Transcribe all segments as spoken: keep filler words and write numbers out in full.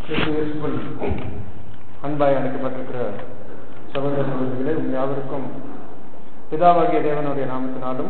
கிறிஸ்துவுக்குள் அன்பாய் அழைக்கப்பட்டிருக்கிற சகோதர சகோதரிகளே, உங்கள் யாவருக்கும் பிதாவாகிய தேவனுடைய நாமத்தினாலும்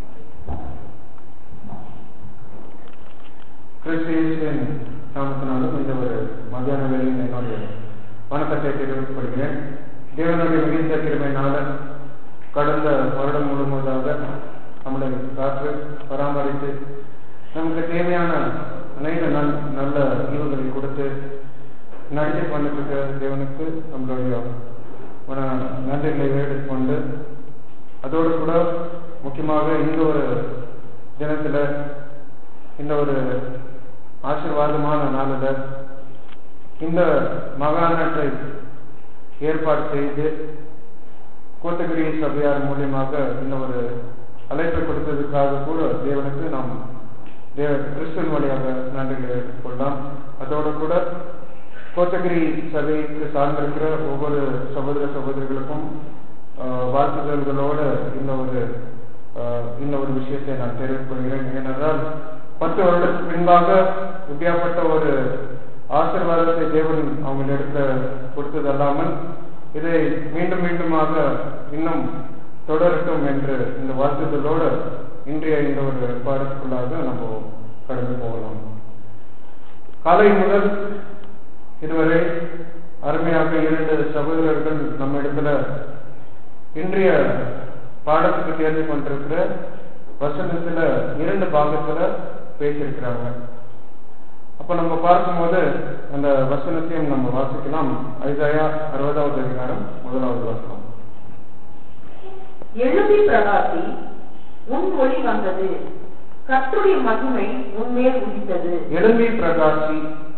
கிறிஸ்துவின் நாமத்தினாலும் இந்த ஒரு மத்தியான வேளையில் என்னுடைய வணக்கத்தை தெரிவித்துக் கொள்கிறேன். தேவனுடைய மிகுந்த கிருபையினால கடந்த வருடம் முழுவதாக நம்மளை காற்று பராமரித்து நமக்கு தேவையான அநேக நல் நல்ல ஈவுகளை கொடுத்து நடிகை பண்ணிருக்க தேவனுக்கு நம்மளுடைய நன்றிகளை எடுத்துக்கொண்டு, அதோடு கூட முக்கியமாக இந்த ஒரு தினத்துல இந்த ஒரு ஆசீர்வாதமான நாளில் இந்த மகாநாட்டை ஏற்பாடு செய்து கோத்தகிரி சபையார் மூலியமாக இந்த ஒரு அழைப்பை கொடுத்ததுக்காக கூட தேவனுக்கு நாம் தேவ கிறிஸ்துவின் வழியாக நன்றிகளை எடுத்துக்கொள்ளலாம். அதோடு கூட கோத்தகிரி சபைக்கு சார்ந்திருக்கிற ஒவ்வொரு சகோதர சகோதரிகளுக்கும் வாழ்த்துதல்களோடு இந்த ஒரு இந்த ஒரு விஷயத்தை நான் தெரிவித்துக் கொள்கிறேன். ஏனென்றால் பத்து வருடத்துக்கு பின்பாக இப்படியாப்பட்ட ஒரு ஆசீர்வாதத்தை தேவன் அவங்களிடத்துல கொடுத்தது அல்லாமல் இதை மீண்டும் மீண்டுமாக இன்னும் தொடரட்டும் என்று இந்த வாழ்த்துதலோடு இன்றைய இந்த ஒரு பாடத்துக்குள்ளாக நம்ம கடந்து போகலாம். காலை முதல் இதுவரை அருமையாக இரண்டு சகோதரர்கள் நம்ம இடத்துல இன்றைய பாடத்துக்கு தேர்ந்து கொண்டிருக்கிற வசனத்துல இரண்டு பாகத்துல பேசியிருக்கிறாங்க. அப்ப நம்ம பார்க்கும்போது அந்த வசனத்தையும் நம்ம வாசிக்கலாம். ஐசாயா அறுபதாவது அதிகாரம் முதலாவது வசனம். எழுதி பிரகாசி, உன் ஒளி வந்தது, கர்த்தருடைய மகிமை உன்மேல் உதித்தது. எழுதி பிரகாசி,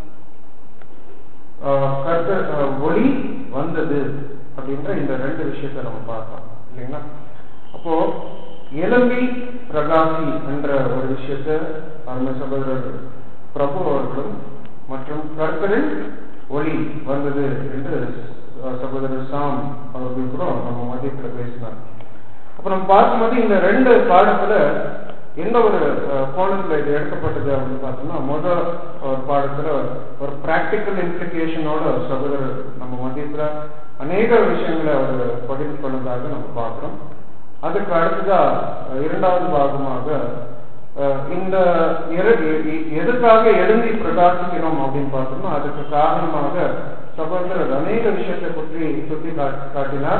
கர்த்தர் ஒளி வந்தது அப்படின்ற இந்த ரெண்டு விஷயத்தை நம்ம பார்த்தோம் இல்லைங்களா? அப்போ எழும்பி பிரகாசி என்ற ஒரு விஷயத்தை அருமை சகோதரர் பிரபு அவர்களும் மற்றும் கர்த்தரின் ஒளி வந்தது என்று சகோதரர் சாம் அவர்கள் கூட நம்ம மதியத்துல பேசினார். அப்ப நம்ம பார்க்கும்போது இந்த ரெண்டு பாடத்துல எந்த ஒரு கோணத்துல இது எடுக்கப்பட்டது அப்படின்னு பார்த்தோம்னா, முதல் ஒரு பாடத்துல ஒரு பிராக்டிக்கல் இம்ப்ளிகேஷனோட சகோதரர் நம்ம மத்தியத்துல அநேக விஷயங்களை அவர் பகிர்ந்து கொண்டதாக நம்ம பார்க்கிறோம். அதுக்கு அடுத்ததா இரண்டாவது பாகமாக இந்த எதுக்காக எழுந்தி பிரகாசிக்கணும் அப்படின்னு பார்த்தோம்னா, அதுக்கு காரணமாக சகோதரர் அநேக விஷயத்தை பற்றி சுட்டி காட்டினார்.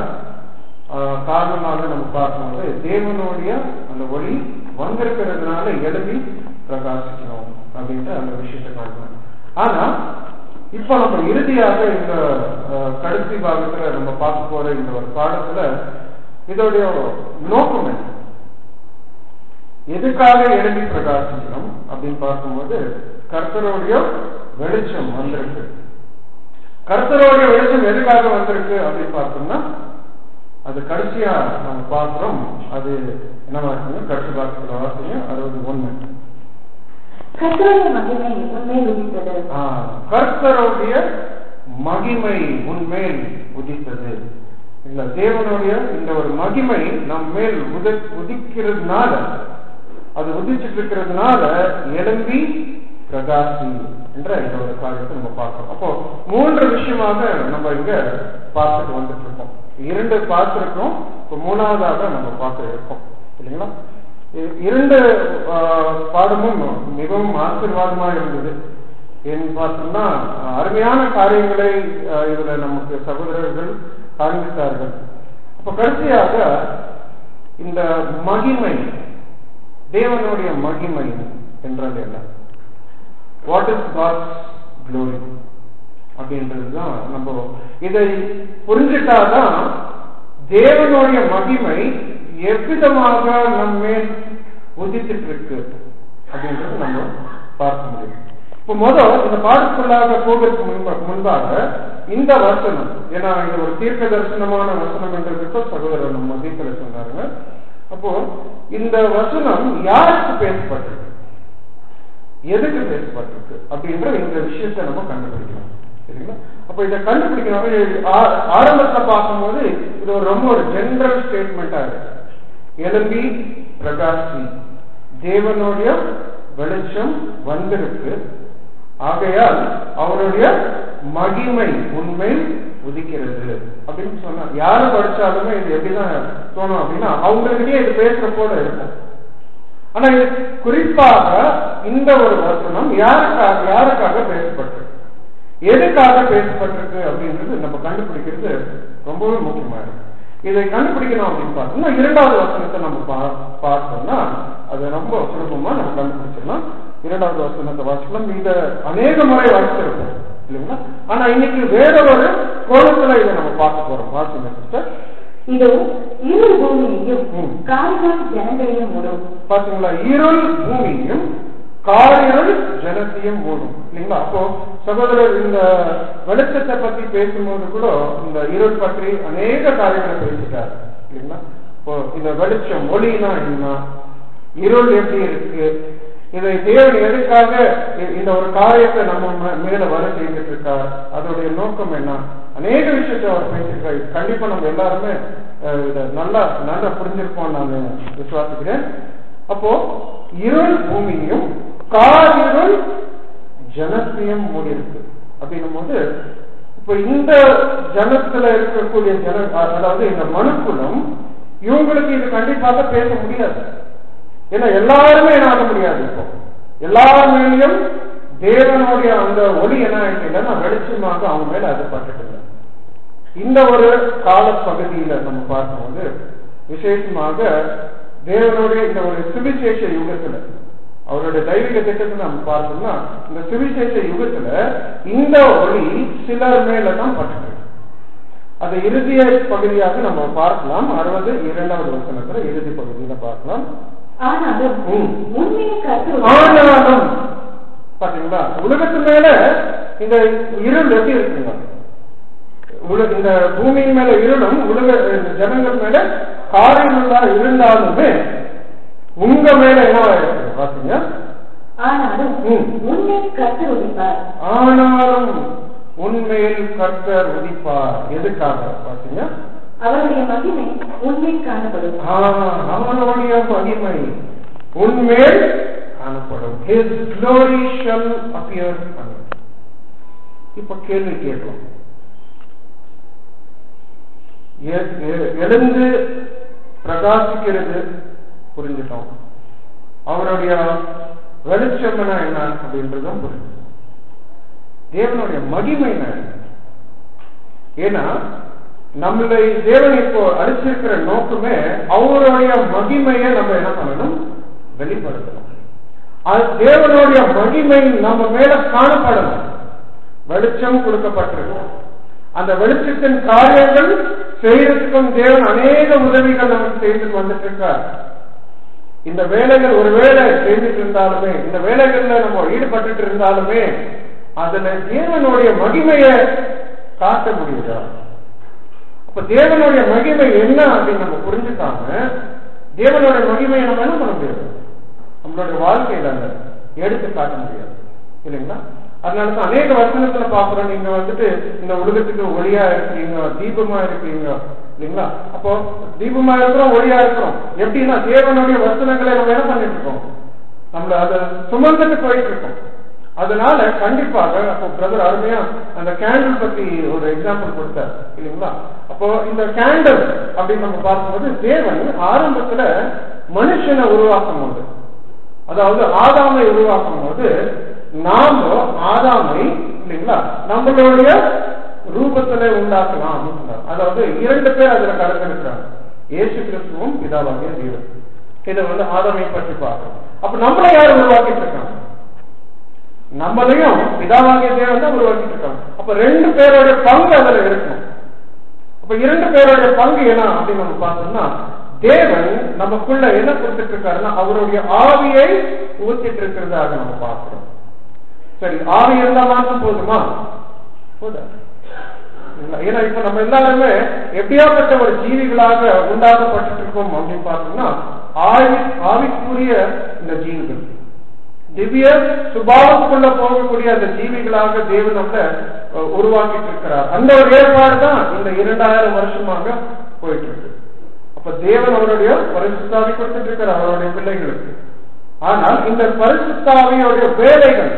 காரணமாக நம்ம பார்க்கும்போது தேவனுடைய அந்த ஒளி வந்திருக்கிறதுனால எழுதி பிரகாசிக்கணும் அப்படின்ற அந்த விஷயத்தை காட்டணும். ஆனா இப்ப நம்ம இறுதியாக இந்த கடைசி பாகத்துல நம்ம பார்க்க போற இந்த ஒரு பாடத்துல இதோடைய நோக்கம் என்ன, எதுக்காக எழுதி பிரகாசிக்கணும் அப்படின்னு பார்க்கும்போது கர்த்தருடைய வெளிச்சம் வந்திருக்கு. கர்த்தருடைய வெளிச்சம் எதுக்காக வந்திருக்கு அப்படின்னு பார்த்தோம்னா, அது கடைசியா நம்ம பார்க்கிறோம். அது என்னவா இருக்குங்க? கடைசி பாகத்துல வார்த்தைங்க அறுபது ஒண்ணு. கர்த்தருடைய மகிமை உன்மேல் உதித்தது. கர்த்தருடைய மகிமை உன்மேல் உதித்தது. இல்ல, தேவனுடைய இந்த ஒரு மகிமை நம் மேல் உத உதிக்கிறதுனால அது உதிச்சுட்டு இருக்கிறதுனால எழும்பி பிரகாசி என்ற இந்த ஒரு காரியத்தை நம்ம பார்க்கிறோம். அப்போ மூன்று விஷயமாக நம்ம இங்க பார்த்துட்டு வந்துட்டு இருக்கோம். இரண்டு பார்த்திருக்கோம், இப்போ மூணாவதாக நம்ம பார்க்க இருக்கோம் இல்லைங்களா? இரண்டு பாடமும் மிகவும் ஆசீர்வாதமா இருந்தது. ஏன்னு பார்த்தோம்னா அருமையான காரியங்களை இதுல நமக்கு சகோதரர்கள் காண்பித்தார்கள். அப்ப கடைசியாக இந்த மகிமை, தேவனுடைய மகிமை என்றால் என்ன, வாட் இஸ் காட்ஸ் க்ளோரி அப்படின்றதுதான். நம்ம இதை புரிஞ்சிட்டாதான் தேவனுடைய மகிமை எவ்விதமாக நம்ம மேல் உதித்துட்டு இருக்கு அப்படின்றது நம்ம பார்க்க முடியும். இப்ப முதல் இந்த பாடத்துக்குள்ளாக போவதற்கு முன்பாக இந்த வசனம், ஏன்னா இது ஒரு தீர்க்க தரிசனமான வசனம் என்றதுக்கு சகோதரர் நம்ம மத்தியத்துல சொன்னாருங்க. அப்போ இந்த வசனம் யாருக்கு பேசப்பட்டிருக்கு, எதுக்கு பேசப்பட்டிருக்கு அப்படின்ற இந்த விஷயத்தை நம்ம கண்டுபிடிக்கணும் சரிங்களா? அப்ப இதை கண்டுபிடிக்கணும். ஆரம்பத்துல பார்க்கும்போது இது ஒரு ரொம்ப ஒரு ஜெனரல் ஸ்டேட்மெண்டா இருக்கு. எழும்பி பிரகாசி, தேவனுடைய வெளிச்சம் வந்திருக்கு, ஆகையால் அவருடைய மகிமை உண்மையில் உதிக்கிறது அப்படின்னு சொன்னா, யாரும் படிச்சாலுமே இது எப்படிதான் தோணும் அப்படின்னா அவங்களுக்கிட்டே இது பேசுற போல இருக்கும். ஆனா இது குறிப்பாக இந்த ஒரு வசனம் யாருக்காக யாருக்காக பேசப்பட்டிருக்கு, எதுக்காக பேசப்பட்டிருக்கு அப்படின்றது நம்ம கண்டுபிடிக்கிறது ரொம்பவே முக்கியமா இருக்கு. இதை கண்டுபிடிக்கணும் அப்படின்னு பார்த்தோம்னா இரண்டாவது வசனத்தை நம்ம பார்த்தோம்னா அது ரொம்ப சுலபமா நம்ம கண்டுபிடிச்சிடலாம். இரண்டாவது வசனத்தை வாசிக்கலாம். இத அநேக முறை வாசிச்சிருக்கோம் இல்லைங்களா? ஆனா இன்னைக்கு வேற ஒரு கோணத்துல இதை நம்ம பார்க்க போறோம். வாசிங்க சிஸ்டர். இதோ இருள் பூமியையும் காரிருள் ஜனங்களையும் மூடும். பாத்தீங்களா? இருள் பூமியையும் காரிருள் ஜனத்தையும் மூடும் இல்லைங்களா? அப்போ சகோதரர் இந்த வெளிச்சத்தை பத்தி பேசும்போது கூட இந்த இருள் பற்றி அநேக காரியங்களை பேசிட்டார் இல்லைங்களா? இப்போ இந்த வெளிச்சம் ஒளினா என்ன, இருள் எப்படி இருக்கு, இதை தேவன் எதுக்காக இந்த ஒரு காரியத்தை நம்ம மேல வர செய்துட்டு இருக்கார், அதோடைய நோக்கம் என்ன, அநேக விஷயத்தை அவர் பேசியிருக்காரு. கண்டிப்பா நம்ம எல்லாருமே இதை நல்லா நல்லா புரிஞ்சிருப்போம் நான் விசுவாசிக்கிறேன். அப்போ இருள் பூமியும் காரிருள் ஜனத்தையும் மூடி இருக்கு அப்படின்னும் போது, இப்ப இந்த ஜனத்துல இருக்கக்கூடிய ஜன, அதாவது இந்த மனுக்குலம், இவங்களுக்கு இது கண்டிப்பாக பேச முடியாது. ஏன்னா எல்லாருமே என்ன ஆக முடியாது. இப்போ எல்லார் மேலேயும் தேவனுடைய அந்த ஒளி என்ன ஆயிடுச்சுன்னா வெளிச்சமாக அவங்க மேல அது பட்டுட்டு. இந்த ஒரு கால பகுதியில நம்ம பார்க்கும்போது விசேஷமாக தேவனுடைய இந்த ஒரு சுவிசேஷ யுகத்துல, அவருடைய தெய்வீக திட்டத்தை நம்ம பார்த்தோம்னா இந்த சுவிசேஷ யுகத்துல இந்த ஒளி சிலர் மேலதான் பட்டு. அது இறுதிய பகுதியாக நம்ம பார்க்கலாம். அறுபது இரண்டாவது வசனத்துல இறுதி பகுதியில பார்க்கலாம். ஆனாலும் பாத்தீங்களா, உலகத்து மேல இந்த இருள் எப்படி இருக்குங்க, இந்த பூமியின் மேல இருளும் உலக ஜனங்கள் மேல காரியங்களா இருந்தாலுமே உங்க மேல என்ன பாத்தீங்க, ஆனாலும் ஆனாலும் உண்மையில் கர்த்தர் உதிப்பார். எதுக்காக பாத்தீங்க, அவருடைய மகிமை உண்மையில் காணப்படும். அவனுடைய மகிமை உண்மையில் காணப்படும். His glory shall appear. இப்ப கேள்வி கேட்கலாம், எழுந்து பிரகாசிக்கிறது புரிஞ்சுட்டோம், அவருடைய வெளிச்சம் என்ன அப்படின்றதும் புரிஞ்சு, தேவனுடைய மகிமை என்ன? ஏன்னா நம்மளை தேவன் இப்போ அடிச்சிருக்கிற நோக்கமே அவருடைய மகிமையை நம்ம என்ன பண்ணணும், வெளிப்படுத்தணும். அது தேவனுடைய மகிமை நம்ம மேல காணப்படணும். வெளிச்சம் கொடுக்கப்பட்டிருக்கும், அந்த வெளிச்சத்தின் காரியங்கள் செய்யறதுக்கும் தேவன் அநேக உதவிகள் நமக்கு செய்து வந்துட்டு இருக்கார். இந்த வேலைகள் ஒரு வேலை செய்துட்டு இருந்தாலுமே, இந்த வேலைகள்ல நம்ம ஈடுபட்டு இருந்தாலுமே அதுல தேவனுடைய மகிமையை காட்ட முடியுதா? அப்ப தேவனுடைய மகிமை என்ன அப்படின்னு நம்ம புரிஞ்சுக்காம தேவனுடைய மகிமையை நம்ம என்ன பண்ண முடியாது, நம்மளுடைய வாழ்க்கையில அந்த எடுத்து காட்ட முடியாது இல்லைங்களா? அதனாலதான் அநேக வசனத்துல பாக்குறோம், நீங்க வந்துட்டு இந்த உலகத்துக்கு ஒளியா இருக்கீங்க, தீபமா இருக்கீங்க இல்லைங்களா? அப்போ தீபமா இருக்கிறோம், ஒளியா இருக்கிறோம். எப்படின்னா தேவனுடைய வசனங்களை நம்ம என்ன பண்ணிட்டு இருக்கோம், நம்மள அதை சுமந்துட்டு போயிட்டு இருக்கோம். அதனால கண்டிப்பாக அப்போ பிரதர் அருமையா அந்த கேண்டில் பத்தி ஒரு எக்ஸாம்பிள் கொடுத்தார் இல்லைங்களா? அப்போ இந்த கேண்டில் அப்படின்னு நம்ம பார்க்கும்போது தேவன் ஆரம்பத்துல மனுஷனை உருவாக்கும் போது, அதாவது ஆதாமை உருவாக்கும் போது நாம ஆதாமை இல்லைங்களா நம்மளுடைய ரூபத்துல உண்டாக்கலாம் அப்படின்னு சொன்னார். அதாவது இரண்டு பேர் அதுல கலந்துருக்கிறாங்க, இயேசு கிறிஸ்துவும் பிதாவாகிய தேவன். இதை வந்து ஆதாமை பற்றி பார்க்கணும். அப்ப நம்மளை யார் உருவாக்கிட்டு இருக்காங்க, நம்மளையும் பிதாவாகிய தேவன் தான் உருவாக்கிட்டு இருக்காங்க. அப்ப ரெண்டு பேரோட பங்கு அதுல இருக்கணும். அப்ப இரண்டு பேரோட பங்கு என்ன அப்படின்னு நம்ம பார்த்தோம்னா, தேவன் நமக்குள்ள என்ன கொடுத்துட்டு இருக்காருன்னா அவருடைய ஆவியை ஊத்திட்டு இருக்கிறதாக நம்ம பார்க்கிறோம். சரி, ஆவி இருந்தா மாற்றம் போதுமா? போதா. ஏன்னா இப்ப நம்ம எல்லாருமே எப்படியாப்பட்ட ஒரு ஜீவிகளாக உண்டாக்கப்பட்டு இருக்கோம் அப்படின்னு பார்த்தோம்னா ஆவி ஆவிக்குரிய இந்த ஜீவிகள், திவ்ய சுபாவத்துக்குள்ள போகக்கூடிய அந்த ஜீவிகளாக தேவன் நம்ம உருவாக்கிட்டு இருக்கிறார். அந்த ஒரு ஏற்பாடு தான் இந்த இரண்டாயிரம் வருஷமாக போயிட்டு இருக்கு. அப்ப தேவன் அவருடைய பரிசுத்தாவி கொடுத்துட்டு இருக்கிறார் அவருடைய பிள்ளைகளுக்கு. ஆனால் இந்த பரிசுத்தாவியோடைய வேலைகள்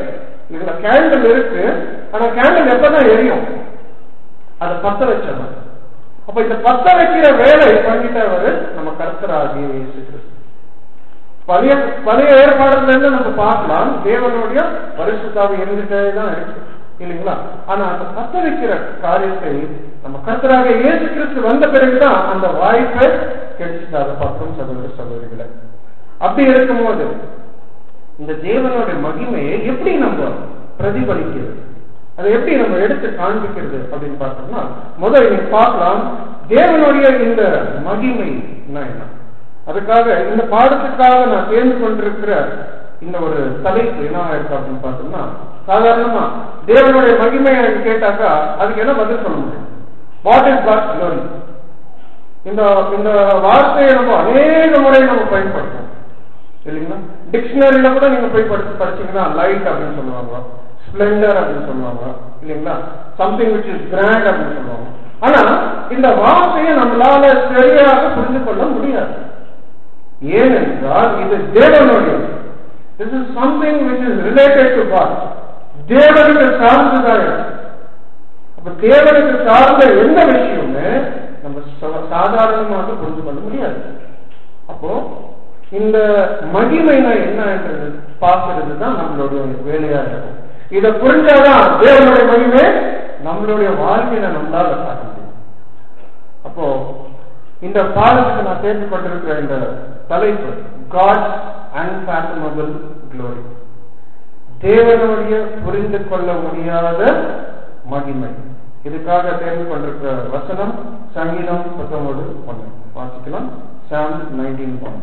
இல்லைங்களா? கேண்டில் இருக்கு, ஆனா கேண்டில் எப்பதான் எரியும்? அதை பத்த வச்சவன். அப்ப இந்த பத்த வைக்கிற வேலை பண்ணிட்டவர் நம்ம கர்த்தராகிய இயேசு கிறிஸ்து. பழைய பழைய ஏற்பாடுல இருந்து நம்ம பார்க்கலாம், தேவனுடைய பரிசுத்தாவி இருந்துட்டே தான் இருக்கு, இல்லைங்களா? ஆனா அந்த பத்த வைக்கிற காரியத்தை நம்ம கர்த்தராகிய இயேசு கிறிஸ்து வந்த பிறகுதான் அந்த வாய்ப்பை கிடைச்சிட்டாரு. பக்கம் சகோதர சகோதரிகளை, அப்படி இருக்கும்போது இந்த தேவனுடைய மகிமையை எப்படி நம்ம பிரதிபலிக்கிறது, அதை எப்படி நம்ம எடுத்து காண்பிக்கிறது அப்படின்னு பார்த்தோம்னா, முதல் நீங்க பார்க்கலாம் தேவனுடைய இந்த மகிமை என்ன. அதுக்காக இந்த பாடத்துக்காக நான் தேர்ந்து கொண்டிருக்கிற இந்த ஒரு தலைப்பு என்ன இருக்கு அப்படின்னு பார்த்தோம்னா, சாதாரணமா தேவனுடைய மகிமை கேட்டாக்கா அதுக்கு என்ன பதில் சொல்ல முடியும்? What is God's glory? இந்த இந்த வார்த்தையை நம்ம அநேக முறை நம்ம பயன்படுத்தோம், இல்லைங்களா? டிக்ஷனரியில கூட நீங்க போய் படிச்சு படிச்சீங்கன்னா லைட் அப்படின்னு சொல்லுவாங்க, ஸ்பிளெண்டர் அப்படின்னு சொல்லுவாங்க, இல்லைங்களா? சம்திங் விச் இஸ் கிராண்ட் அப்படின்னு சொல்லுவாங்க. ஆனா இந்த வார்த்தையை நம்மளால சரியாக புரிந்து கொள்ள முடியாது. ஏனென்றால் இது தேவனுடைய, this is something which is related to God. தேவனுக்கு சார்ந்ததாக. அப்ப தேவனுக்கு சார்ந்த எந்த விஷயமுமே நம்ம சாதாரணமாக புரிந்து கொள்ள முடியாது. அப்போ இந்த மகிமைனா என்ன என்று பார்க்கிறது தான் நம்மளுடைய வேலையா இருக்கும். இதை புரிஞ்சாதான் தேவனுடைய மகிமை நம்மளுடைய வாழ்க்கையில நம்மளால பார்க்க முடியும். அப்போ இந்த பாடத்துக்கு நான் தேர்ந்து கொண்டிருக்கிற இந்த தலைப்பு God's unfathomable glory, தேவனுடைய புரிந்து கொள்ள முடியாத மகிமை. இதுக்காக தேர்ந்து கொண்டிருக்கிற வசனம் சங்கீதம் பத்தொன்பது ஒன்று வாசிக்கலாம். Psalm nineteen one.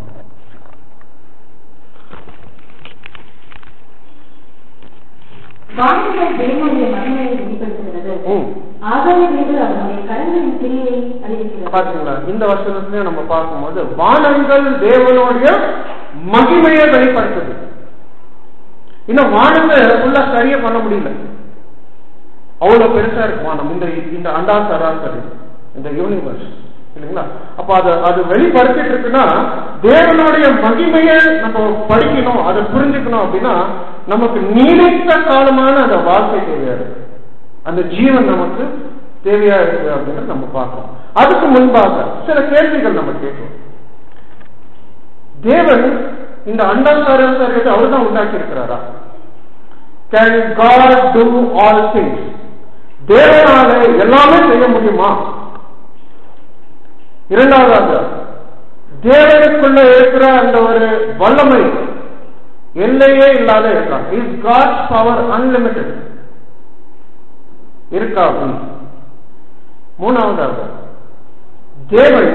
வானங்கள் தேவனுடைய மகிமையை வெளிப்படுத்துகிறது, ஆகாய மீது அவருடைய கரங்களின் கிரியை அறிவிக்கிறது. பாத்தீங்களா? இந்த வசனத்திலே நம்ம பார்க்கும்போது வானங்கள் தேவனுடைய மகிமையை வெளிப்படுத்துது. இன்னும் வானங்கள் ஃபுல்லா சரியா பண்ண முடியல, அவ்வளவு பெருசா இருக்கு வானம், இந்த இந்த அண்டா சராசரி, இந்த யூனிவர்ஸ், இல்லைங்களா? அப்ப அது அது வெளிப்படுத்திட்டு இருக்குன்னா தேவனுடைய மகிமையை நம்ம படிக்கணும், அதை புரிஞ்சுக்கணும் அப்படின்னா நமக்கு நீடித்த காலமான அந்த வாழ்க்கை தேவையா இருக்கு, அந்த ஜீவன் நமக்கு தேவையா இருக்கு அப்படின்னு நம்ம பார்க்கணும். அதுக்கு முன்பாக சில கேள்விகள் நம்ம கேட்கணும். தேவன் இந்த அண்டாசாரத்தை அவர் தான் உண்டாக்கி இருக்கிறாரா? Can God do all things? தேவனால எல்லாமே செய்ய முடியுமா? இரண்டாவதாக தேவனுக்குள்ள இருக்கிற அந்த ஒரு வல்லமை எல்லையே இல்லாத இருக்கா? இஸ் காட்ஸ் பவர் அன்லிமிட்டெட் இருக்கா? மூணாவதாக தேவன்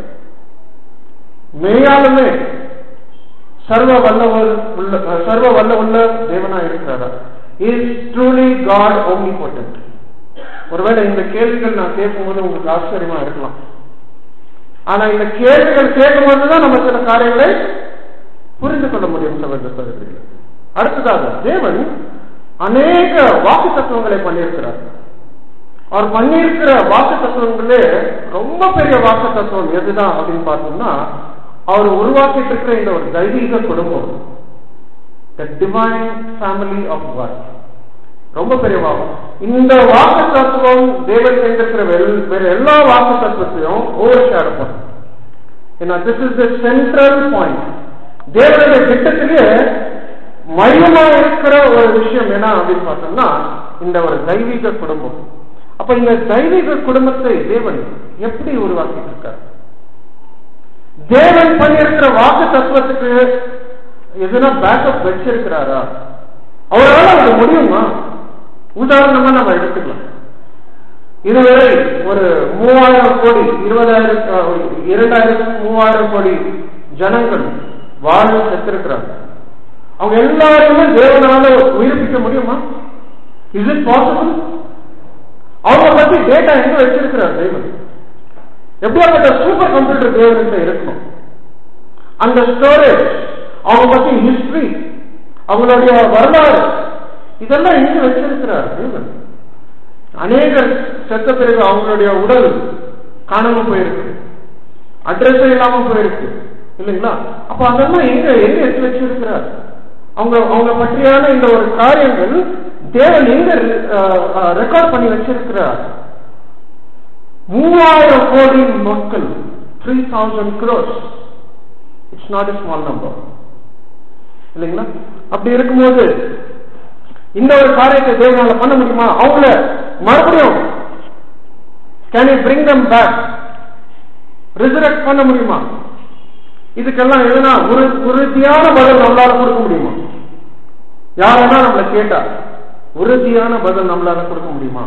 மெய்யாலுமே சர்வ வல்லவர் உள்ள சர்வ வல்ல உள்ள தேவனா இருக்கிறாரா? Is truly God omnipotent? ஒருவேளை இந்த கேள்விகள் நான் கேட்கும்போது உங்களுக்கு ஆச்சரியமா இருக்கலாம். ஆனா இந்த கேள்விகள் கேட்கும் போதுதான் நம்ம சில காரியங்களை புரிந்து கொள்ள முடியும் சகோதர சகோதரிகளே. அடுத்ததாக தேவன் அநேக வாக்கு தத்துவங்களை பண்ணியிருக்கிறார். அவர் பண்ணியிருக்கிற வாக்கு தத்துவங்களே ரொம்ப பெரிய வாக்கு தத்துவம் எதுதான் அப்படின்னு பார்த்தோம்னா, அவர் உருவாக்கிட்டு இருக்கிற இந்த ஒரு தெய்வீக குடும்பம், the divine family of God, ரொம்ப பெரிய வாக்கு. இந்த வாக்கு தத்துவம் தேவன் செய்திருக்கிற வேற எல்லா வாக்கு தத்துவத்தையும் ஓவர் ஷேர் பண்ணும். ஏன்னா this is the central point. தேவனுடைய திட்டத்திலேயே மையமா இருக்கிற ஒரு விஷயம் என்ன அப்படின்னு பார்த்தோம்னா இந்த ஒரு தெய்வீக குடும்பம். அப்ப இந்த தெய்வீக குடும்பத்தை தேவன் எப்படி உருவாக்கிட்டு இருக்கார்? தேவன் பண்ணியிருக்கிற வாக்கு தத்துவத்துக்கு எதுனா பேக்கப் வச்சிருக்கிறாரா? அவரால் அது முடியுமா? உதாரணமா நம்ம எடுத்துக்கலாம். இதுவரை ஒரு மூவாயிரம் கோடி இருபதாயிரம் இரண்டாயிரம் மூவாயிரம் கோடி ஜனங்கள் வாழ்வு செத்திருக்கிறாங்க. அவங்க எல்லாருமே தேவனால உயிர்ப்பிக்க முடியுமா? Is it possible? அவங்க பத்தி டேட்டா எங்க வச்சிருக்கிறார் தேவன்? எப்படியாப்பட்ட சூப்பர் கம்ப்யூட்டர் தேவன்கிட்ட இருக்கணும். அந்த ஸ்டோரேஜ், அவங்க பத்தி ஹிஸ்டரி, அவங்களுடைய வரலாறு, இதெல்லாம் எங்க வச்சிருக்கிறார் தேவன்? அநேகர் செத்த பிறகு அவங்களுடைய உடல் காணாம போயிருக்கு, அட்ரஸ் இல்லாம போயிருக்கு, இல்லைங்களா? அப்ப அதெல்லாம் எங்க எங்க எடுத்து வச்சிருக்கிறார்? அவங்க அவங்க பற்றியான இந்த ஒரு காரியங்கள் தேவன் எங்க ரெக்கார்ட் பண்ணி வச்சிருக்கிறார். மூவாயிரம் கோடி மக்கள், three thousand crores. It's not a small number இல்லைங்களா? அப்படி இருக்கும்போது இந்த ஒரு காரியத்தை தேவனால பண்ண முடியுமா? அவங்கள மறுபடியும் can you bring them back, resurrect பண்ண முடியுமா? இதுக்கெல்லாம் எதுனா ஒரு உறுதியான பதில் நம்மளால கொடுக்க முடியுமா? யாரா நம்மள கேட்டா உறுதியான பதில் நம்மளால கொடுக்க முடியுமா?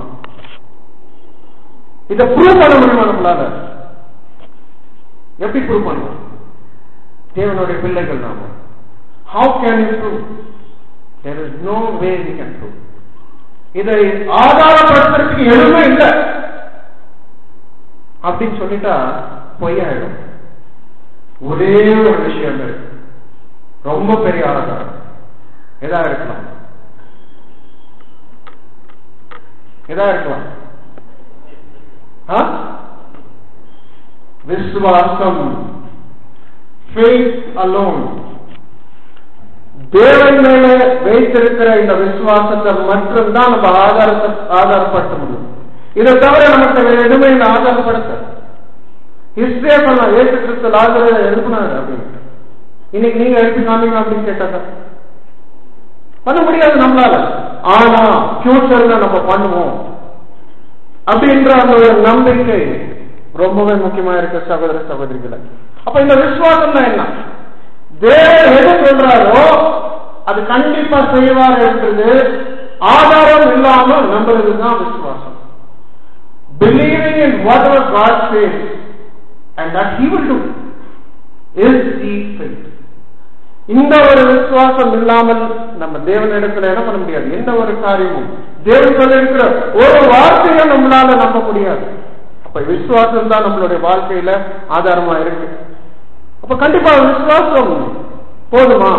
இதை ப்ரூவ் பண்ண முடியுமா நம்மளால? எப்படி ப்ரூவ் பண்ணுவோம்? தேவனுடைய பிள்ளைகள் நாம. How can you prove? There is no way we can prove. இதை ஆதாரப்படுத்துறதுக்கு எதுவுமே இல்லை அப்படின்னு சொல்லிட்டா பொய்யாயிடும். ஒரே ஒரு விஷயம் ரொம்ப பெரிய ஆதாரம் எதா இருக்கலாம்? எதா இருக்கலாம்? விசுவாசம், faith alone. தேவன் மேல வைத்திருக்கிற இந்த விசுவாசத்தை மட்டும்தான் நம்ம ஆதாரத்தை ஆதாரப்படுத்த முடியும். இதை தவிர நமக்கு வேற எதுவுமே இந்த ஆதாரப்படுத்த ஹிஸ்டரியா பண்ணலாம். ஏசு கிறிஸ்து லாசரை எழுப்பினாரு அப்படின்னு இன்னைக்கு நீங்க எழுப்பி காமிங்க அப்படின்னு கேட்டாங்க பண்ண முடியாது நம்மளால. ஆனா ஃபியூச்சர்ல நம்ம பண்ணுவோம் அப்படின்ற அந்த ஒரு நம்பிக்கை ரொம்பவே முக்கியமா இருக்கு சகோதர சகோதரிகளை. அப்ப இந்த விசுவாசம் தான் என்ன? தேவன் எது சொல்றாரோ அது கண்டிப்பா செய்வார் இருக்கிறது ஆதாரம் இல்லாம நம்புறதுதான் விசுவாசம். Believing in whatever God says and that He will do is the faith. இந்த ஒரு விசுவாசம் இல்லாமல் நம்ம தேவனிடத்துல என்ன பண்ண முடியாது. எந்த ஒரு காரியமும் தேவன் சொல்ல இருக்கிற ஒரு வார்த்தையை நம்மளால நம்ப முடியாது. அப்ப விசுவாசம் தான் நம்மளுடைய வாழ்க்கையில ஆதாரமா இருக்கு. அப்ப கண்டிப்பா விசுவாசம் போதுமா?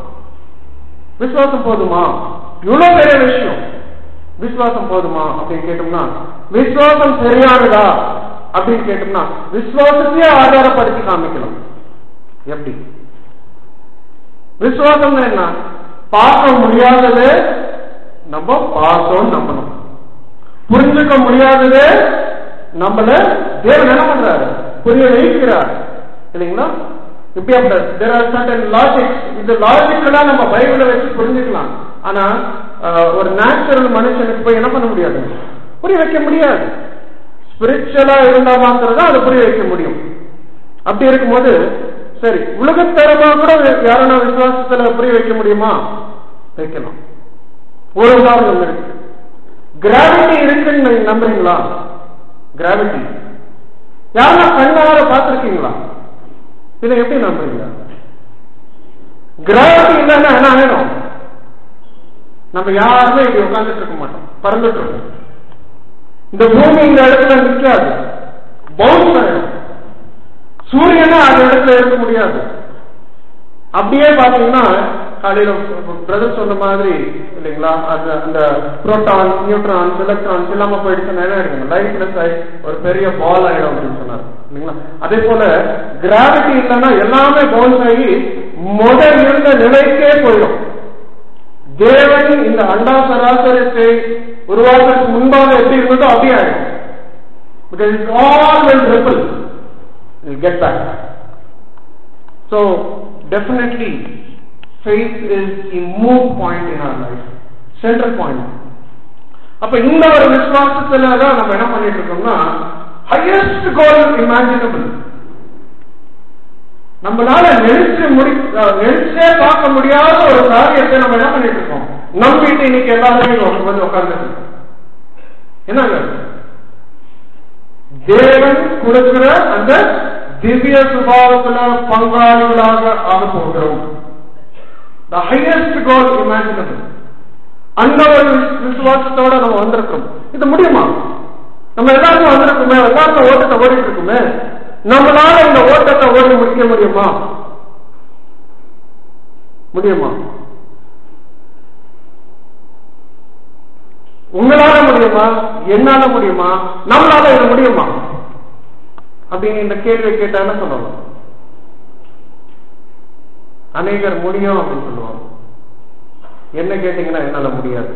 விசுவாசம் போதுமா? இவ்வளவு பெரிய விஷயம் விசுவாசம் போதுமா அப்படின்னு கேட்டோம்னா, விசுவாசம் சரியானதா அப்படின்னு கேட்டோம்னா விசுவாசத்தையே ஆதாரப்படுத்தி காமிக்கணும். எப்படி? விசுவாசம் என்ன? பார்க்க முடியாதது நம்ம பார்த்தோம் நம்பணும். புரிஞ்சுக்க முடியாதது நம்மள தேவன் என்ன பண்றாரு? புரிய வைக்கிறார் இல்லைங்களா? இப்படி அப்படி there are certain logics. இந்த லாஜிக்கெல்லாம் நம்ம பைபிளை வச்சு புரிஞ்சுக்கலாம். ஆனா ஒரு நேச்சுரல் மனுஷனுக்கு போய் என்ன பண்ண முடியாது? புரிய வைக்க முடியாது. ஸ்பிரிச்சுவலா இருந்தா மாத்திரம் தான் அதை புரிய வைக்க முடியும். அப்படி இருக்கும்போது சரி உலகத்தரமா கூட யாரான விசுவாசத்துல புரிய வைக்க முடியுமா? வைக்கலாம். ஒரு உதாரணம் இருக்கு. கிராவிட்டி இருக்குன்னு நம்புறீங்களா? கிராவிட்டி யாரா கண்ணார பார்த்திருக்கீங்களா? இதை எப்படி நம்புறீங்க? கிராவிட்டி இல்லைன்னா என்ன ஆயிடும்? நம்ம யாருமே இப்படி உட்கார்ந்துட்டு இருக்க மாட்டோம், பறந்துட்டு இருக்கோம். இந்த பூமி இந்த இடத்துல நிற்காது, பவுன்ஸ் ஆயிடும். சூரியனா அந்த இடத்துல இருக்க முடியாது. அப்படியே பாத்தீங்கன்னா காலையில பிரதர் சொன்ன மாதிரி இல்லைங்களா, அது அந்த புரோட்டான்ஸ், நியூட்ரான்ஸ், எலக்ட்ரான்ஸ் இல்லாம போயிடுச்சுன்னா என்ன ஆயிடுங்க? லைட்லெஸ் ஆகி ஒரு பெரிய பால் ஆயிடும் அப்படின்னு சொன்னார் இல்லைங்களா. அதே போல கிராவிட்டி இல்லைன்னா எல்லாமே பவுன்ஸ் ஆகி முதல் இருந்த நிலைக்கே போயிடும். தேவன் இந்த அண்டா சராசரத்தை உருவாக்குறதுக்கு முன்பாக எப்படி இருந்ததோ அப்படியே ஆயிடும். Because it all will ripple, it will get back. So definitely faith is a move point in our life, central point. அப்ப இந்த ஒரு விசுவாசத்துல தான் நம்ம என்ன பண்ணிட்டு இருக்கோம்னா highest goal imaginable. நம்மளால நினைச்சு முடி நினைச்சே பார்க்க முடியாத ஒரு காரியத்தை நம்ம என்ன பண்ணிட்டு இருக்கோம்? நம்பிட்டு இன்னைக்கு எல்லாருமே வந்து உட்கார்ந்து என்னங்க தேவன் கொடுக்கிற அந்த திவ்ய சுபாவத்துல பங்காளிகளாக ஆக போகிறோம். The highest goal imaginable. அந்த ஒரு விசுவாசத்தோட நம்ம வந்திருக்கோம். இது முடியுமா? நம்ம எல்லாருக்கும் வந்திருக்குமே, எல்லாருக்கும் ஓட்டத்தை ஓடிட்டு இருக்குமே, நம்மளால இந்த ஓட்டத்தை ஓடி முடிக்க முடியுமா? முடியுமா? உங்களால முடியுமா? என்னால முடியுமா? நம்மளால இது முடியுமா அப்படின்னு இந்த கேள்வி கேட்டா என்ன சொல்லணும்? அநேகர் முடியும் அப்படின்னு சொல்லுவாங்க. என்ன கேட்டீங்கன்னா என்னால முடியாது.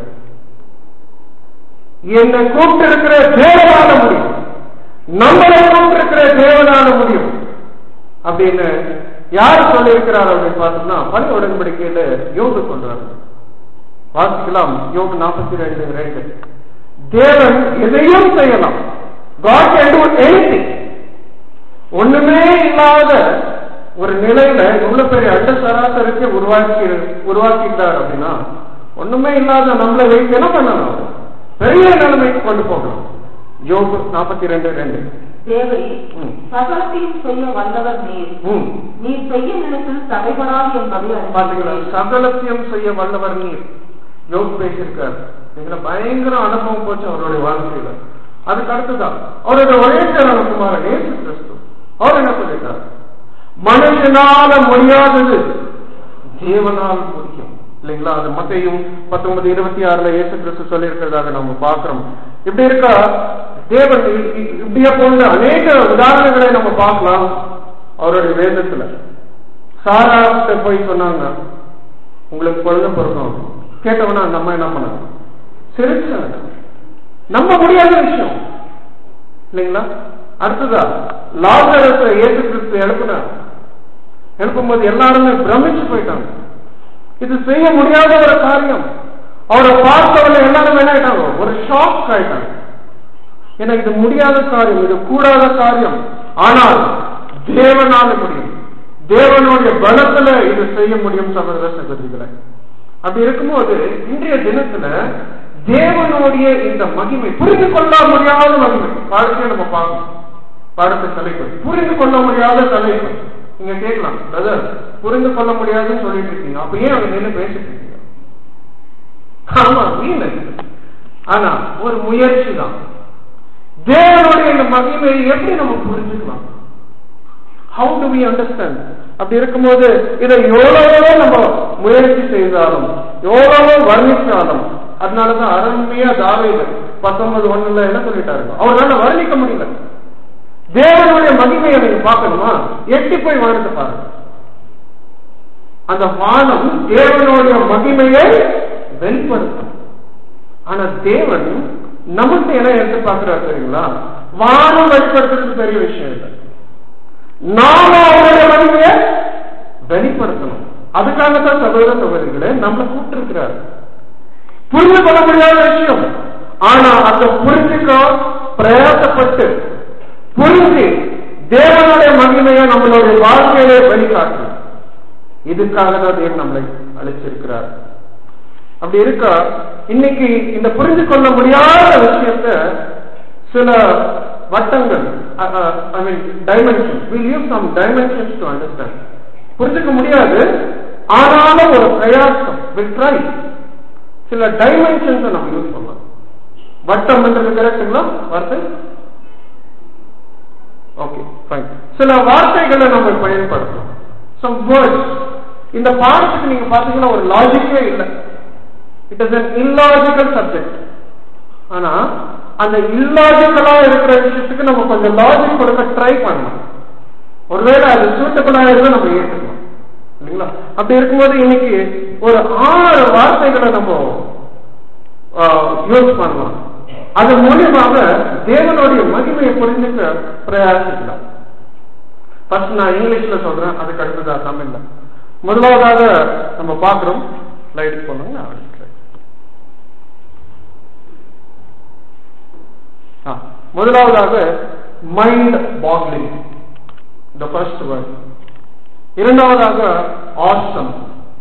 என்னை கூப்பிட்டு இருக்கிற தேவனால முடியும், நம்மளை கூப்பிட்டு இருக்கிற தேவனால முடியும் அப்படின்னு யார் சொல்லி இருக்கிறார் அப்படின்னு பார்த்தோம்னா பழைய உடன்படிக்கையில யோபு சொல்றாங்க. வாசிக்கலாம். யோபு நாற்பத்தி ரெண்டு ரெண்டு. தேவன் எதையும் செய்யலாம். God can do anything. ஒண்ணுமே இல்லாத ஒரு நிலையில இவ்வளவு பெரிய அண்ட சராசரிக்கு உருவாக்கி உருவாக்கிட்டார் அப்படின்னா ஒண்ணுமே இல்லாத நம்மளை வைத்து என்ன பண்ணணும்? பெரிய நிலைமைக்கு கொண்டு போகணும். யோபு நாற்பத்தி ரெண்டு ரெண்டு. தேவரே சகலத்தையும் செய்ய வல்லவர் நீர், நீர் செய்ய நினைத்தில் தடைபடாது என்பதை பாத்தீங்களா? சகலத்தையும் செய்ய வல்லவர் நீர் யோபு பேசியிருக்கார். பயங்கர அனுபவம் போச்சு அவருடைய வாழ்க்கையில. அதுக்கு அடுத்துதான் அவருடைய ஒரே குமாரன் இயேசு கிறிஸ்து அவர் என்ன சொல்லிட்டார்? மனுஷனால முடியாதது தேவனால் முடியும் இல்லைங்களா? அது மத்தேயும் பத்தொன்பது இருபத்தி ஆறுல இயேசு கிறிஸ்து சொல்லி இருக்கிறதாக நம்ம பாக்குறோம். இப்படி இருக்கா தேவன் இப்படியே போன்ற அநேக உதாரணங்களை நம்ம பார்க்கலாம் அவருடைய வேதத்துல. சாரா போய் சொன்னாங்க உங்களுக்கு குழந்தை பிறக்கும், கேட்டவனா அந்த அம்மா என்ன பண்ணாங்க? சிரிச்சாங்க. நம்ப முடியாத விஷயம் இல்லைங்களா? அடுத்ததா லாசரஸை இயேசு கிறிஸ்து எழுப்பினார். எழுப்பும்போது எல்லாருமே பிரமிச்சு போயிட்டாங்க. இது செய்ய முடியாத ஒரு காரியம். அவரை பார்த்தவர்கள் எல்லாரும் என்ன ஆயிட்டாங்க? ஒரு ஷாக் ஆயிட்டாங்க. ஏன்னா இது முடியாத காரியம், இது கூடாத காரியம். ஆனால் தேவனால முடியும், தேவனுடைய பலத்துல இது செய்ய முடியும் சகோதர சகோதரிகளை. அப்படி இருக்கும்போது இன்றைய தினத்துல தேவனுடைய இந்த மகிமை, புரிந்து கொள்ள முடியாத மகிமை, பாடத்தையும் நம்ம பார்க்கணும். பாடத்தை தலைப்பு புரிந்து கொள்ள முடியாத தலைப்பு. நீங்க கேட்கலாம், பிரதர் புரிந்து கொள்ள முடியாதுன்னு சொல்லிட்டு இருக்கீங்க, அப்ப ஏன் அவங்க நின்று பேசிட்டு இருக்கீங்க? ஆமா வீண். ஆனா ஒரு முயற்சி தான். தேவனுடைய இந்த மகிமையை எப்படி நம்ம புரிஞ்சுக்கலாம்? How do we understand? அப்படி இருக்கும்போது இதை எவ்வளவோ நம்ம முயற்சி செய்தாலும் எவ்வளவோ வர்ணிச்சாலும், அதனாலதான் அருமையா தாவீது பத்தொன்பது ஒண்ணுல என்ன சொல்லிட்டாரு? அவரால வர்ணிக்க முடியல. தேவனுடைய மகிமையை நீங்க பார்க்கணுமா? எட்டி போய் வானத்தை பாருங்க. அந்த வானம் தேவனுடைய மகிமையை வெளிப்படுத்தும். ஆனா தேவன் நமக்கு என்ன எடுத்து பார்க்கிறார் தெரியுங்களா? வானம் வெளிப்படுத்துறது பெரிய விஷயம் இல்லை, நாம அவருடைய மகிமையை வெளிப்படுத்தணும். அதுக்காகத்தான் சகோதர சகோதரிகளை நம்மளை கூப்பிட்டு இருக்கிறார். புரிந்து கொள்ள முடியாத விஷயம், ஆனா அந்த புரிஞ்சுக்க பிரயாசப்பட்டு புரிஞ்சு தேவனுடைய மகிமையை நம்மளுடைய வாழ்க்கையிலே வெளிக்காட்டணும். இதுக்காக தான் தேவன் நம்மளை அழைச்சிருக்கிறார். அப்படி இருக்க இன்னைக்கு இந்த புரிந்து கொள்ள முடியாத விஷயத்த சில வட்டங்கள், I mean dimension, we use some dimensions to understand. புரிஞ்சுக்க முடியாது, ஆனாலும் ஒரு பிரயாசம், we try. சில டைமென்ஷன்ஸ் நம்ம யூஸ் பண்ணலாம். வட்டம் என்றது கரெக்டுங்களா வார்த்தை? Okay fine. சில வார்த்தைகளை நம்ம பயன்படுத்தலாம். some words. இந்த பாடத்துக்கு நீங்க பாத்தீங்கன்னா ஒரு லாஜிக்கே இல்லை. It is an illogical subject. ஆனா அந்த இல்லாஜிக்கலா இருக்கிற விஷயத்துக்கு நம்ம கொஞ்சம் லாஜிக் கொடுக்க ட்ரை பண்ணலாம். ஒருவேளை அது சூட்டபிளா இருந்தா நம்ம ஏற்றுக்கலாம் இல்லைங்களா? அப்படி இருக்கும்போது இன்னைக்கு ஒரு ஆறு வார்த்தைகளை நம்ம யூஸ் பண்ணலாம். அதன் மூலியமாக தேவனுடைய மகிமையை புரிஞ்சுக்க பிரயாசிக்கலாம். ஃபர்ஸ்ட் நான் இங்கிலீஷ்ல சொல்றேன், அதுக்கு அடுத்ததா தமிழ்ல. முதலாவதாக நம்ம பார்க்கிறோம், ஸ்லைடு போனாங்க. முதலாவதாக mind boggling, the first word. இரண்டாவதாக awesome.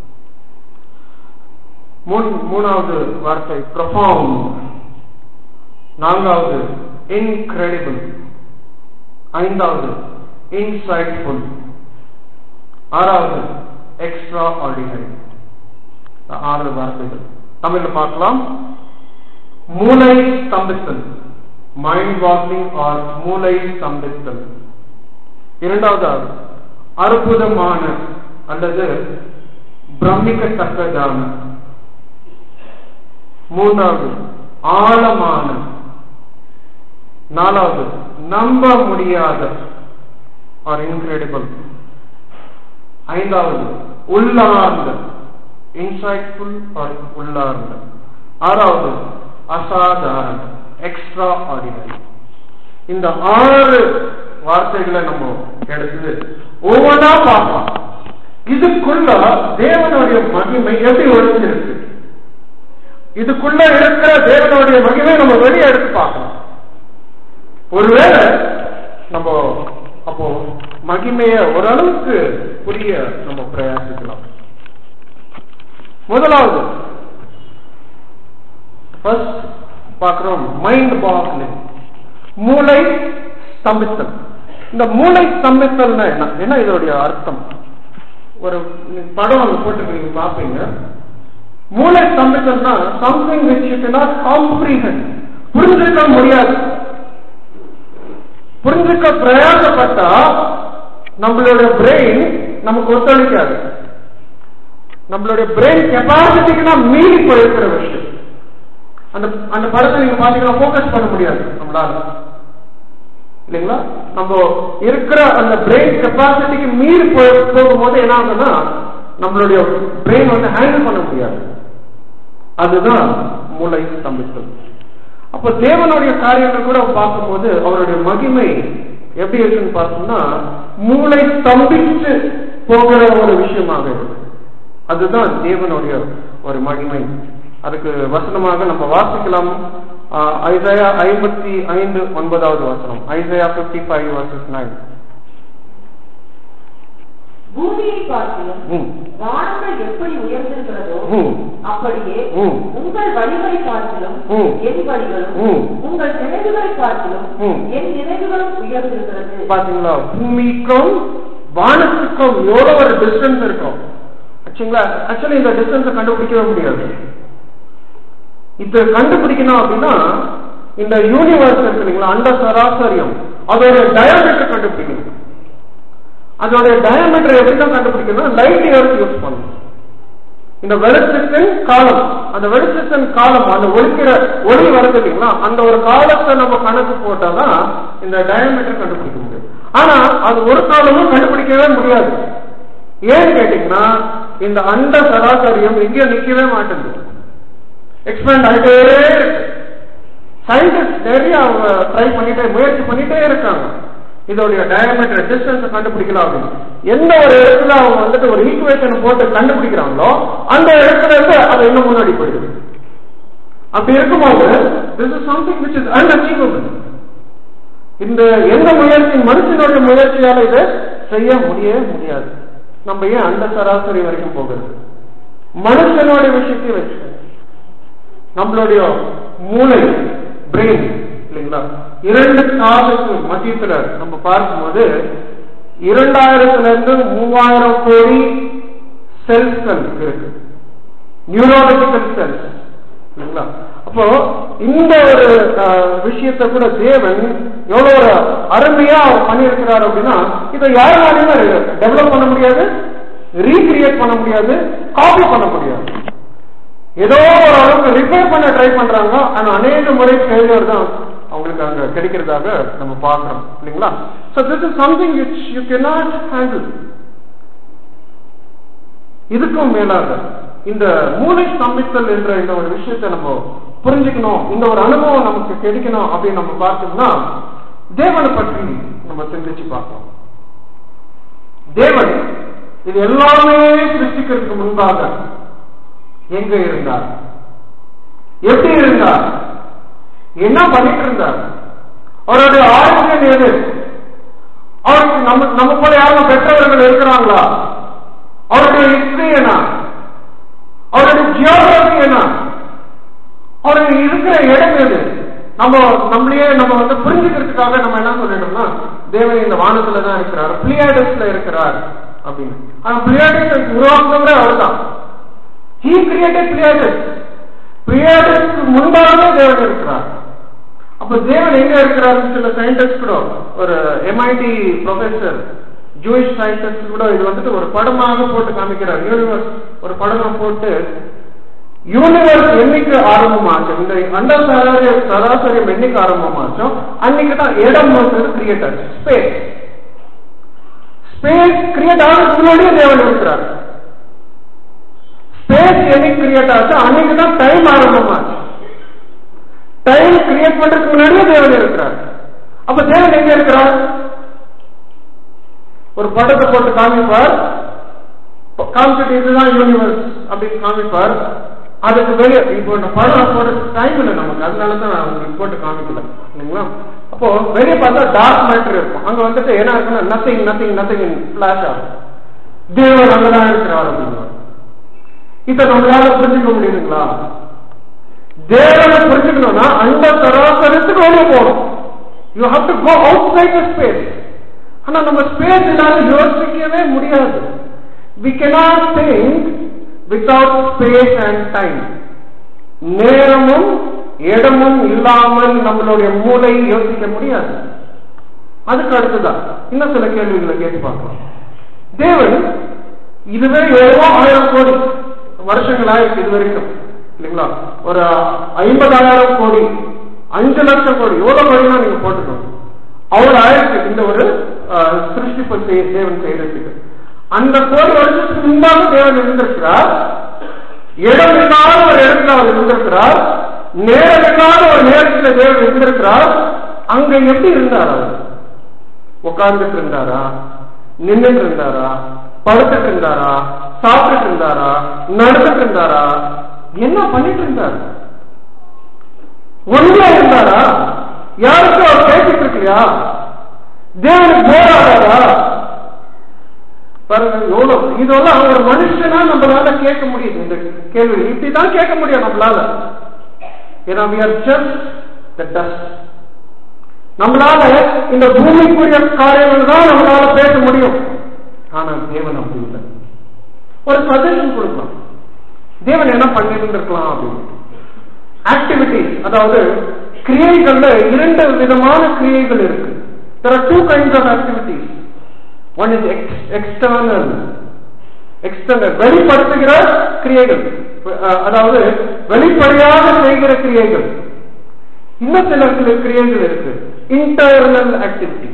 மூணாவது வார்த்தை profound. நான்காவது incredible. ஐந்தாவது insightful. ஆறாவது extraordinary. ஆறு வார்த்தைகள் தமிழ்ல பார்க்கலாம். மூளை ஸ்தம்பித்தல், மைண்ட் வாக்லிங் ஆர் மூளை ஸ்தம்பித்தல். இரண்டாவதாக அற்புதமான அல்லது பிரமிக்கத்தக்கதான. மூன்றாவது ஆழமான. நாலாவது நம்ப முடியாத ஆர் இன்கிரெடிபிள். ஐந்தாவது உள்ளார்ந்த இன்சைட்ஃபுல் உள்ளார்ந்த. ஆறாவது அசாதாரண, எக்ஸ்ட்ரா ஆர்டினரி. இந்த ஆறு வார்த்தைகளை நம்ம எடுத்து ஒவ்வொன்றா பார்க்கலாம். இதுக்குள்ள தேவனுடைய மகிமை எப்படி ஒழிஞ்சிருக்கு, இதுக்குள்ள இருக்கிற தேவனுடைய மகிமை நம்ம வெளியே எடுத்து பார்க்கலாம். ஒருவேளை நம்ம அப்போ மகிமைய ஓரளவுக்கு புரிய நம்ம பிரயாசிக்கலாம். முதலாவது ஃபர்ஸ்ட் பார்க்கிறோம், மைண்ட் பாக்லிங், மூளை ஸ்தம்பித்தல். இந்த மூளை ஸ்தம்பித்தல்னா என்ன, என்ன இதோடைய அர்த்தம்? ஒரு படம் அங்க போட்டு பாப்பீங்க. மூளை ஸ்தம்பித்தல்னா something which you cannot comprehend, புரிஞ்சுக்க முடியாது. புரிஞ்சுக்க பிரயாசப்பட்டா நம்மளுடைய பிரெயின் நமக்கு ஒத்துழைக்காது. நம்மளுடைய பிரெயின் கெப்பாசிட்டிக்கு நான் மீறி போயிருக்கிற விஷயம். அந்த அந்த படத்தை நீங்க பாத்தீங்கன்னா போக்கஸ் பண்ண முடியாது நம்மளால, இல்லைங்களா? நம்ம இருக்கிற அந்த பிரெயின் கெப்பாசிட்டிக்கு மீறி போகும்போது என்ன ஆகுதுன்னா நம்மளுடைய பிரெயின் வந்து ஹேண்டில் பண்ண முடியாது. அதுதான் மூளை ஸ்தம்பித்தல். அப்ப தேவனுடைய காரியங்கள் கூட பார்க்கும்போது அவருடைய மகிமை எப்படி இருக்குன்னு பார்த்தோம்னா மூளை ஸ்தம்பிச்சு போகிற ஒரு விஷயமாக இருக்கு. அதுதான் தேவனுடைய ஒரு மகிமை. அதுக்கு வசனமாக நம்ம வாசிக்கலாம். ஐசாயா ஐம்பத்தி ஐந்து ஒன்பதாவது வசனம், Isaiah fifty five verses nine. பூமியை பார்க்கிலும் வானங்கள் எப்படி உயர்ந்திருக்கிறதோ அப்படியே உங்கள் வழிகளை பார்க்கிலும் என் வழிகளும் உங்கள் நினைவுகளை பார்க்கிலும் என் நினைவுகளும் உயர்ந்திருக்கிறது. பாத்தீங்களா, பூமிக்கும் வானத்துக்கும் எவ்வளவு ஒரு டிஸ்டன்ஸ் இருக்கும். ஆக்சுவலி இந்த டிஸ்டன்ஸை கண்டுபிடிக்கவே முடியாது. இத கண்டுபிடிக்கணும் அப்படின்னா இந்த யூனிவர்ஸ் இருக்கு இல்லைங்களா, அண்ட சராசரியம், அதோட டயாமீட்டர் கண்டுபிடிக்கணும். அதோட டயாமீட்டர் எப்படிதான் கண்டுபிடிக்கணும், லைட் இயர்ஸ் யூஸ் பண்ணணும். இந்த வெளிச்சத்தின் காலம், அந்த வெளிச்சத்தின் காலம், அந்த ஒளிக்கிற ஒளி வருது இல்லைங்களா, அந்த ஒரு காலத்தை நம்ம கணக்கு போட்டாதான் இந்த டயாமீட்டர் கண்டுபிடிக்க முடியும். ஆனா அது ஒரு காலமும் கண்டுபிடிக்கவே முடியாது. ஏன்னு கேட்டீங்கன்னா இந்த அண்ட சராசரியம் எங்கேயும் நிக்கவே மாட்டேங்குது, எக்ஸ்பேண்ட் ஆகிட்டே இருக்கு. சயின்டிஸ்ட் நிறைய அவங்க ட்ரை பண்ணிட்டே முயற்சி பண்ணிட்டே இருக்காங்க இதோடைய டயாமீட்டர் டிஸ்டன்ஸ் கண்டுபிடிக்கலாம் அப்படின்னு. எந்த ஒரு இடத்துல அவங்க வந்துட்டு ஒரு ஈக்குவேஷன் போட்டு கண்டுபிடிக்கிறாங்களோ அந்த இடத்துல இருந்து அதை இன்னும் முன்னாடி போயிடுது. அப்படி இருக்கும்போது this is something which is unachievable. இந்த எந்த முயற்சி மனுஷனுடைய முயற்சியால இதை செய்ய முடியவே முடியாது. நம்ம ஏன் அந்த சராசரி வரைக்கும் போகிறது? மனுஷனுடைய விஷயத்தை வச்சு நம்மளுடைய மூளை பிரெயின் இல்லைங்களா, இரண்டு காதுக்கு மத்தியத்துல நம்ம பார்க்கும்போது இரண்டாயிரத்துல இருந்து மூவாயிரம் கோடி செல்ஸ்கள் இருக்கு, நியூரோலஜிக்கல் செல்ஸ் இல்லைங்களா. அப்போ இந்த ஒரு விஷயத்தை கூட தேவன் எவ்வளவு ஒரு அருமையா பண்ணியிருக்கிறார் அப்படின்னா இதை யாராலையுமே டெவலப் பண்ண முடியாது, ரீகிரியேட் பண்ண முடியாது, காப்பி பண்ண முடியாது. ஏதோ ஒரு அளவுக்கு ரிப்பேர் பண்ண ட்ரை பண்றாங்க, ஆனா அநேக முறை ஃபெயிலியர் தான் அவங்களுக்கு அங்க கிடைக்கிறதாக நம்ம பார்க்கிறோம் இல்லைங்களா. So this is something which you cannot handle. இதுக்கும் மேலாக இந்த மூளை ஸ்தம்பித்தல் என்ற இந்த ஒரு விஷயத்தை நம்ம புரிஞ்சுக்கணும், இந்த ஒரு அனுபவம் நமக்கு கிடைக்கணும் அப்படின்னு நம்ம பார்த்தோம்னா தேவனை பற்றி நம்ம சிந்திச்சு பார்க்கணும். தேவன் இது எல்லாமே சிருஷ்டிக்கிறதுக்கு முன்பாக எங்க இருந்தார், எப்படி இருந்தார், என்ன பண்ணிட்டு இருந்தார், அவருடைய ஆரோக்கியம் எது, அவருக்கு நம்ம நம்ம போல யாரும் பெற்றவர்கள் இருக்கிறாங்களா, அவருடைய ஹிஸ்டரி என்ன, அவருடைய ஜியோகிராபி என்ன, அவருக்கு இருக்கிற இடம் எது, நம்ம நம்மளையே நம்ம வந்து புரிஞ்சுக்கிறதுக்காக நம்ம என்ன சொல்லிட்டோம்னா தேவன் இந்த வானத்துல தான் இருக்கிறார், பிளியாடஸ்ல இருக்கிறார் அப்படின்னு. ஆனா பிளியாடஸ் உருவாக்குறவரே அவர் தான். He created Pleiades. Pleiades முன்பாகவே தேவன் இருக்கிறார். அப்ப தேவன் எங்க இருக்கிறார்? சில சயின்டிஸ்ட் கூட, ஒரு எம்ஐடி ப்ரொஃபசர், ஜூயிஷ் சயின்டிஸ்ட் கூட இது வந்துட்டு ஒரு படமாக போட்டு காமிக்கிறார். யூனிவர்ஸ் ஒரு படமா போட்டு யூனிவர்ஸ் என்னைக்கு ஆரம்பமாச்சு, இந்த அண்ட சராசரியம் என்னைக்கு ஆரம்பமாச்சோ அன்னைக்கு தான் இடம் வந்து கிரியேட் ஆச்சு. ஸ்பேஸ் ஸ்பேஸ் கிரியேட் ஆகிறதுக்கு முன்னாடியே தேவன் இருக்கிறார். ஸ்பேஸ் என்னைக்கு கிரியேட் ஆச்சு அன்னைக்குதான் டைம் ஆரம்பமாச்சு. டைம் கிரியேட் பண்றதுக்கு முன்னாடியே தேவன் இருக்கிறார். அப்ப தேவன் எங்க இருக்கிறார்? ஒரு படத்தை போட்டு காமிப்பார், காமிச்சிட்டு இதுதான் யூனிவர்ஸ் அப்படின்னு காமிப்பார். அதுக்கு வெளியே இப்போ படம் போட டைம் இல்லை நமக்கு, அதனாலதான் நான் உங்களுக்கு போட்டு காமிக்கல இல்லைங்களா. அப்போ வெளியே பார்த்தா டார்க் மேட்டர் இருக்கும், அங்க வந்துட்டு என்ன இருக்குன்னா நத்திங் நத்திங் நத்திங் பிளாஷ் ஆகும். தேவன் அங்கதான் இருக்கிறார் அப்படின்னா இத நம்மளால புரிஞ்சுக்க முடியுதுங்களா? தேவனை புரிஞ்சுக்கணும்னா அந்த சராசரத்துக்கு வெளியே போகணும். You have to go outside the space. ஆனா நம்ம ஸ்பேஸ் இல்லாம யோசிக்கவே முடியாது. we cannot think without space and time. நேரமும் இடமும் இல்லாமல் நம்மளுடைய மூளை யோசிக்க முடியாது. அதுக்கு அடுத்துதான் இன்னும் சில கேள்விகளை கேட்டு பார்க்கலாம். தேவன் இதுவே ஏதோ ஆயிரம் கோடி வருஷங்கள் ஆயிருக்கு இது வரைக்கும் இல்லைங்களா. ஒரு ஐம்பதாயிரம் கோடி அஞ்சு லட்சம் கோடி எவ்வளவு கோடினா நீங்க போட்டுக்கணும், அவ்வளவு ஆயிருக்கு இந்த ஒரு சிருஷ்டிப்பு தேவன் செய்யறதுக்கு. அந்த கோடி வருஷத்துக்கு முன்பாக தேவன் இருந்திருக்கிறார். இடம் இல்லாத ஒரு இடத்துல அவர் இருந்திருக்கிறார். நேரம் இல்லாத ஒரு நேரத்தில் தேவன் இருந்திருக்கிறார். அங்க எப்படி இருந்தார்? அவர் உட்கார்ந்துட்டு இருந்தாரா, நின்றுட்டு இருந்தாரா, படுத்துட்டு இருந்தாரா, சாப்பிட்டு இருந்தாரா, நடந்துட்டு இருந்தாரா, என்ன பண்ணிட்டு இருந்தாரு? ஒன்றியா இருந்தாரா? யாருக்கும் அவர் பேசிட்டு இருக்கலையா? தேவனுக்கு போராடாரா? பாருங்க எவ்வளவு இதெல்லாம் ஒரு மனுஷனா நம்மளால கேட்க முடியுது. இந்த கேள்வி இப்படிதான் கேட்க முடியும் நம்மளால. ஏன்னா we are just the dust. நம்மளால இந்த பூமிக்குரிய காரியங்கள் தான் நம்மளால பேச முடியும். ஆனா தேவன் அப்படி இல்லை. ஒரு சஜஷன் கொடுக்கலாம், தேவன் என்ன பண்ணிட்டு இருக்கலாம் அப்படின்னு. ஆக்டிவிட்டிஸ், அதாவது கிரியைகள்ல இரண்டு விதமான கிரியைகள் இருக்கு. there are two kinds of activities. one is external, external வெளிப்படுத்துகிற கிரியைகள், அதாவது வெளிப்படையாக செய்கிற கிரியைகள். இன்னும் சில சில கிரியைகள் இருக்கு இன்டர்னல் ஆக்டிவிட்டி.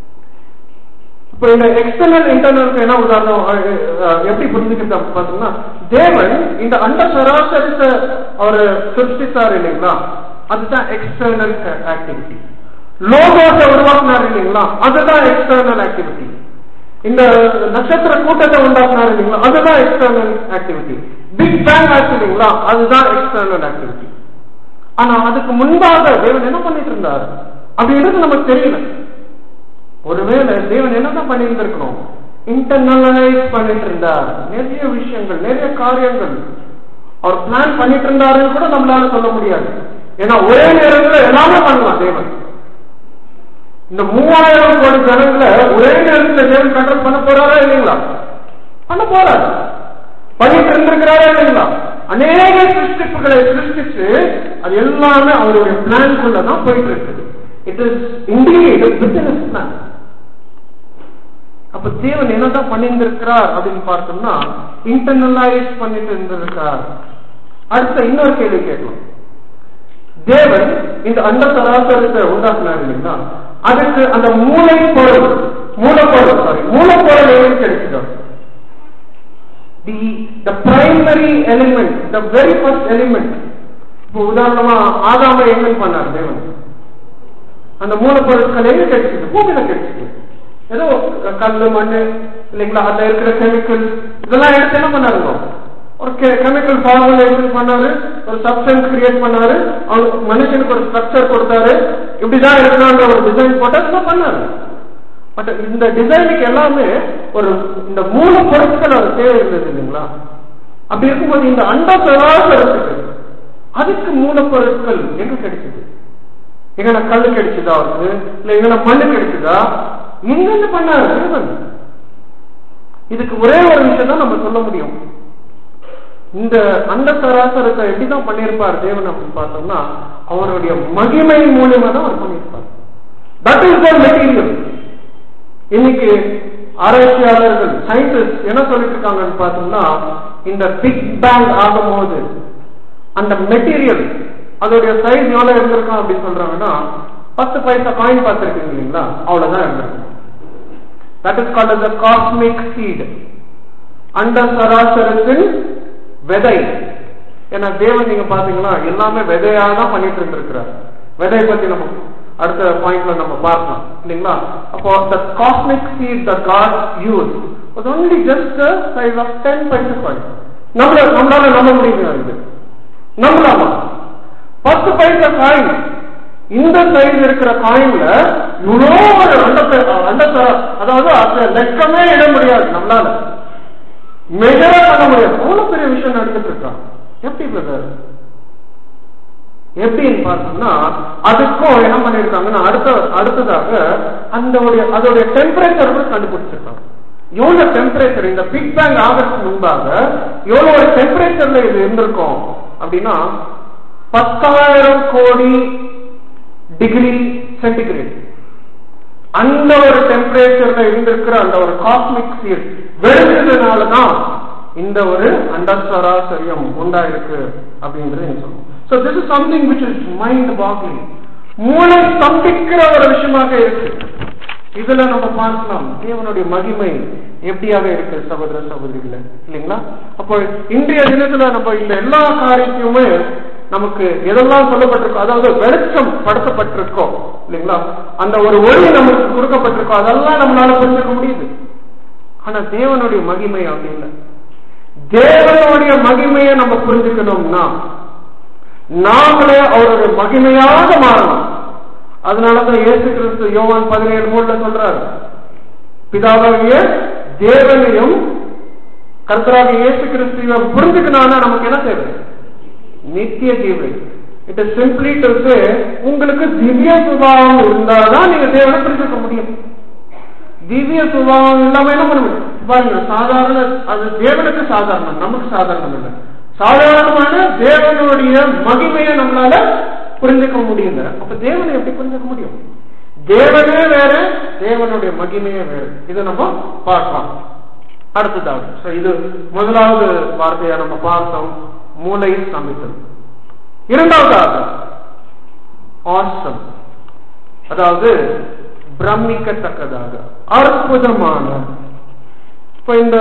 இப்ப இந்த எக்ஸ்டர்னல் இன்டர்னல் என்ன உதாரணம் எப்படி புரிஞ்சுக்கிட்ட பார்த்தோம்னா, தேவன் இந்த அண்ட சராசரித்த அவர் சிருஷ்டித்தார் இல்லைங்களா, அதுதான் எக்ஸ்டர்னல் ஆக்டிவிட்டி. லோகோஸை உருவாக்குனார் இல்லைங்களா, அதுதான் எக்ஸ்டர்னல் ஆக்டிவிட்டி. இந்த நட்சத்திர கூட்டத்தை உண்டாக்குனார் இல்லைங்களா, அதுதான் எக்ஸ்டர்னல் ஆக்டிவிட்டி. பிக் பேங் ஆச்சு இல்லைங்களா, அதுதான் எக்ஸ்டர்னல் ஆக்டிவிட்டி. ஆனா அதுக்கு முன்பாக தேவன் என்ன பண்ணிட்டு இருந்தார் அப்படின்றது நமக்கு தெரியல. ஒருவேளை தேவன் என்னதான் பண்ணிட்டு இருக்கணும், இன்டர்னலைஸ் பண்ணிட்டு இருந்தார். நிறைய விஷயங்கள், நிறைய காரியங்கள் அவர் பிளான் பண்ணிட்டு இருந்தாருன்னு கூட நம்மளால சொல்ல முடியாது. ஏன்னா ஒரே நேரத்தில் எல்லாமே பண்ணலாம் தேவன். இந்த மூவாயிரம் கோடி ஜனங்களை ஒரே நேரத்தில் தேவன் கண்ட்ரோல் பண்ண போறாரா இல்லைங்களா? பண்ண போறாரு, பண்ணிட்டு இருந்திருக்கிறாரா இல்லைங்களா? அநேக சிருஷ்டிப்புகளை சிருஷ்டிச்சு அது எல்லாமே அவருடைய பிளான்குள்ளதான் போயிட்டு இருக்குது. It is indeed business plan. அப்ப தேவன் என்னதான் பண்ணியிருந்திருக்கிறார் அப்படின்னு பார்த்தோம்னா இன்டர்னலைஸ் பண்ணிட்டு இருந்திருக்கிறார். அடுத்த இன்னொரு கேள்வி கேட்கலாம், தேவன் இந்த அண்ட சராசரத்தை உண்டாக்குனார் இல்லைங்களா, அதுக்கு அந்த மூளை பொருள் மூலப்பொருள் சாரி மூலப்பொருள் எது கிடைக்கிறது? The, the primary element, the very first element. இப்போ உதாரணமா ஆதாமை என்ன பண்ணார் தேவன்? அந்த மூலப்பொருட்கள் எங்க கிடைச்சது? பூமியில கிடைச்சது. ஏதோ கல்லு மண்ணு இல்லைங்களா, அதுல இருக்கிற கெமிக்கல் இதெல்லாம் எடுத்து என்ன பண்ணாருங்க, ஒரு கெமிக்கல் ஃபார்முலேஷன் பண்ணாரு, ஒரு சப்ஸ்டன்ஸ் கிரியேட் பண்ணாரு, அவங்க மனுஷனுக்கு ஒரு ஸ்ட்ரக்சர் கொடுத்தாரு, இப்படிதான் இருக்கணும்ன்ற ஒரு டிசைன் போட்டா பண்ணாரு. பட் இந்த டிசைனுக்கு எல்லாமே ஒரு இந்த மூல பொருட்கள் அவர் தேவை இருந்தது இல்லைங்களா. அப்படி இருக்கும்போது இந்த அண்ட சராசரத்துக்கு அதுக்கு மூலப்பொருட்கள் எங்க கிடைச்சது? எங்கன்னா கல்லு கிடைச்சதா அவருக்கு, இல்ல எங்கன்னா மண்ணு கிடைச்சதா? எங்க பண்ணாரு தேவன்? இதுக்கு ஒரே ஒரு விஷயம் தான் நம்ம சொல்ல முடியும், இந்த அண்ட சராசரத்தை எப்படிதான் பண்ணியிருப்பார் தேவன் அப்படின்னு பார்த்தோம்னா அவருடைய மகிமை மூலியமா தான் அவர் பண்ணியிருப்பார். That is the material. இன்னைக்கு ஆராய்ச்சியாளர்கள் சயின்டிஸ்ட் என்ன சொல்லிட்டு இருக்காங்கன்னு பார்த்தோம்னா, இந்த பிக் பேங் ஆகும் போது அந்த மெட்டீரியல் அதோடைய சைஸ் எவ்வளவு இருந்திருக்கும் அப்படின்னு சொல்றாங்கன்னா, பத்து பைசா காயின் பார்த்திருக்கீங்க இல்லைங்களா, அவ்வளவுதான் இருந்திருக்கும். That is called as a cosmic seed. அண்ட சராசரத்தின் விதை. ஏன்னா தேவன் நீங்க பாத்தீங்களா எல்லாமே விதையா தான் பண்ணிட்டு இருந்திருக்கிறார். விதை பத்தி நம்ம அடுத்த பாயிண்ட்ல நம்ம பார்க்கலாம் இல்லைங்களா. அப்போ the cosmic seed that God used was only just the size of ten paisa coin. நம்மள நம்மளால நம்ப முடியுங்க, நம்பலாமா? பத்து பைசா காயின், இந்த சைஸ் இருக்கிற காயின்ல இவ்வளோ ஒரு அண்டத்தை அண்டத்தை அதாவது லெக்கமே இட முடியாது, நம்மளால மெஜரா பண்ண முடியாது. அவ்வளவு பெரிய விஷயம் நடந்துட்டு இருக்கான். எப்படி பிரதர் எப்படின்னு பார்த்தோம்னா அதுக்கும் என்ன பண்ணிருக்காங்கன்னா அடுத்த அடுத்ததாக அந்த அதோடைய டெம்பரேச்சர் கண்டுபிடிச்சிருக்காங்க. எவ்வளவு டெம்பரேச்சர் இந்த பிக் பேங் ஆகிறதுக்கு முன்பாக எவ்வளவு ஒரு டெம்பரேச்சர்ல இது இருந்திருக்கும் அப்படின்னா பத்தாயிரம் கோடி டிகிரி சென்டிகிரேட். அந்த ஒரு டெம்பரேச்சர்ல இருந்திருக்கிற அந்த ஒரு காஸ்மிக் சீட் வெடிச்சதுனாலதான் இந்த ஒரு அண்டசராசரியம் உண்டாயிருக்கு அப்படின்றது சொல்லுவோம். So this is something which is mind boggling. மூளை ஸ்தம்பிக்கிற ஒரு விஷயமாக இருக்கு. இதுல நம்ம பார்க்கலாம் தேவனுடைய மகிமை எப்படியாக இருக்கு சகோதர சகோதரிகளே, இல்லைங்களா? அப்போ இன்றைய தினத்துல நம்ம இந்த எல்லா காரியத்தையுமே நமக்கு எதெல்லாம் சொல்லப்பட்டிருக்கோ, அதாவது வெளிச்சம் படுத்தப்பட்டிருக்கோ இல்லைங்களா, அந்த ஒரு ஒளி நமக்கு கொடுக்கப்பட்டிருக்கோ அதெல்லாம் நம்மளால புரிஞ்சுக்க முடியுது. ஆனா தேவனுடைய மகிமை அப்படி இல்லை. தேவனுடைய மகிமையை நம்ம புரிஞ்சுக்கணும்னா நாமளே அவருடைய மகிமையாக மாறணும். அதனாலதான் இயேசு கிறிஸ்து யோவான் பதினேழு மூணுல சொல்றாரு, பிதாவாகிய தேவனையும் கர்த்தராக இயேசு கிறிஸ்துவையும் புரிஞ்சுக்கணும்னா நமக்கு என்ன தேவை? நித்திய ஜீவன். It is simply to say உங்களுக்கு திவ்ய சுபாவம் இருந்தாதான் நீங்க தேவனை புரிஞ்சுக்க முடியும். திவ்ய சுபாவம் இல்லாம என்ன பண்ண முடியும்? பாருங்க, சாதாரண அது தேவனுக்கு சாதாரணம், நமக்கு சாதாரணம் இல்லை. சாதாரணமான தேவனுடைய மகிமையை நம்மளால புரிஞ்சுக்க முடியல. அப்ப தேவனை எப்படி புரிஞ்சுக்க முடியும்? தேவனே வேற, தேவனுடைய மகிமையே வேற. இதை நம்ம பார்க்கலாம் அடுத்ததாக. இது முதலாவது வார்த்தையா நம்ம பார்த்தோம், மூளை சமைத்தல். இரண்டாவதாக ஆசம், அதாவது பிரமிக்கத்தக்கதாக, அற்புதமான. இப்ப இந்த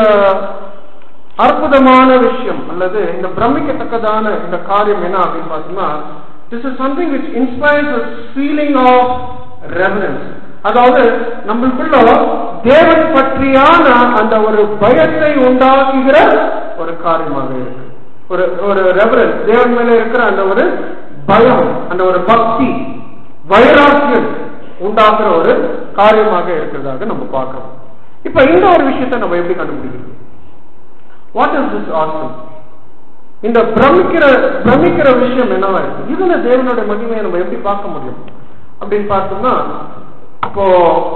அற்புதமான விஷயம் அல்லது இந்த பிரமிக்கத்தக்கதான இந்த காரியம் என்ன அப்படின்னு பார்த்தோம்னா, this is something which inspires a feeling of reverence. அதாவது நம்மளுக்குள்ள தேவன் பற்றியான அந்த ஒரு பயத்தை உண்டாக்குகிற ஒரு காரியமாக இருக்கு. ஒரு ஒரு ரெவரன்ஸ், தேவன் மேல இருக்கிற அந்த ஒரு பயம், அந்த ஒரு பக்தி, வைராக்கியம் உண்டாக்குற ஒரு காரியமாக இருக்கிறதாக நம்ம பார்க்கிறோம். இப்ப இந்த ஒரு விஷயத்தை நம்ம எப்படி கண்டுபிடிக்கிறது? What is this awesome? இந்த பிரமிக்கிற பிரமிக்கிற விஷயம் என்னவா இருக்கு? இதுல தேவனுடைய மகிமையை நம்ம எப்படி பார்க்க முடியும் அப்படின்னு பார்த்தோம்னா, இப்போ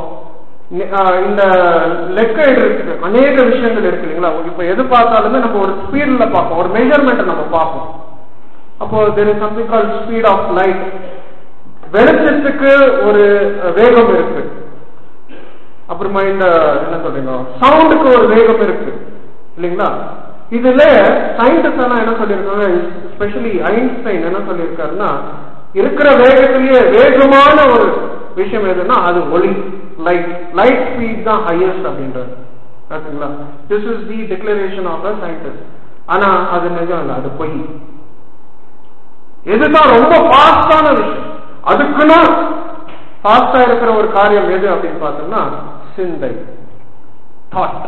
இந்த லெக்க இருக்கு, அநேக விஷயங்கள் இருக்கு இல்லைங்களா. இப்ப எது பார்த்தாலுமே நம்ம ஒரு ஸ்பீட்ல பார்ப்போம், ஒரு மெஷர்மெண்ட் நம்ம பார்ப்போம். அப்போ there is something called speed of light. வெளிச்சத்துக்கு ஒரு வேகம் இருக்கு. அப்புறமா இந்த என்ன சொல்றீங்க, சவுண்டுக்கு ஒரு வேகம் இருக்கு இல்லைங்களா. இதுல சயின்டிஸ்ட் எல்லாம் என்ன சொல்லியிருக்காங்க, எஸ்பெஷலி ஐன்ஸ்டைன் என்ன சொல்லியிருக்காருன்னா, இருக்கிற வேகத்திலேயே வேகமான ஒரு விஷயம் எதுன்னா அது ஒளி, லைட். லைட் ஸ்பீட் தான் ஹையஸ்ட் அப்படின்றது. This is the declaration of a scientist. ஆனா அது நிஜம் இல்லை, அது பொய். எதுதான் ரொம்ப ஃபாஸ்டான விஷயம், அதுக்குன்னா ஃபாஸ்டா இருக்கிற ஒரு காரியம் எது அப்படின்னு பார்த்தோம்னா சிந்தை, தாட்.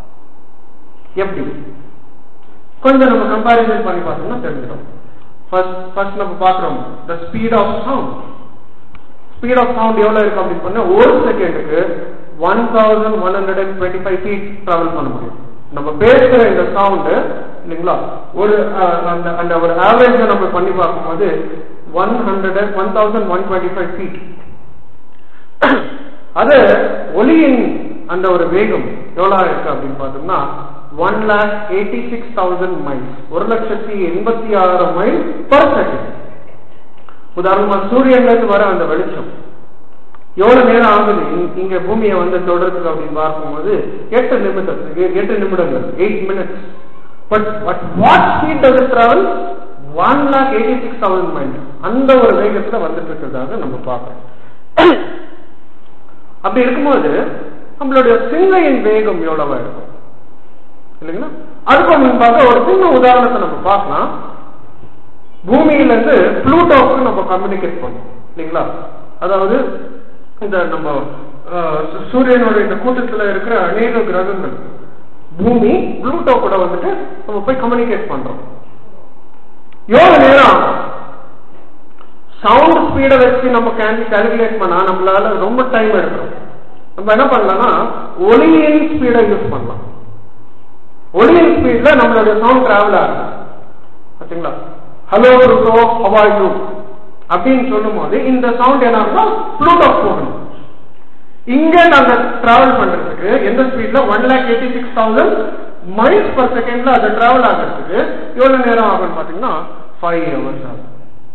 எப்படி கொஞ்சம் நம்ம கம்பாரிசன் பண்ணி பார்த்தோம்னா தெரிஞ்சிடும். ஃபர்ஸ்ட் ஃபர்ஸ்ட் நம்ம பார்க்கிறோம் the speed of sound. Speed of sound எவ்வளவு இருக்கு அப்படின்னு பண்ணா, ஒரு செகண்டுக்கு one thousand one hundred and twenty five feet travel பண்ண முடியும். நம்ம பேசுற இந்த சவுண்ட் இல்லைங்களா, ஒரு அந்த அந்த ஒரு ஆவரேஜ் நம்ம பண்ணி பார்க்கும்போது one hundred one thousand one twenty five feet. அது ஒலியின் அந்த ஒரு வேகம் எவ்வளவு இருக்கு அப்படின்னு பார்த்தோம்னா one lakh eighty six thousand miles, ஒரு லட்சத்தி எண்பத்தி ஆயிரம் மைல் பர் செகண்ட். உதாரணமா சூரியன்ல இருந்து வர அந்த வெளிச்சம் எவ்வளவு நேரம் ஆகுது இங்க பூமியை வந்து தொடர்றதுக்கு அப்படின்னு பார்க்கும்போது எட்டு நிமிடம் எட்டு நிமிடங்கள் eight minutes. But what speed does it travel? One lakh eighty six thousand miles. அந்த ஒரு வேகத்துல வந்துட்டு இருக்கிறதாக நம்ம பார்க்கிறோம். அப்படி இருக்கும்போது நம்மளுடைய சிந்தையின் வேகம் எவ்வளவா இருக்கும்? இல்லைங்களா? அதுக்கு முன்பாக ஒரு சின்ன உதாரணத்தை நம்ம பார்க்கலாம். பூமியில இருந்து புளூட்டோவுக்கு நம்ம கம்யூனிகேட் பண்ணோம் இல்லைங்களா? அதாவது இந்த நம்ம சூரியனோட இந்த கூட்டத்துல இருக்கிற அநேக கிரகங்கள் பூமி புளூட்டோ கூட வந்துட்டு நம்ம போய் கம்யூனிகேட் பண்றோம். எவ்வளவு நேரம் சவுண்ட் ஸ்பீடை வச்சு நம்ம கால்குலேட் பண்ணா நம்மளால ரொம்ப டைம் எடுக்கும். நம்ம என்ன பண்ணலாம்னா ஒலியின் ஸ்பீடை யூஸ் பண்ணலாம். ஒலியின் ஸ்பீட்ல நம்மளுடைய சவுண்ட் டிராவல் ஆகும். பாத்தீங்களா? Hello Pluto how are you அப்படின்னு சொல்லும் போது இந்த சவுண்ட் என்ன ஆகும்? புளூட்டோ போகணும். இங்க நாங்க டிராவல் பண்றதுக்கு எந்த ஸ்பீட்ல one lakh eighty six thousand miles per செகண்ட்ல அதை டிராவல் ஆகிறதுக்கு எவ்வளவு நேரம் ஆகும் பாத்தீங்கன்னா ஃபைவ் ஹவர்ஸ் ஆகும்.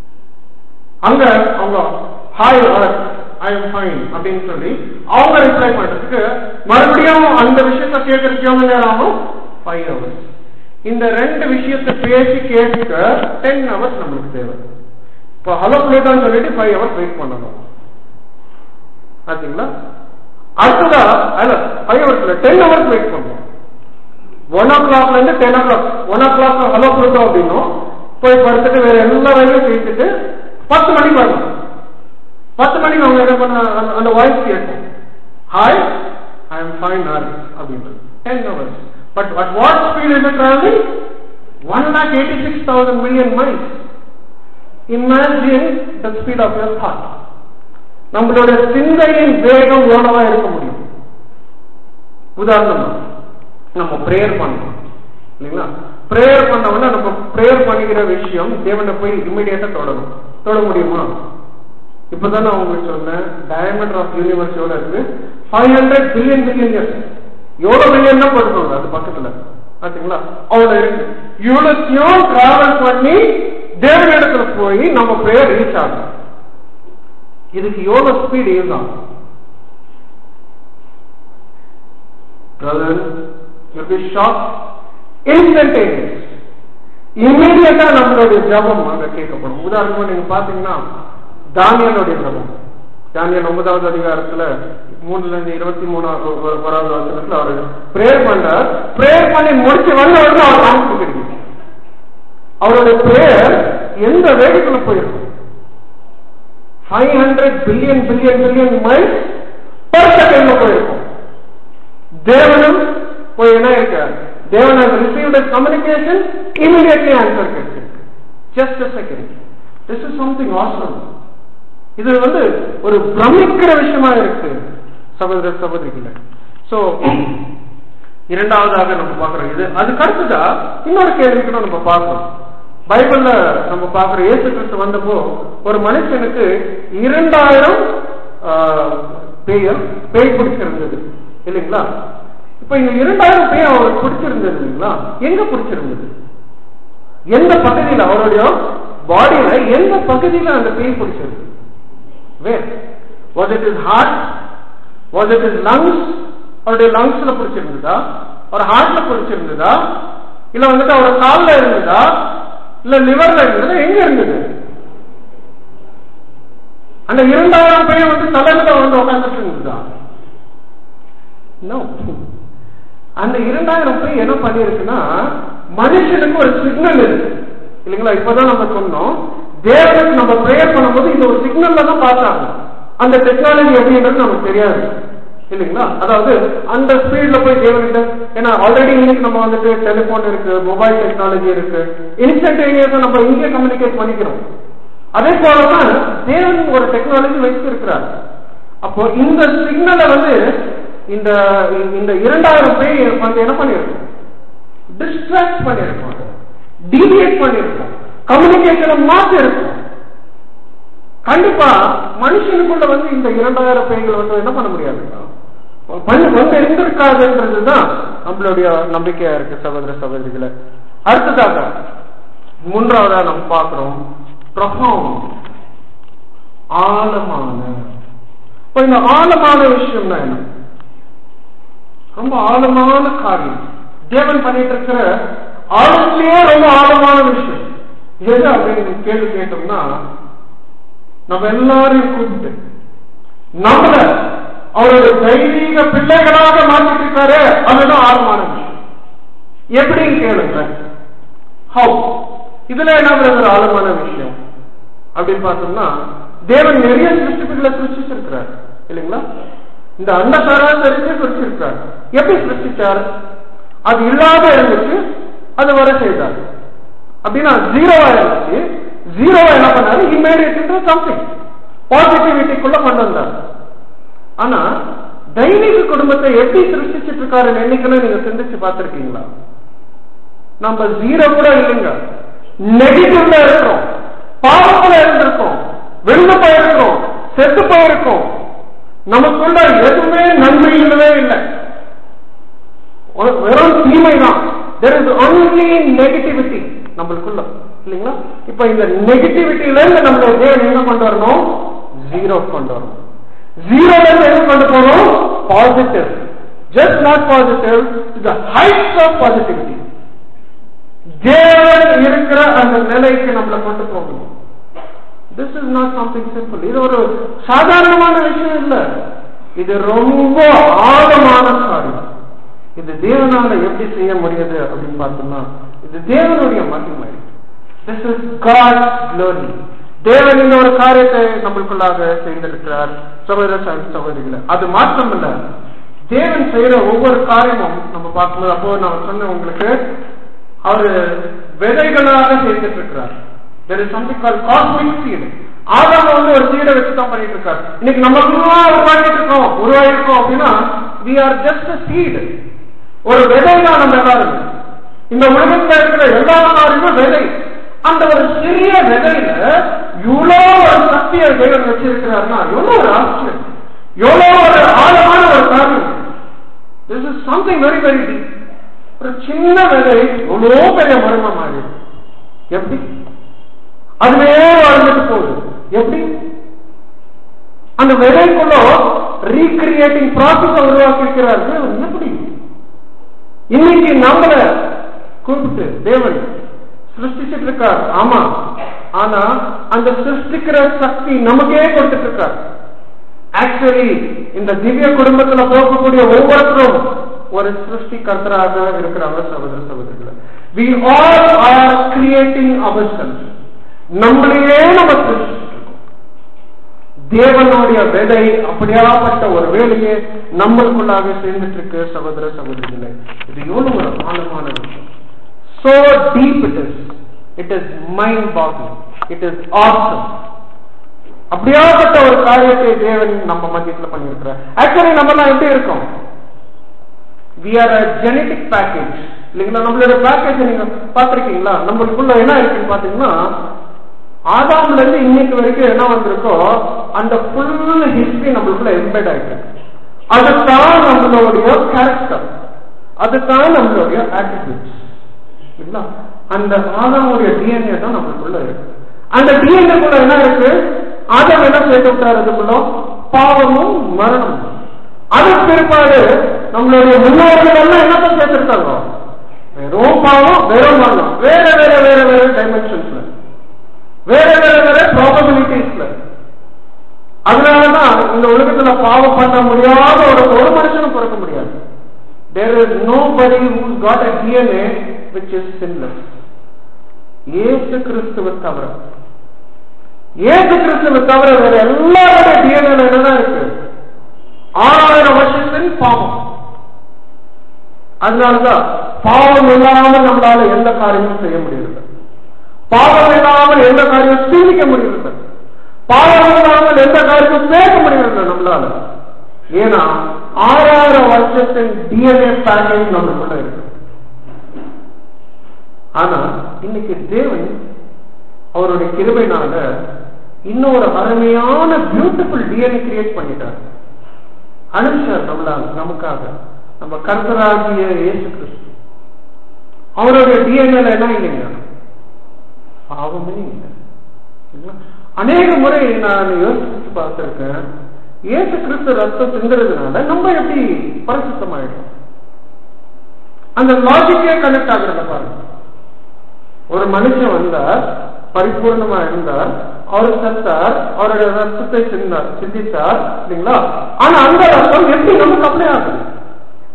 அங்க அவங்க ஹாய் ஐ எம் ஃபைன் அப்படின்னு சொல்லி அவங்க ரிப்ளை பண்றதுக்கு மறுபடியும் அந்த விஷயத்த கேட்கறதுக்கு எவ்வளவு நேரம் ஆகும்? Five hours. இந்த ரெண்டு விஷயத்தை பேசி கேட்க டென் ஹவர்ஸ் நம்மளுக்கு தேவை. இப்போ ஹலோ புளூட்டோன்னு சொல்லிட்டு ஃபைவ் ஹவர்ஸ் வெயிட் பண்ணணும். ஆச்சுங்களா? அடுத்ததா அல்ல ஃபைவ் ஹவர்ஸ்ல டென் ஹவர்ஸ் வெயிட் பண்ணுவோம். ஒன் ஓ கிளாக்ல இருந்து ten o'clock one o'clock hello Pluto அப்படின்னும் போய் படுத்துட்டு வேற எல்லா வேலையும் செய்துட்டு பத்து மணிக்கு வரணும். பத்து மணிக்கு அவங்க என்ன பண்ண அந்த வாய்ஸ் கேட்கும், ஹாய் ஐ எம் ஃபைன் அப்படின்றது. Ten hours. But at what speed is travelling? One lakh eighty six thousand million miles. Imagine the speed of your thought. நம்மளுடைய சிந்தையின் வேகம் எவ்வளவா இருக்க முடியும்? உதாரணமா நம்ம பிரேயர் பண்ணோம் இல்லைங்களா? பிரேயர் பண்ணோம்னா நம்ம பிரேயர் பண்ணிக்கிற விஷயம் தேவனை போய் இமிடியேட்டா தொடரும். தொட முடியுமா? இப்பதான் நான் உங்களுக்கு சொன்னேன் டயமீட்டர் ஆஃப் யூனிவர்ஸ் எவ்வளவு இருக்கு? Five hundred billion billion years. எவ்வளவு பில்லியன் தான் படுத்தோம் அது பக்கத்துல. பாத்தீங்களா? அவ்வளவு இருக்கு. இவ்வளவு டிராவல் பண்ணி தேவனிடத்துல போய் நம்ம பிரேயர் ரீச் ஆகும். இதுக்கு எவ்வளவு ஸ்பீட் இருந்தான்? Brother, you'll be shocked. Instantaneous. இமீடியட்டா நம்மளுடைய ஜபம் அங்க கேட்கப்படும். உதாரணமா நீங்க பாத்தீங்கன்னா தானியேலுடைய ஜபம், தானியேல் ஒன்பதாவது அதிகாரத்துல மூணுல இருந்து இருபத்தி மூணாவது ஓராவது வசனத்துல அவரு பிரேயர் பண்றார். பிரேயர் பண்ணி முடிச்சு வந்த உடனே அவர் ஆன்சர் கிடைக்கும். அவருடைய பிரேயர் எந்த வேகத்துல போயிருக்கும்? Five hundred billion billion billion miles per செகண்ட்ல போயிருக்கும். தேவனும் போய் என்ன இருக்கார்? தேவன் has received his communication, immediately answer கிடைச்சிருக்கு. Just a second. This is something awesome. இது வந்து ஒரு பிரமிக்கிற விஷயமா இருக்கு சகோதர சகோதரிகளே. சோ இரண்டாவதாக நம்ம பார்க்கிறோம் இது. அதுக்கு அடுத்ததா இன்னொரு கேள்விக்கு நம்ம பார்க்கிறோம். பைபிள்ல நம்ம பார்க்கிற இயேசு கிறிஸ்து வந்தப்போ ஒரு மனுஷனுக்கு இரண்டாயிரம் பேய் பேய் பிடிச்சிருந்தது இல்லைங்களா? இப்ப இந்த இரண்டாயிரம் பேய் அவருக்கு பிடிச்சிருந்தது இல்லைங்களா? எங்க பிடிச்சிருந்தது? எந்த பகுதியில்? அவருடைய பாடியில எந்த பகுதியில அந்த பேய் பிடிச்சிருந்தது? Where? Was it his heart? Was it his lungs? அவருடைய லங்ஸ்ல பிடிச்சிருந்ததா? ஒரு ஹார்ட்ல பிடிச்சிருந்ததா? இல்ல வந்துட்டு அவரோட கால்ல இருந்ததா? இல்ல லிவர்ல இருந்ததா? எங்க இருந்தது? அந்த இரண்டாயிரம் பேர் வந்து தலைமையில வந்து உட்கார்ந்துட்டு இருந்ததா? அந்த இரண்டாயிரம் பேர் என்ன பண்ணிருக்குன்னா மனுஷனுக்கு ஒரு சிக்னல் இருக்கு இல்லைங்களா? இப்பதான் நம்ம சொன்னோம் தேவனுக்கு நம்ம பிரேயர் பண்ணும்போது இந்த ஒரு சிக்னல்ல தான் பார்த்தாங்க. அந்த டெக்னாலஜி எப்படின்றது நமக்கு தெரியாது இல்லைங்களா? அதாவது அந்த ஸ்பீட்ல போய் தேவன்கிட்ட, ஏன்னா ஆல்ரெடி இன்னைக்கு நம்ம வந்துட்டு டெலிபோன் இருக்கு, மொபைல் டெக்னாலஜி இருக்கு, இன்ஸ்டன்டேனியஸா நம்ம இங்கே கம்யூனிகேட் பண்ணிக்கிறோம். அதே போலதான் தேவன் ஒரு டெக்னாலஜி வச்சிருக்கிறார். அப்போ இந்த சிக்னலை வந்து இந்த இந்த இரண்டாயிரம் பேர் வந்து என்ன பண்ணிருக்கோம்? டிஸ்ட்ராக்ட் பண்ணிருக்கோம், டீவியேட் பண்ணிருக்கோம், கம்யூனிகேஷனை மாற்றி இருக்கும். கண்டிப்பா மனுஷனுக்குள்ள வந்து இந்த இரண்டாயிரம் பேர்கள் வந்து என்ன பண்ண முடியாது, வந்து இருந்திருக்காதுன்றதுதான் நம்மளுடைய நம்பிக்கையா இருக்கு சகோதர சகோதரிகளை. அடுத்ததாக மூன்றாவதா நம்ம பார்க்கிறோம் profound, ஆழமான. இப்ப இந்த ஆழமான விஷயம்னா என்ன? ரொம்ப ஆழமான காரியம் தேவன் பண்ணிட்டு இருக்கிற ஆழத்திலேயே ரொம்ப ஆழமான விஷயம் எது அப்படின்னு கேள்வி கேட்டோம்னா, நம்ம எல்லாரையும் கூப்பிட்டு நம்மள அவருடைய தெய்வீக பிள்ளைகளாக மாற்றிட்டு இருக்காரு. அதுதான் ஆழமான விஷயம். எப்படின்னு கேளுங்க. ஹவு? இதுல என்ன ஒரு ஆழமான விஷயம் அப்படின்னு பார்த்தோம்னா, தேவன் நிறைய சிருஷ்டிப்புகளை சிருஷ்டிச்சிருக்கிறார் இல்லைங்களா? இந்த அண்ட சராசரிக்கு சிருஷ்டிச்சிருக்கிறார். எப்படி சிருஷ்டிச்சார்? அது இல்லாத இருந்துச்சு, அது வர செய்தார். அப்படின்னா ஜீரோவா இருந்துச்சு, ஜீரோவா என்ன பண்ணாரு? he made it into something. பாசிட்டிவிட்டிக்குள்ள கொண்டு வந்தார். ஆனா தைனிக குடும்பத்தை எப்படி சிருஷ்டிச்சிட்டு இருக்காரு என்னைக்குன்னு நீங்க சிந்திச்சு பார்த்திருக்கீங்களா? நம்ம ஜீரோ கூட இல்லைங்க, நெகட்டிவ்ல இருக்கிறோம், பாவத்துல இருந்திருக்கோம், வெள்ள போயிருக்கிறோம், செத்து போயிருக்கோம். நமக்குள்ள எதுவுமே நன்மை இல்லவே இல்லை, வெறும் தீமை தான். there is only negativity நம்மளுக்குள்ள இல்லைங்களா? இப்ப இந்த நெகட்டிவிட்டியில இருந்து நம்மள தேவன் என்ன கொண்டு வரணும்? ஜீரோ கொண்டு வரணும். ஜீரோல இருந்து என்ன கொண்டு போகணும்? Positive. Just not positive, the heights of positivity. தேவன் இருக்கிற அந்த நிலைக்கு நம்மளை கொண்டு போகணும். This is not something simple. இது ஒரு சாதாரணமான விஷயம் இல்ல, இது ரொம்ப ஆழமான காரியம். இது தேவனால எப்படி செய்ய முடியுது அப்படின்னு பார்த்தோம்னா, இது தேவனுடைய மகிமை. This is God's glory. தேவன் இந்த ஒரு காரியத்தை நம்மளுக்குள்ளாக செய்திருக்கிறார். சகோதர சகோதரிகளை, அது மாற்றம் இல்ல, தேவன் செய்யற ஒவ்வொரு காரியமும் நம்ம பார்க்கும்போது, அப்போ நான் சொன்ன உங்களுக்கு, அவரு விதைகளாக செய்துட்டு இருக்கிறார். There is something called cosmic seed. ஆதாம வந்து ஒரு சீடை வச்சுதான் பண்ணிட்டு இருக்காரு. இன்னைக்கு நம்ம உருவாகிட்டு இருக்கோம் உருவாகிருக்கோம் அப்படின்னா, we are just a seed. ஒரு விதை தான் நம்ம எல்லாரும். இந்த உலகத்தில் இருக்கிற எல்லா நாளுமே விதை. அந்த ஒரு சிறிய விதையில இவ்வளவு ஒரு சக்தியை தேவன் வச்சிருக்கிறார்னா எவ்வளவு ஒரு ஆச்சரியம், எவ்வளவு ஒரு ஆழமான ஒரு காரியம். This is something very very deep. ஒரு சின்ன விதை எவ்வளவு பெரிய மர்மம் ஆகுது. எப்படி அதுவே வாழ்ந்துட்டு போகுது? எப்படி அந்த விதைக்குள்ள ரீகிரியேட்டிங் ப்ராசஸ் உருவாக்கி இருக்கிறார்கள்? எப்படி இன்னைக்கு நம்மள கூப்பிட்டு தேவன் சிருஷ்டிச்சிட்டு இருக்கார். ஆமா, ஆனா அந்த சிருஷ்டிக்கிற சக்தி நமக்கே கொடுத்துட்டு இருக்கார். ஆக்சுவலி இந்த திவ்ய குடும்பத்துல போகக்கூடிய ஒவ்வொருத்தரும் ஒரு சிருஷ்டி கர்த்தராக இருக்கிறாங்க. சகோதர சகோதரிகளை, we all are creating ourselves. நம்மளையே நம்ம சிருஷ்டிச்சிருக்கோம். தேவனுடைய விதை அப்படியாப்பட்ட ஒரு வேலையை நம்மளுக்குள்ளாக சேர்ந்துட்டு இருக்கு. சகோதர சகோதரிகளை, இது எவ்வளவு ஒரு ஆழமான விஷயம். So deep it is. It is mind-boggling. It is awesome. அப்படியாப்பட்ட ஒரு காரியத்தை தேவன் நம்ம மத்தியத்துல பண்ணியிருக்கிறார். ஆக்சுவலி நம்ம எல்லாம் எப்படி இருக்கோம்? We are a genetic package. இல்லைங்களா? நம்மளோட பேக்கேஜ் நீங்க பாத்திருக்கீங்களா? நம்மளுக்குள்ள என்ன இருக்குன்னு பாத்தீங்கன்னா, ஆதாம்ல இருந்து இன்னைக்கு வரைக்கும் என்ன வந்திருக்கோ அந்த ஃபுல் ஹிஸ்டரி நம்மளுக்குள்ள எம்பெட் ஆயிட்டு. அதுதான் நம்மளுடைய கேரக்டர், அதுதான் நம்மளுடைய ஆட்டிடியூட்ஸ். அந்த ஆதாமுடைய டிஎன்ஏ தான் நம்மளுக்குள்ள இருக்கு. அந்த டிஎன்ஏக்குள்ள என்ன இருக்கு? ஆதாம் என்ன சேர்த்து விட்டார்? அதுக்குள்ள பாவமும் மரணமும். அதற்கு பிற்பாடு நம்மளுடைய முன்னோர்கள் எல்லாம் என்னதான் சேர்த்திருக்காங்க? வெறும் பாவம், வெறும் மரணம், வேற வேற வேற வேற டைமென்ஷன்ஸ்ல, வேற வேற வேற ப்ராபபிலிட்டிஸ்ல. அதனாலதான் இந்த உலகத்துல பாவம் பண்ண முடியாத ஒரு ஒரு மனுஷனும் பிறக்க முடியாது. There is nobody who's got a D N A which is sinless. இயேசு கிறிஸ்துவை தவிர, இயேசு கிறிஸ்துவை தவிர வேற எல்லாருடைய டிஎன்ஏ என்னதான் இருக்கு? ஆறாயிரம் வருஷத்தின் பாவம். அதனாலதான் பாவம் இல்லாமல் நம்மளால எந்த காரியமும் செய்ய முடியவில்லை. பாவம் இல்லாமல் எந்த காரியம் சிந்திக்க முடியவில்லை. பாவம் இல்லாமல் எந்த காரியமும் சேர்க்க முடியவில்லை நம்மளால. ஏன்னா ஆறாயிரம் வருஷத்தின் டிஎன்ஏ பேக்கேஜ் நம்மளுக்குள்ள இருக்கு. ஆனா இன்னைக்கு தேவன் அவருடைய கிருபையினால இன்னொரு அருமையான பியூட்டிஃபுல் டிஎன்ஏ கிரியேட் பண்ணிட்டார். அனுப்பிச்சார் நம்மளால, நமக்காக. நம்ம கர்த்தராகிய இயேசு கிறிஸ்து அவருடைய டிஎன்ஏல என்ன இல்லைங்க? பாவமே இல்லை. அநேக முறை நான் யோசிச்சு பார்த்திருக்கேன், இயேசு கிறிஸ்து ரத்தம் சிந்துறதுனால நம்ம எப்படி பரிசுத்தமாயிடும்? அந்த லாஜிக்கே கனெக்ட் ஆகுறத பாருங்க. ஒரு மனுஷன் வந்தார், பரிபூர்ணமா இருந்தார், அவர் செத்தார், அவருடைய ரத்தத்தை சிந்தார் சிந்தித்தார் இல்லைங்களா? ஆனா அந்த ரத்தம் எப்படி நமக்கு அப்ளை ஆகுது?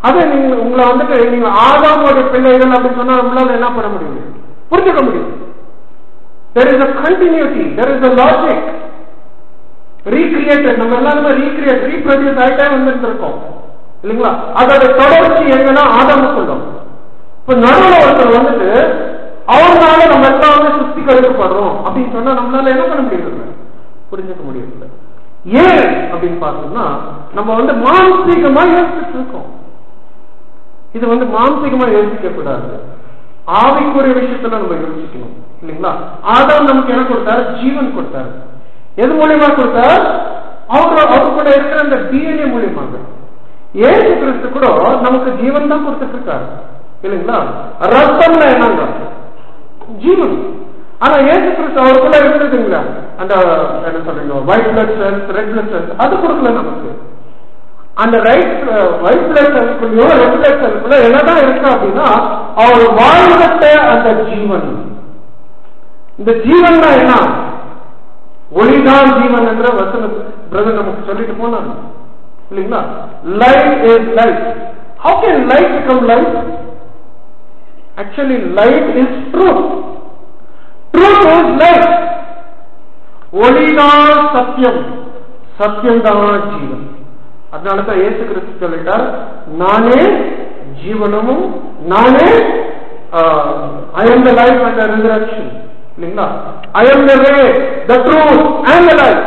அதை நீங்க உங்களை வந்துட்டு நீங்க ஆதாமோட பிள்ளைகள் அப்படின்னு சொன்னா நம்மளால என்ன பண்ண முடியும், புரிஞ்சுக்க முடியும். There is a continuity, there is a logic. Recreated, நம்ம எல்லாருமே ரீக்ரியேட் ரீப்ரொடியூஸ் ஆயிட்டே வந்துட்டு இருக்கோம் இல்லைங்களா? அதோட தொடர்ச்சி எங்கன்னா ஆதாமுக்குள்ளோம். இப்ப நடுவில் ஒருத்தர் வந்துட்டு அவங்களால நம்ம எல்லாமே சுத்தி கழிக்கப்படுறோம் அப்படின்னு சொன்னா நம்மளால என்ன பண்ண முடியல, புரிஞ்சுக்க முடியல. ஏன் அப்படின்னு பார்த்தோம்னா நம்ம வந்து மானசீகமா யோசிச்சுட்டு இருக்கோம். இது வந்து மானசீகமா யோசிக்க கூடாது, ஆவிக்குரிய விஷயத்துல நம்ம யோசிக்கணும் இல்லைங்களா? ஆதாம் நமக்கு என்ன கொடுத்தாரு, ஜீவன் கொடுத்தாரு. எது மூலியமா கொடுத்தார், அவரு அவர் கூட இருக்கிற அந்த டிஎன்ஏ மூலியமாக. ஏசு கிறிஸ்து கூட நமக்கு ஜீவன் தான் கொடுத்துட்டு இருக்காரு இல்லைங்களா? ரத்தம்ல என்னங்க ஜீவன். ஆனா ஏசு கிறிஸ்து அவருக்குள்ள இருந்ததுங்களா அந்த என்ன சொல்றீங்க white blood cells red blood cells, அது கொடுக்கல நமக்கு. அந்த ரைட் ஒயிட் பிளட் செல்ஸ்குள்ளயோ ரெட் பிளட் செல்ஸ்குள்ள என்னதான் இருக்கு அப்படின்னா அவர் வாழ்ந்த அந்த ஜீவன். இந்த ஜீவன் தான் என்ன, ஒளிதான் ஜீவன் என்ற வசனம் பிரதர் நமக்கு சொல்லிட்டு போனாங்க இல்லைங்களா? Light is light. How can light become light? Actually light is truth. Truth is light. ஒளிதான் சத்தியம், சத்தியம் தான் ஜீவன். அதனாலதான் இயேசு கிறிஸ்து சொல்லிட்டார், நானே ஜீவனமும் நானே I am the life and the resurrection இல்லைங்களா? I am the way, the truth and the life.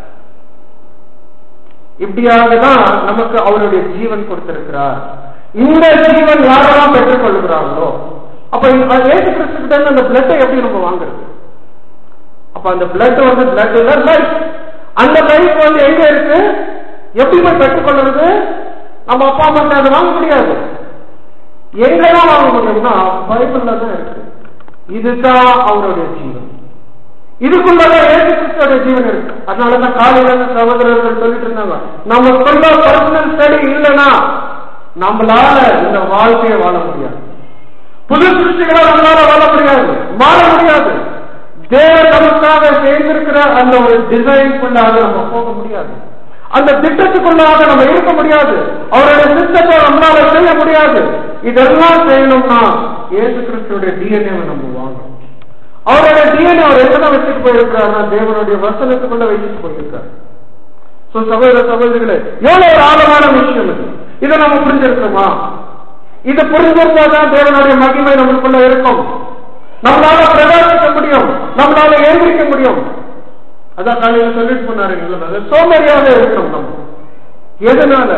இப்படியாக தான் நமக்கு அவருடைய ஜீவன் கொடுத்திருக்கிறார். இந்த ஜீவன் யாரெல்லாம் பெற்றுக் கொள்கிறாங்களோ, அப்ப இயேசு கிறிஸ்து கிட்ட அந்த பிளட்டை எப்படி நம்ம வாங்குறது? அப்ப அந்த பிளட் வந்து பிளட் இல்ல லைஃப். அந்த லைஃப் வந்து எங்க இருக்கு, எப்படி போய் பெற்றுக்கொள்றது? நம்ம அப்பா அம்மா அதை வாங்க முடியாது. எங்கெல்லாம் வாங்க முடியும்னா பைபிள்ல தான் இருக்கு. இதுதான் அவருடைய ஜீவன், இதுக்குள்ளதான் இயேசு கிறிஸ்துவோட ஜீவன் இருக்கு. அதனாலதான் காலையில சகோதரர்கள் சொல்லிட்டு இருந்தாங்க, நம்ம சொல்ல பர்சனல் ஸ்டடி இல்லைன்னா நம்மளால இந்த வாழ்க்கையை வாழ முடியாது. புது சிருஷ்டிகளை நம்மளால வாழ முடியாது, மாற முடியாது. தேவன் நமக்காக செய்திருக்கிற அந்த ஒரு டிசைனுக்குள்ளாக நம்ம போக முடியாது, அந்த திட்டத்துக்குள்ளாக நம்ம இருக்க முடியாது, அவருடைய திட்டத்தை நம்மளால செய்ய முடியாது. இதெல்லாம் செய்யணும்னா இயேசு கிறிஸ்துவோட டிஎன்ஏ நம்ம வாங்கணும். அவருடைய டிஎன்ஏ அவர் எத்தனை வச்சுட்டு போயிருக்கிறாருன்னா தேவனுடைய வசனத்துக்குள்ள வச்சுட்டு போயிருக்காரு. சோ சகோதர சகோதரிகளே, எவ்வளவு ஒரு ஆழமான விஷயம் இது. இதை நம்ம புரிஞ்சிருக்கோமா? இதை புரிஞ்சிருந்தாதான் தேவனுடைய மகிமை நமக்குள்ள இருக்கும். நம்மளால பிரகாசிக்க முடியும், நம்மளால எழுந்திருக்க முடியும். அதான் காலையில சொல்லிட்டு போனாரு, சோம்பேறியாக இருக்கணும் நம்ம. எதனால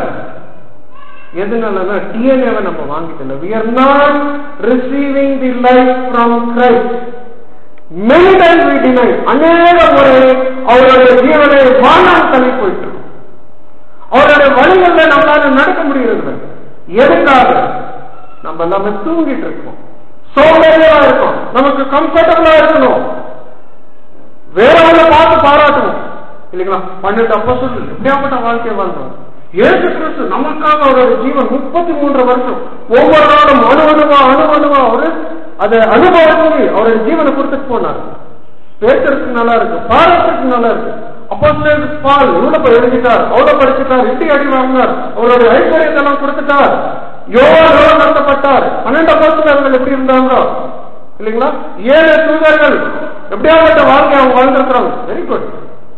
எதனாலனா டிஎன்ஏவை நம்ம வாங்கிட்டோம். We are not receiving the life from Christ. Many times we deny. அநேக முறை அவருடைய ஜீவனை வாழாமல் தள்ளி போயிட்டு இருக்கோம். அவருடைய வழிகள்ல நம்மளால நடக்க முடியறது எதுக்காக? நம்ம எல்லாமே தூங்கிட்டு இருக்கோம், சோம்பேறியா இருக்கும், நமக்கு கம்ஃபர்டபுளா இருக்கணும், வேறவங்களை பார்த்து பாராட்டணும் இல்லைங்களா? பன்னெண்டு அப்போஸ்தலர்கள் எப்படியாப்பட்ட வாழ்க்கையை வாழ்ந்தோம். இயேசு கிறிஸ்து நமக்காக அவருடைய ஜீவன் முப்பத்தி மூன்று வருஷம் ஒவ்வொரு நாளும் அணு அணுவா அணு அணுவா அவரு அதை அனுபவத்துக்கு அவருடைய ஜீவனை கொடுத்துட்டு போனார். பேசுறதுக்கு நல்லா இருக்கு, பாராட்டுறதுக்கு நல்லா இருக்கு. அப்போஸ்தலர் பால் இவ்வளவு எழுதிட்டார், அவ்வளவு படிச்சுட்டார், இப்படி அடி வாங்கினார், அவருடைய ஐஸ்வர்யத்தை எல்லாம் கொடுத்துட்டார். யோகா நடத்தப்பட்டார். பன்னெண்டு அப்போஸ்தலர்கள் எப்படி இருந்தாங்க இல்லைங்களா? ஏழு தூதர்கள் எப்படியாப்பட்ட வாழ்க்கை அவங்க வாழ்ந்திருக்கிறாங்க. Very good.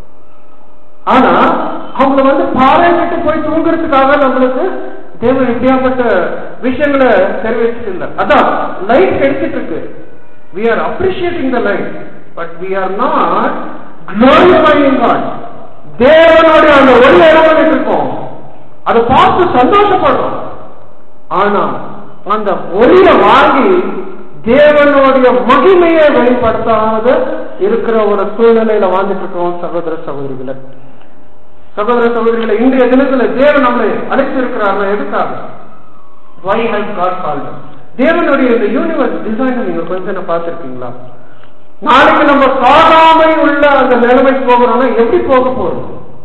ஆனா அவங்க வந்து பாராட்டிட்டு போய் தூங்குறதுக்காக நம்மளுக்கு தேவன் எப்படியாப்பட்ட விஷயங்களை தெரிவிச்சுட்டு இல்லை. அதான் லைட் கிடைச்சிட்டு இருக்கு. We are appreciating the light, but we are not glorifying God. தேவனுடைய அந்த ஒளி இறங்கிட்டு இருக்கோம், அதை பார்த்து சந்தோஷப்படுறோம். ஆனா அந்த ஒளிய வாங்கி தேவனுடைய மகிமையை வெளிப்படுத்தாத இருக்கிற ஒரு சூழ்நிலையில வாழ்ந்துட்டு இருக்கோம். சகோதர சகோதரிகளை சகோதர சகோதரிகளை இன்றைய தினத்துல தேவன் நம்மளை அழைச்சிருக்கிறார்கள். எதுக்காக? Why has God called us? தேவனுடைய இந்த யூனிவர்ஸ் டிசைனை நீங்க கொஞ்சம் பார்த்திருக்கீங்களா? நாளைக்கு நம்ம சாகாமை உள்ள அந்த நிலைமைக்கு போகிறோம்னா எப்படி போக போறோம்?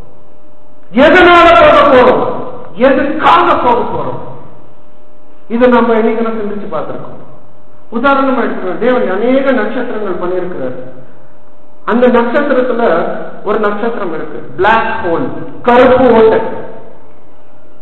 எதனால போக போறோம்? எதுக்காக போக போறோம்? இதை நம்ம என்னைக்கு சிந்திச்சு பார்த்திருக்கோம். உதாரணமா எடுத்துக்கிறோம், தேவன் அநேக நட்சத்திரங்கள் பண்ணியிருக்கிறார். அந்த நட்சத்திரத்துல ஒரு நட்சத்திரம் இருக்கு, பிளாக் ஹோல், கருப்பு ஓட்டை.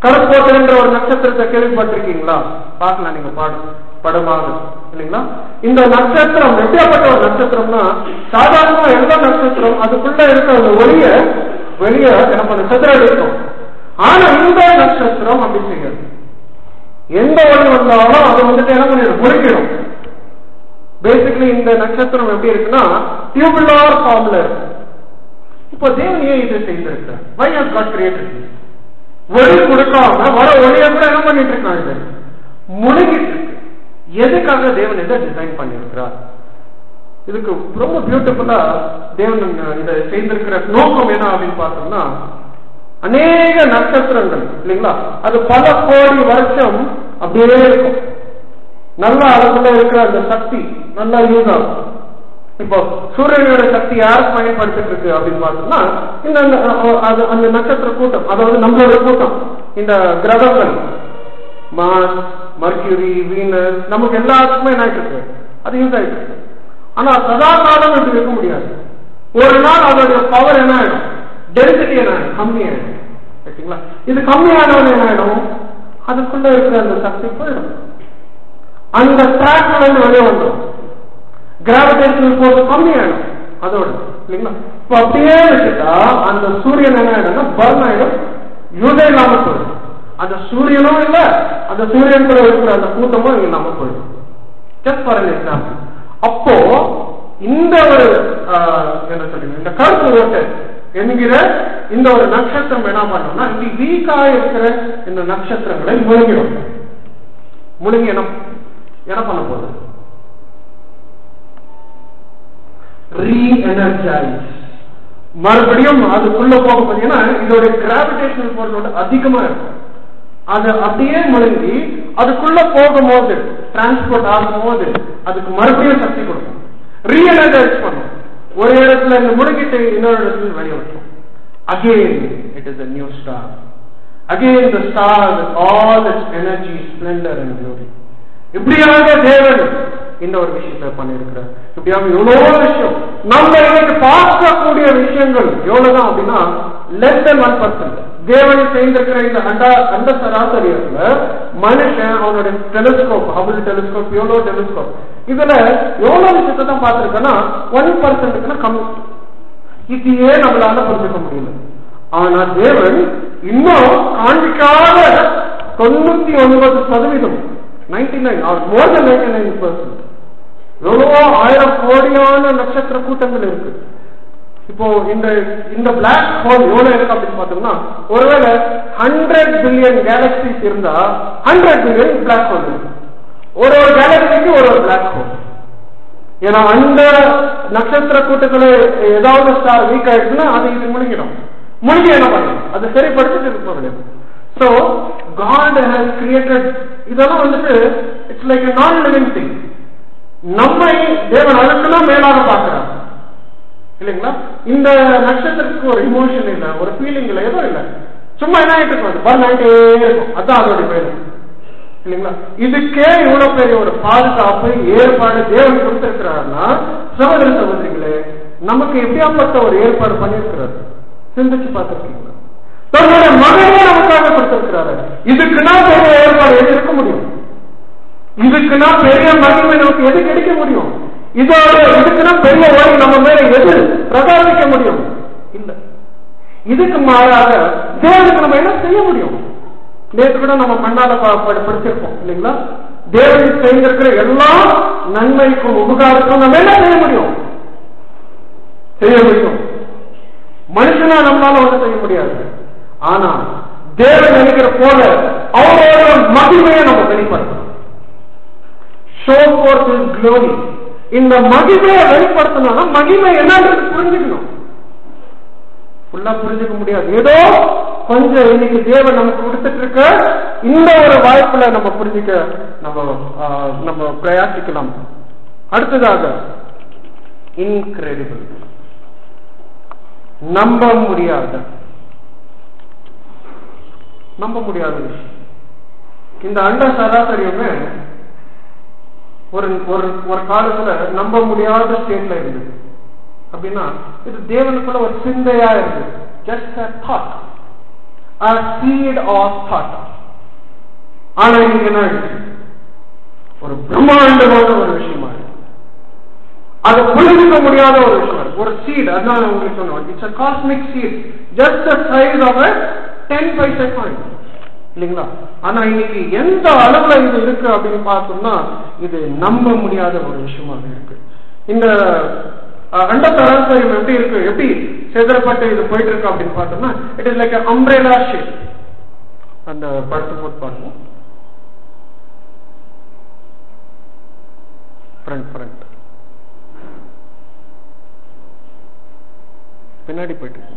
கருப்போட்டன்ற ஒரு நட்சத்திரத்தை கேள்விப்பட்டிருக்கீங்களா? பார்க்கலாம் நீங்க பாடம் படமாக இல்லைங்களா? இந்த நட்சத்திரம் எப்படியாப்பட்ட ஒரு நட்சத்திரம்னா, சாதாரணமா எந்த நட்சத்திரம் அதுக்குள்ள இருக்க அந்த ஒளிய வெளியே என்ன பண்ண சிதறடிக்கும். ஆனா இந்த நட்சத்திரம் அப்படி செய்யாது. எந்த ஒளி வந்தாலும் அது வந்துட்டு என்ன பண்ணிடும், முடிக்கணும். பேசிக்கலி இந்த நட்சத்திரம் எப்படி இருக்குன்னா டியூபுலார் ஃபார்ம்ல இருக்கு. இப்போ தேவன் ஏன் இதை செய்திருக்கிறார்? Why has God created this? ஒளி கொடுக்காம வர ஒளியை கூட என்ன பண்ணிட்டு இருக்காங்க, முழுங்கிட்டு இருக்கு. எதுக்காக தேவன் இதை டிசைன் பண்ணிருக்கிறார்? இதுக்கு ரொம்ப பியூட்டிஃபுல்லா தேவன் இதை செய்திருக்கிற நோக்கம் என்ன அப்படின்னு பார்த்தோம்னா, அநேக நட்சத்திரங்கள் இல்லைங்களா, அது பல கோடி வருஷம் அப்படியே இருக்கும். நல்லா அதுக்குள்ள இருக்கிற அந்த சக்தி நல்லா யூஸ் ஆகும். இப்போ சூரியனோட சக்தி யாருக்கு பயன்படுத்திட்டு இருக்கு அப்படின்னு பார்த்தோம்னா, இந்த அந்த நட்சத்திர கூட்டம், அதாவது நம்மளோட கூட்டம், இந்த கிரகங்கள் மார்ஸ், மர்க்யூரி, வீனஸ், நமக்கு எல்லாத்துக்குமே என்ன ஆயிட்டு இருக்கு, அது யூஸ் ஆயிட்டு இருக்கு. ஆனா சதா காலம் இப்படி இருக்க முடியாது. ஒரு நாள் அதோடைய பவர் என்ன ஆயிடும், டென்சிட்டி என்ன ஆயிடும், கம்மி ஆயிடும். சரிங்களா? இது கம்மியானவன் என்ன ஆயிடும், அதுக்குள்ள இருக்கிற அந்த சக்தி போயிடும், அந்த டிராக்ல இருந்து வெளியே வந்துடும், கிராவிடேஷனல் ஃபோர்ஸ் கம்மியாயிடும் அதோட இல்லைங்களா. இப்போ அப்படியே வச்சுட்டா அந்த சூரியன் என்ன ஆயிடும்னா பர்ன் ஆயிடும், யூஸே இல்லாம போயிடும். அந்த சூரியனும் இல்ல, அந்த சூரியன் கூட இருக்கிற அந்த கூட்டமும் இல்லாம போயிடும். Just for an example. அப்போ இந்த ஒரு என்ன சொல்றீங்க, இந்த கருப்பு ஓட்டை என்கிற இந்த ஒரு நட்சத்திரம் என்ன பண்ணோம்னா, இப்படி வீக்கா இருக்கிற இந்த நட்சத்திரங்களை முழுங்கிடும். முழுங்கி என்ன என்ன பண்ண போகுது, ரீஎனர்ஜைஸ், மறுபடியும் அதுக்குள்ள போக பார்த்தீங்கன்னா இதோட கிராவிடேஷனல் ஃபோர்ஸ் அதிகமா இருக்கும். அது அப்படியே முழுங்கி அதுக்குள்ள போகும்போது டிரான்ஸ்போர்ட் ஆகும் போது அதுக்கு மறுபடியும் சக்தி கொடுக்கும், ரீஎனர்ஜைஸ் பண்ணும். ஒரு இடத்துல இந்த முழுங்கிட்டு இன்னொரு இடத்துல வெளியே வச்சோம். Again it is a new star, again the star with all its energy, splendor and glory. இப்படியாக தேவன் இந்த ஒரு விஷயத்தை பண்ணிருக்கிறார். இப்படியாக எவ்வளவு விஷயம் நம்ம இன்னைக்கு பார்க்கக்கூடிய விஷயங்கள் எவ்வளவுதான் அப்படின்னா லெஸ் தென் ஒன் பர்சன்ட். தேவன் செய்திருக்கிற இந்த அண்ட அண்ட சராசரியத்துல மனுஷன் அவனுடைய டெலிஸ்கோப், ஹபிள் டெலிஸ்கோப், எவ்வளோ டெலிஸ்கோப், இதுல எவ்வளவு விஷயத்தை தான் பார்த்திருக்கேன்னா ஒன் பர்சன்ட்டுக்குன்னா கம்மி. இதையே நம்மளால புரிஞ்சுக்க முடியல. ஆனா தேவன் இன்னும் காண்பிக்காத தொண்ணூத்தி ஒன்பது சதவீதம் ninety nine or more than ninety nine percent எவ்வளவோ ஆயிரம் கோடியான நட்சத்திர கூட்டங்கள் இருக்கு. இப்போ இந்த இந்த பிளாக் ஹோல் எவ்வளவு இருக்கு அப்படின்னு பார்த்தோம்னா, ஒருவேளை ஹண்ட்ரட் பில்லியன் கேலக்சிஸ் இருந்தா ஹண்ட்ரட் பில்லியன் பிளாக் ஹோல் இருக்கு. ஒரு ஒரு கேலக்சிக்கு ஒரு ஒரு பிளாக் ஹோல். ஏன்னா அந்த நட்சத்திர கூட்டத்துல ஏதாவது ஸ்டார் வீக் ஆயிடுச்சுன்னா அது இது முழுங்கிடும். முழுங்கி என்ன பண்ணணும், அது சரிப்படுத்திட்டு இருக்க முடியாது. So God has created, இதெல்லாம் வந்துட்டு it's like a non living thing. நம்மை தேவன் அதுக்குதான் மேலாக பார்க்கிறார் இல்லைங்களா. இந்த நட்சத்திரத்துக்கு ஒரு இமோஷன் இல்ல, ஒரு ஃபீலிங் இல்ல, எதுவும் இல்ல, சும்மா என்ன ஆயிட்டு இருக்கும், பர்ன் ஆயிட்டே இருக்கும். அதான் அதோடைய பேரு இல்லைங்களா. இதுக்கே இவ்வளவு பெரிய ஒரு பாதுகாப்பு ஏற்பாடு தேவன் கொடுத்திருக்கிறாருன்னா, சகோதர சகோதரிகளே, நமக்கு எப்படியாப்பட்ட ஒரு ஏற்பாடு பண்ணிருக்கிறாரு சிந்திச்சு பார்த்திருக்கீங்களா? தன்னுடைய மகனே நமக்காக கொடுத்திருக்கிறாரு. இதுக்குன்னா பெரிய ஏற்பாடு எது இருக்க முடியும்? இதுக்குன்னா பெரிய மகிமை நமக்கு எது கிடைக்க முடியும்? இதோட இதுக்குன்னா பெரிய ஒளி நம்ம மேல எது பிரகாசிக்க முடியும்? இல்ல. இதுக்கு மாறாக தேவனுக்கு நம்ம என்ன செய்ய முடியும்? நேற்று கூட நம்ம மண்ணால படிச்சிருப்போம் இல்லைங்களா. தேவனுக்கு செய்திருக்கிற எல்லா நன்மைக்கும் உபகாரத்துக்கும் நம்ம என்ன செய்ய முடியும்? செய்ய முடியும். மனுஷனா நம்மளால ஒன்றும் செய்ய முடியாது. ஆனா தேவன் நினைக்கிற போல அவரோட மகிமையை நம்ம வெளிப்படுத்தணும். Show forth his glory. இந்த மகிமையை வெளிப்படுத்தணும்னா மகிமை என்னன்றது புரிஞ்சுக்கணும். ஃபுல்லா புரிஞ்சுக்க முடியாது. ஏதோ கொஞ்சம் இன்னைக்கு தேவன் நமக்கு கொடுத்துட்டு இருக்க இந்த ஒரு வாய்ப்புல நம்ம புரிஞ்சுக்க நம்ம நம்ம பிரயாசிக்கலாம். அடுத்ததாக இன்கிரெடிபிள், நம்ப முடியாத நம்ப முடியாத விஷயம். இந்த அண்ட சராசரியமே ஒரு ஒரு காலத்துல நம்ப முடியாத ஸ்டேட்ல இருந்தது. அப்படின்னா இது தேவனுக்குள்ள ஒரு சிந்தையா இருக்கு, just a thought. a seed of thought. ஆனா இன்னைக்கு என்ன ஆயிடுச்சு? ஒரு பிரம்மாண்டமான ஒரு விஷயமா இருக்கு, அதை புரிஞ்சுக்க முடியாத ஒரு விஷயம். ஒரு சீட், அதான் உங்களுக்கு சொன்னோம், it's a cosmic seed, just the size of a ten paisa coin, இல்லைங்களா? ஆனா இன்னைக்கு எந்த அளவுல இது இருக்கு அப்படின்னு பார்த்தோம்னா இது நம்ப முடியாத ஒரு விஷயமா இருக்கு. இந்த அண்ட சராசரியம் எப்படி இருக்கு, எப்படி சேதரப்பட்டு இது போயிட்டு இருக்கு அப்படின்னு பார்த்தோம்னா it is like umbrella shape. அந்த படத்தை போட்டு பாருங்க, ஃப்ரண்ட் ஃப்ரண்ட் பின்னாடி போயிட்டு இருக்கு.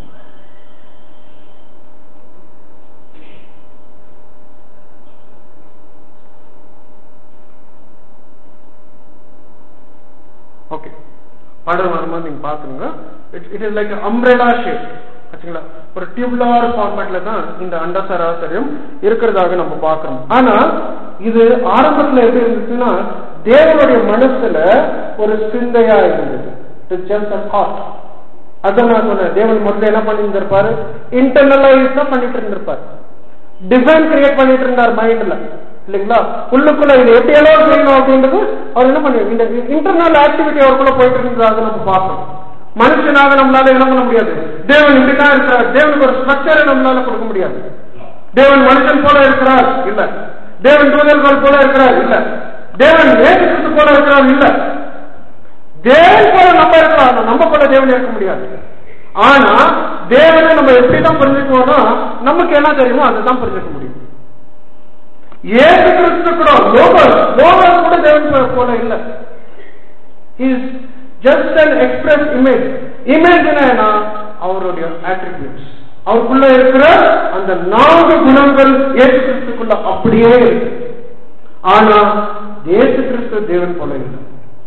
ஓகே, படம் வரும்போது நீங்க பாத்துங்க. It is like umbrella shape ஆச்சுங்களா. ஒரு டியூபுலார் ஃபார்மேட்ல தான் இந்த அண்ட சராசரியம் இருக்கிறதாக நம்ம பார்க்கிறோம். ஆனா இது ஆரம்பத்துல எப்படி இருந்துச்சுன்னா தேவனுடைய மனசுல ஒரு சிந்தையா இருந்தது. It's just a thought. அதான் நான் சொன்னேன், தேவன் முதல்ல என்ன பண்ணிட்டு இருப்பாரு, இன்டர்னலைஸ் தான் பண்ணிட்டு இருந்திருப்பாரு, டிசைன் கிரியேட் பண்ணிட்டு இருந்தார் மைண்ட்ல, இல்லைங்களா? உள்ளுக்குள்ள இது எப்படியெல்லாம் செய்யணும் அப்படின்றது அவர் என்ன பண்ணி இந்த இன்டர்னல் ஆக்டிவிட்டி அவருக்குள்ள போயிட்டு இருந்ததாக நம்ம பார்க்கணும். மனுஷனாக நம்மளால என்ன பண்ண முடியாது, தேவன் இப்படிதான் இருக்கிறார், தேவனுக்கு ஒரு ஸ்ட்ரக்சரை நம்மளால கொடுக்க முடியாது. தேவன் மனுஷன் போல இருக்கிறார் இல்ல, தேவன் தூதர்கள் போல இருக்கிறார் இல்ல, தேவன் ஏசு கிறிஸ்து போல இருக்கிறார் இல்ல, தேவன் போல நம்ம இருக்கலாம், நம்ம போல தேவன் இருக்க முடியாது. ஆனா தேவனை நம்ம எப்படிதான் புரிஞ்சுக்குவோம்னா நமக்கு என்ன தெரியுமோ அதுதான் புரிஞ்சுக்க முடியும். ஏசு கிறிஸ்து கூட லோகர் லோகர் கூட தேவன் போல இல்ல. He is just an express image. Image என்ன, அவருடைய attributes, அவருக்குள்ள இருக்கிற அந்த நான்கு குணங்கள் ஏசு கிறிஸ்துக்குள்ள அப்படியே இருக்கு. ஆனா ஏசு கிறிஸ்து தேவன் போல இல்லை,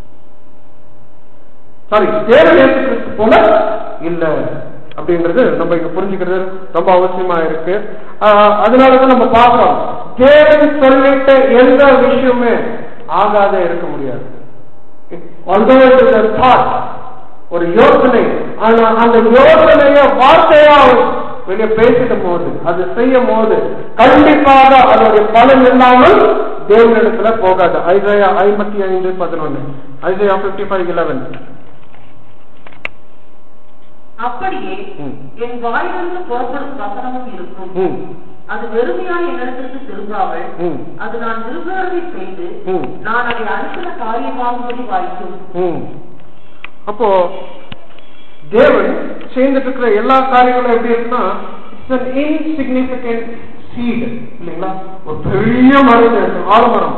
சாரி தேவன் ஏசு கிறிஸ்து போல இல்ல அப்படின்றது நம்ம இங்க புரிஞ்சுக்கிறது ரொம்ப அவசியமா இருக்கு. அதனாலதான் நம்ம பார்க்கிறோம், தேவன் சொல்லிட்ட எந்த விஷயமே ஆகாத இருக்க முடியாது. ஒரு யோசனை, ஆனா அந்த யோசனைய வார்த்தையா வெளியே பேசிடும் போது அது செய்யும் போது கண்டிப்பாக அதோடைய பலன் இல்லாமல் தேவனிடத்துல போகாது. ஐசாயா ஐம்பத்தி ஐந்து பதினொன்னு, ஐசாயா பிப்டி ஃபைவ் இலவன். அப்படியே என் வாயிலிருந்து புறப்படும் வசனமும் இருக்கும், அது வெறுமையான என்னிடத்திற்கு திரும்பாமல் அது நான் விரும்புவதை செய்து நான் அதை அனுப்பின காரியமாகும்படி வாய்க்கும். அப்போ தேவன் சேர்ந்துட்டு இருக்கிற எல்லா காரியங்களும் எப்படி இருக்குன்னா இட்ஸ் an insignificant seed, இல்லைங்களா? ஒரு பெரிய மரம் இருக்கு, ஆலமரம்,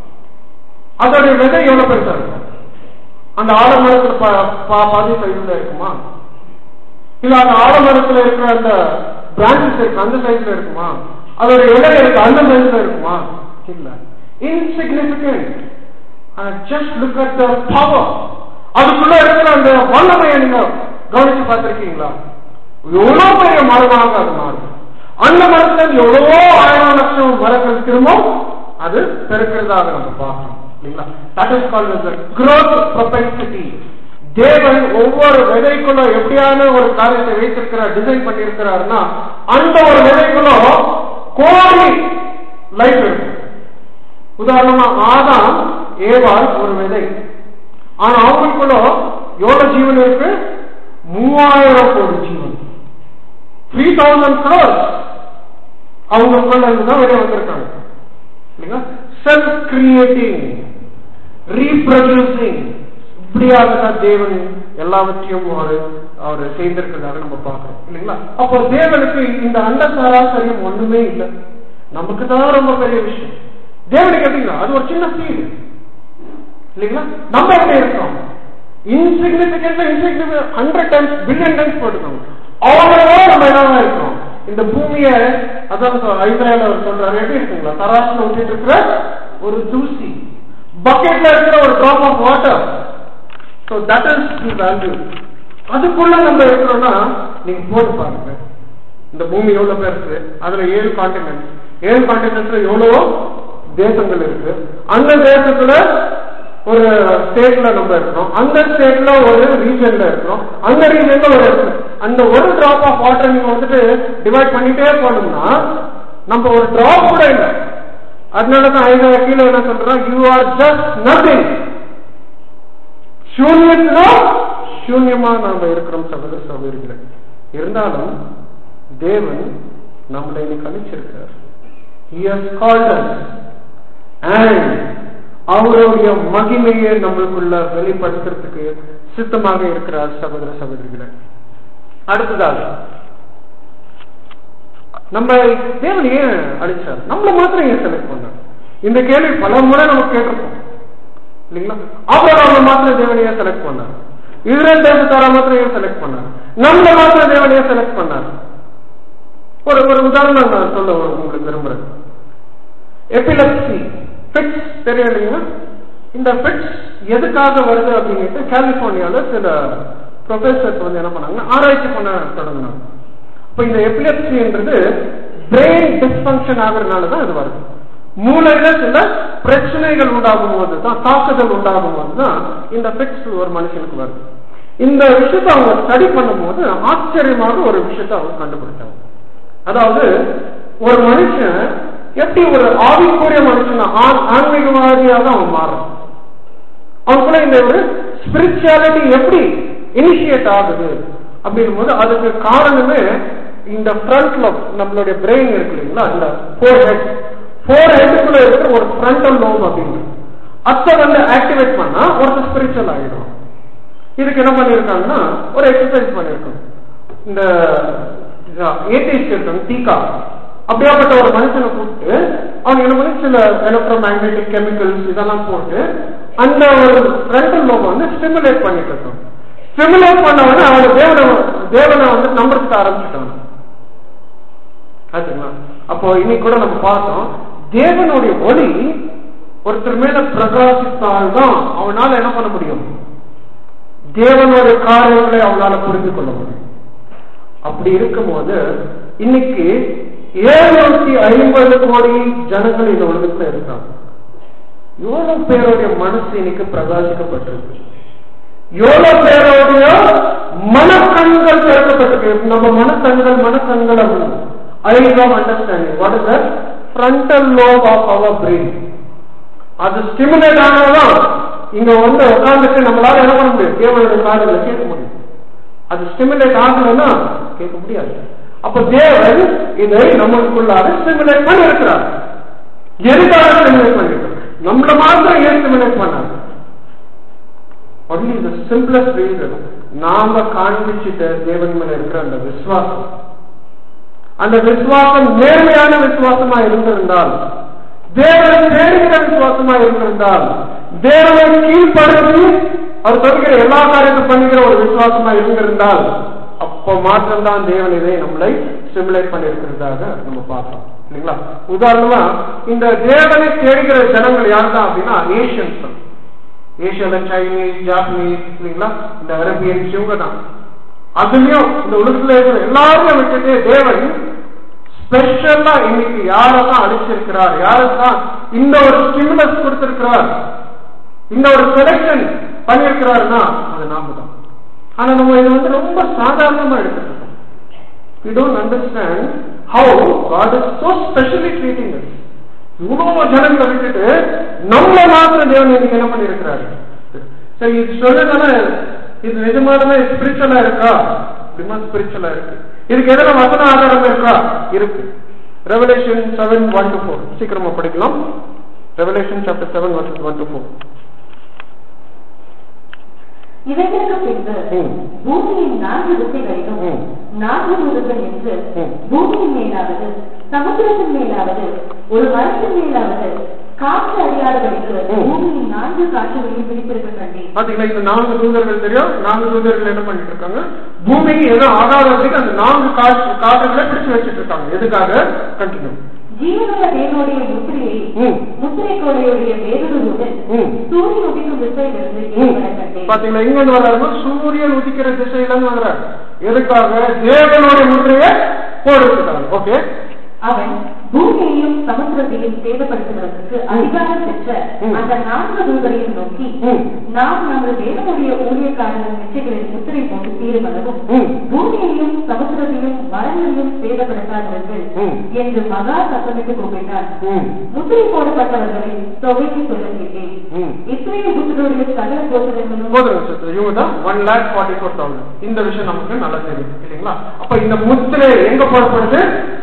அதோடைய விதை எவ்வளவு பெருசா இருக்கும்? அந்த ஆலமரத்துல பாதி சைஸ்ல இருக்குமா? இல்ல அந்த ஆலமரத்துல இருக்கிற அந்த பிரான்சஸ் இருக்கு அந்த சைஸ்ல இருக்குமா? அதோட இலை இருக்கு அந்த சைஸ்ல இருக்குமா? இல்ல, insignificant. Just look at the power. அதுக்குள்ள இருக்கிற அந்த வல்லமையை நீங்க கவனிச்சு பார்த்திருக்கீங்களா? எவ்வளவு பெரிய மரமாக அது மாறும். அந்த மரத்துல எவ்வளவோ ஆயிரம் லட்சம் மரங்கள் திரும்பவும் அது பெருக்கிறதாக நம்ம பார்க்கணும், இல்லைங்களா? That is called the growth propensity. தேவன் ஒவ்வொரு விதைக்குள்ள எப்படியான ஒரு காரியத்தை வைத்திருக்கிறார், டிசைன் பண்ணி இருக்கிறாருன்னா அந்த ஒரு விதைக்குள்ள கோடி லைஃப் இருக்கு. உதாரணமா ஆதாம் ஏவாள் ஒரு விதை, ஆனா அவங்களுக்குள்ள எவ்வளவு ஜீவன் இருக்கு? மூவாயிரம் கோடி ஜீவன், த்ரீ தௌசண்ட் crores அவங்களுக்குள்ள இருந்துதான் வெளியே வந்திருக்காங்க, இல்லைங்களா? செல்ஃப் கிரியேட்டிங், ரீப்ரொடியூசிங், இப்படியாக தேவன் எல்லாவற்றையும் ஒரு அவர் செய்திருக்கிறதாக நம்ம பார்க்கிறோம், இல்லைங்களா? அப்போ தேவனுக்கு இந்த அண்ட சராசரியம் ஒண்ணுமே இல்லை, நமக்கு தான் ரொம்ப பெரிய விஷயம். தேவனுக்கு எப்படிங்களா அது ஒரு சின்ன சீடு, இல்லைங்களா? நம்ம எப்படி இருக்கோம்? Insignificant insignificant hundred times billion times போட்டுக்கோங்க, அவ்வளவோ நம்ம என்னவா இருக்கோம். இந்த பூமியை அதான் ஐஸ்ராயேல் அவர் சொல்றாரு, எப்படி இருக்குங்களா? தராசுல ஊற்றிட்டு இருக்கிற ஒரு தூசி, பக்கெட்ல இருக்கிற ஒரு drop of water. So that is the value. அதுக்குள்ள நம்ம இருக்கிறோம்னா நீங்க போட்டு பாருங்க, இந்த பூமி எவ்வளவு பெருசு, அதுல ஏழு கான்டினென்ட், ஏழு கான்டினென்ட்ல எவ்வளவோ தேசங்கள் இருக்கு. அந்த தேசத்துல ஒரு ஸ்டேட்ல நம்ம இருக்கிறோம், அந்த ஸ்டேட்ல ஒரு ரீஜன்ல இருக்கிறோம், அந்த ரீஜன்ல ஒரு அந்த ஒரு டிராப் ஆஃப் வாட்டர் நீங்க வந்துட்டு டிவைட் பண்ணிட்டே போனோம்னா நம்ம ஒரு டிராப் கூட இல்லை. அதனாலதான் ஐநா கீழே என்ன சொல்றோம், யூ ஆர் ஜஸ்ட் நதிங். சூன்யத்திலோ சூன்யமா நாம இருக்கிறோம் சகோதர சகோதரிகளை. இருந்தாலும் தேவன் நம்மளை இன்னைக்கு அழைச்சிருக்கிறார். He has called us and அவருடைய மகிமையை நம்மளுக்குள்ள வெளிப்படுத்துறதுக்கு சித்தமாக இருக்கிறார் சகோதர சகோதரிகளை. அடுத்ததாக நம்ம தேவன் ஏன் அழைச்சார், நம்மளை மாத்திரம் ஏன் செலக்ட் பண்ணார்? இந்த கேள்வி பல முறை நம்ம கேட்டிருப்போம் இல்லைங்களா? ஆபிரகாமை மாத்திரம் தேவன் ஏன் செலக்ட் பண்ணார்? இஸ்ரேல் தேசத்தார மாத்திரம் ஏன் செலக்ட் பண்ணார்? நம்மளை மாத்திரம் தேவன் ஏன் செலக்ட் பண்ணார்? ஒரு ஒரு உதாரணம் நான் சொல்ல உங்களுக்கு விரும்புறேன். எபிலப்சி ஃபிட்ஸ் தெரியும் இல்லைங்களா? இந்த ஃபிட்ஸ் எதுக்காக வருது அப்படின்ட்டு கலிபோர்னியால சில ப்ரொஃபசர்ஸ் வந்து என்ன பண்ணாங்கன்னா ஆராய்ச்சி பண்ண தொடங்கினாங்க. இப்ப இந்த எபிலப்சின்றது பிரெயின் டிஸ்பங்க்ஷன் ஆகுறதுனாலதான் இது வருது. மூளையில சில பிரச்சனைகள் உண்டாகும் போதுதான், தாக்குதல் உண்டாகும் போதுதான் இந்த ஃபிட்ஸ் ஒரு மனுஷனுக்கு வருது. இந்த விஷயத்த அவங்க ஸ்டடி பண்ணும் போது ஆச்சரியமாக ஒரு விஷயத்த அவங்க கண்டுபிடிச்சாங்க. அதாவது ஒரு மனுஷன் எப்படி ஒரு ஆவிக்குரிய மனுஷன் ஆன்மீகவாதியாக அவன் மாறுறான், அவனுக்குள்ள இந்த ஒரு ஸ்பிரிச்சுவாலிட்டி எப்படி இனிஷியேட் ஆகுது அப்படின்னும் போது அதுக்கு காரணமே இந்த ஃப்ரண்ட் லோப், நம்மளுடைய பிரெயின் இருக்கு இல்லைங்களா, இந்த ஃபோர் ஹெட் ஃபோர் ஹெட்டுக்குள்ள இருக்கிற ஒரு ஃப்ரண்டல் லோப் அப்படின்னு அத்தை வந்து ஆக்டிவேட் பண்ணா ஒருத்தர் ஸ்பிரிச்சுவல் ஆகிடும். இதுக்கு என்ன பண்ணிருக்காங்கன்னா ஒரு எக்ஸசைஸ் பண்ணிருக்காங்க. இந்த ஏடிஎஸ்ட் இருக்காங்க டீகா, அப்படியாப்பட்ட ஒரு மனுஷனை கூப்பிட்டு அவங்க என்ன பண்ணி சில எலக்ட்ரோ மேக்னெட்டிக் கெமிக்கல்ஸ் இதெல்லாம் போட்டு அந்த ஒரு ஃப்ரண்டல் லோபை வந்து ஸ்டிமுலேட் பண்ணிட்டு இருக்கோம். ஸ்டிமுலேட் பண்ணவன அவங்க தேவனை தேவனை வந்து நம்புறதுக்கு ஆரம்பிச்சுட்டாங்க. ஆச்சுங்களா? அப்போ இன்னைக்கு கூட நம்ம பார்த்தோம், தேவனுடைய ஒளி ஒருத்தர் மேல பிரகாசித்தால்தான் அவனால என்ன பண்ண முடியும், தேவனுடைய காரியங்களை அவனால புரிந்து கொள்ள முடியும். அப்படி இருக்கும்போது இன்னைக்கு ஏழுநூத்தி ஐம்பது கோடி ஜனங்கள் இந்த உலகத்துல இருக்காங்க. எவ்வளவு பேருடைய மனசு இன்னைக்கு பிரகாசிக்கப்பட்டிருக்கு, எவ்வளவு பேருடைய மனக்கண்கள் திறக்கப்பட்டிருக்கு. நம்ம மனக்கண்கள் மனக்கண்கள் அப்படின்னு eyes of understanding, what is the frontal lobe of our brain. அது ஸ்டிமுலேட் ஆனதான் இங்க வந்து உட்கார்ந்துட்டு நம்மளால என்ன பண்ண முடியும், தேவனுடைய காரியங்களை கேட்க முடியும். அது ஸ்டிமுலேட் ஆகணும்னா கேட்க முடியாது. அப்ப தேவன் இதை நம்மளுக்குள்ளார ஸ்டிமுலேட் பண்ணி இருக்கிறார். எதுக்காக ஸ்டிமுலேட் பண்ணிருக்கார்? நம்மள மாத்திரம் ஏன் ஸ்டிமுலேட் பண்ணாங்க? ஒன்லி தி சிம்பிளஸ்ட் ரீசன், நாம காண்பிச்சுட்ட தேவன் மேல இருக்கிற அந்த விசுவாசம், அந்த விசுவாசம் நேர்மையான விசுவாசமா இருந்திருந்தால், தேவனை தேடுகிற விசுவாசமா இருந்திருந்தால், தேவனை கீழ்ப்படுத்தி அவர் சொல்கிற எல்லா காரியத்தையும் பண்ணுகிற ஒரு விசுவாசமா இருந்திருந்தால், அப்ப மாற்றம்தான் தேவன் இதை நம்மளை ஸ்டிமுலேட் பண்ணிருக்கிறதாக நம்ம பார்த்தோம் இல்லைங்களா? உதாரணமா இந்த தேவனை தேடுகிற ஜனங்கள் யார் தான் அப்படின்னா ஏசியன்ஸ், ஏசியால சைனீஸ், ஜாப்பனீஸ் இல்லைங்களா, இந்த அரேபியன்ஸ், இவங்க தான். அதுலயும் இந்த உலகத்துல இருக்கிற எல்லாருமே விட்டுட்டு தேவன் ஸ்பெஷலா இன்னைக்கு யாரதான் அழிச்சிருக்கிறார், யாருதான் இந்த ஒரு ஸ்டிமுலஸ் கொடுத்திருக்கிறார், இந்த ஒரு செலக்ஷன் பண்ணிருக்கிறாருன்னா அது நாம தான். ஆனா நம்ம இதை வந்து ரொம்ப சாதாரணமா எடுத்துருக்கோம். We don't understand how God is so specially treating us. இவ்வளவு ஜனங்களை விட்டுட்டு நம்மள மாத்திரம் தேவன் இன்னைக்கு என்ன பண்ணிருக்கிறாரு? சரி, இது சொன்னதான இது நிஜமானமே ஸ்பிரிச்சுவலா இருக்கா? அப்படிமா ஸ்பிரிச்சுவலா இருக்கு. இதுக்கு எதனா வசன ஆதாரம் இருக்கா? இருக்கு. Revelation seven one two four சீக்கிரமா படிக்கலாம். Revelation chapter seven verses one two four. இவைகளுக்கு பின்பு பூமியின் நான்கு திசைகளிலும் நான்கு தூதர்கள் என்று பூமியின் மேலாவது சமுத்திரத்தின் மேலாவது ஒரு மரத்தின் மேலாவது காற்று அறியாதவர்களுக்கு பூமியின் நான்கு காற்றுகளையும் பிடித்திருக்க கண்டேன். பாத்தீங்களா, இந்த நான்கு தூதர்கள் தெரியும். நான்கு தூதர்கள் என்ன பண்ணிட்டு இருக்காங்க, பூமிக்கு ஏதோ ஆகாததுக்கு அந்த நான்கு காற்று காற்றுகளை பிடிச்சு வச்சுட்டு இருக்காங்க. எதுக்காக? கண்டினியூ. ஜீவனுள்ள தேவனுடைய முத்திரையை முத்திரை கோடையுடைய வேறொருடன் சூரியன் உதிக்கும் திசையிலிருந்து பாத்தீங்களா, இங்க இருந்து வர்றாரு, சூரியன் உதிக்கிற திசையில இருந்து வர்றாரு. எதுக்காக? தேவனுடைய முத்திரையை போடுறாங்க. ஓகே. அவன் பூமியையும் சமுத்திர சமுத்திரத்தையும் சேதப்படுத்துவதற்கு அதிகாரம் பெற்ற அந்த நான்கு தூதரையும் நோக்கி, நாம் நமது தேவனுடைய ஊழியக்காரர்கள் நெற்றிகளில் முத்திரை போட்டு தீருமளவும் பூமியையும் சமுத்திரத்தையும் மரங்களையும் சேதப்படுத்தாதவர்கள் என்று மகா சத்தமிட்டு கூப்பிட்டார். முத்திரை போடப்பட்டவர்களின் தொகைக்கு சொல்ல கேட்டேன். இஸ்ரேல் புத்தருடைய சகல கோத்திரங்களும் இந்த விஷயம் நமக்கு நல்லா தெரியும் இல்லைங்களா? அப்ப இந்த முத்திரை எங்க போடப்படுது?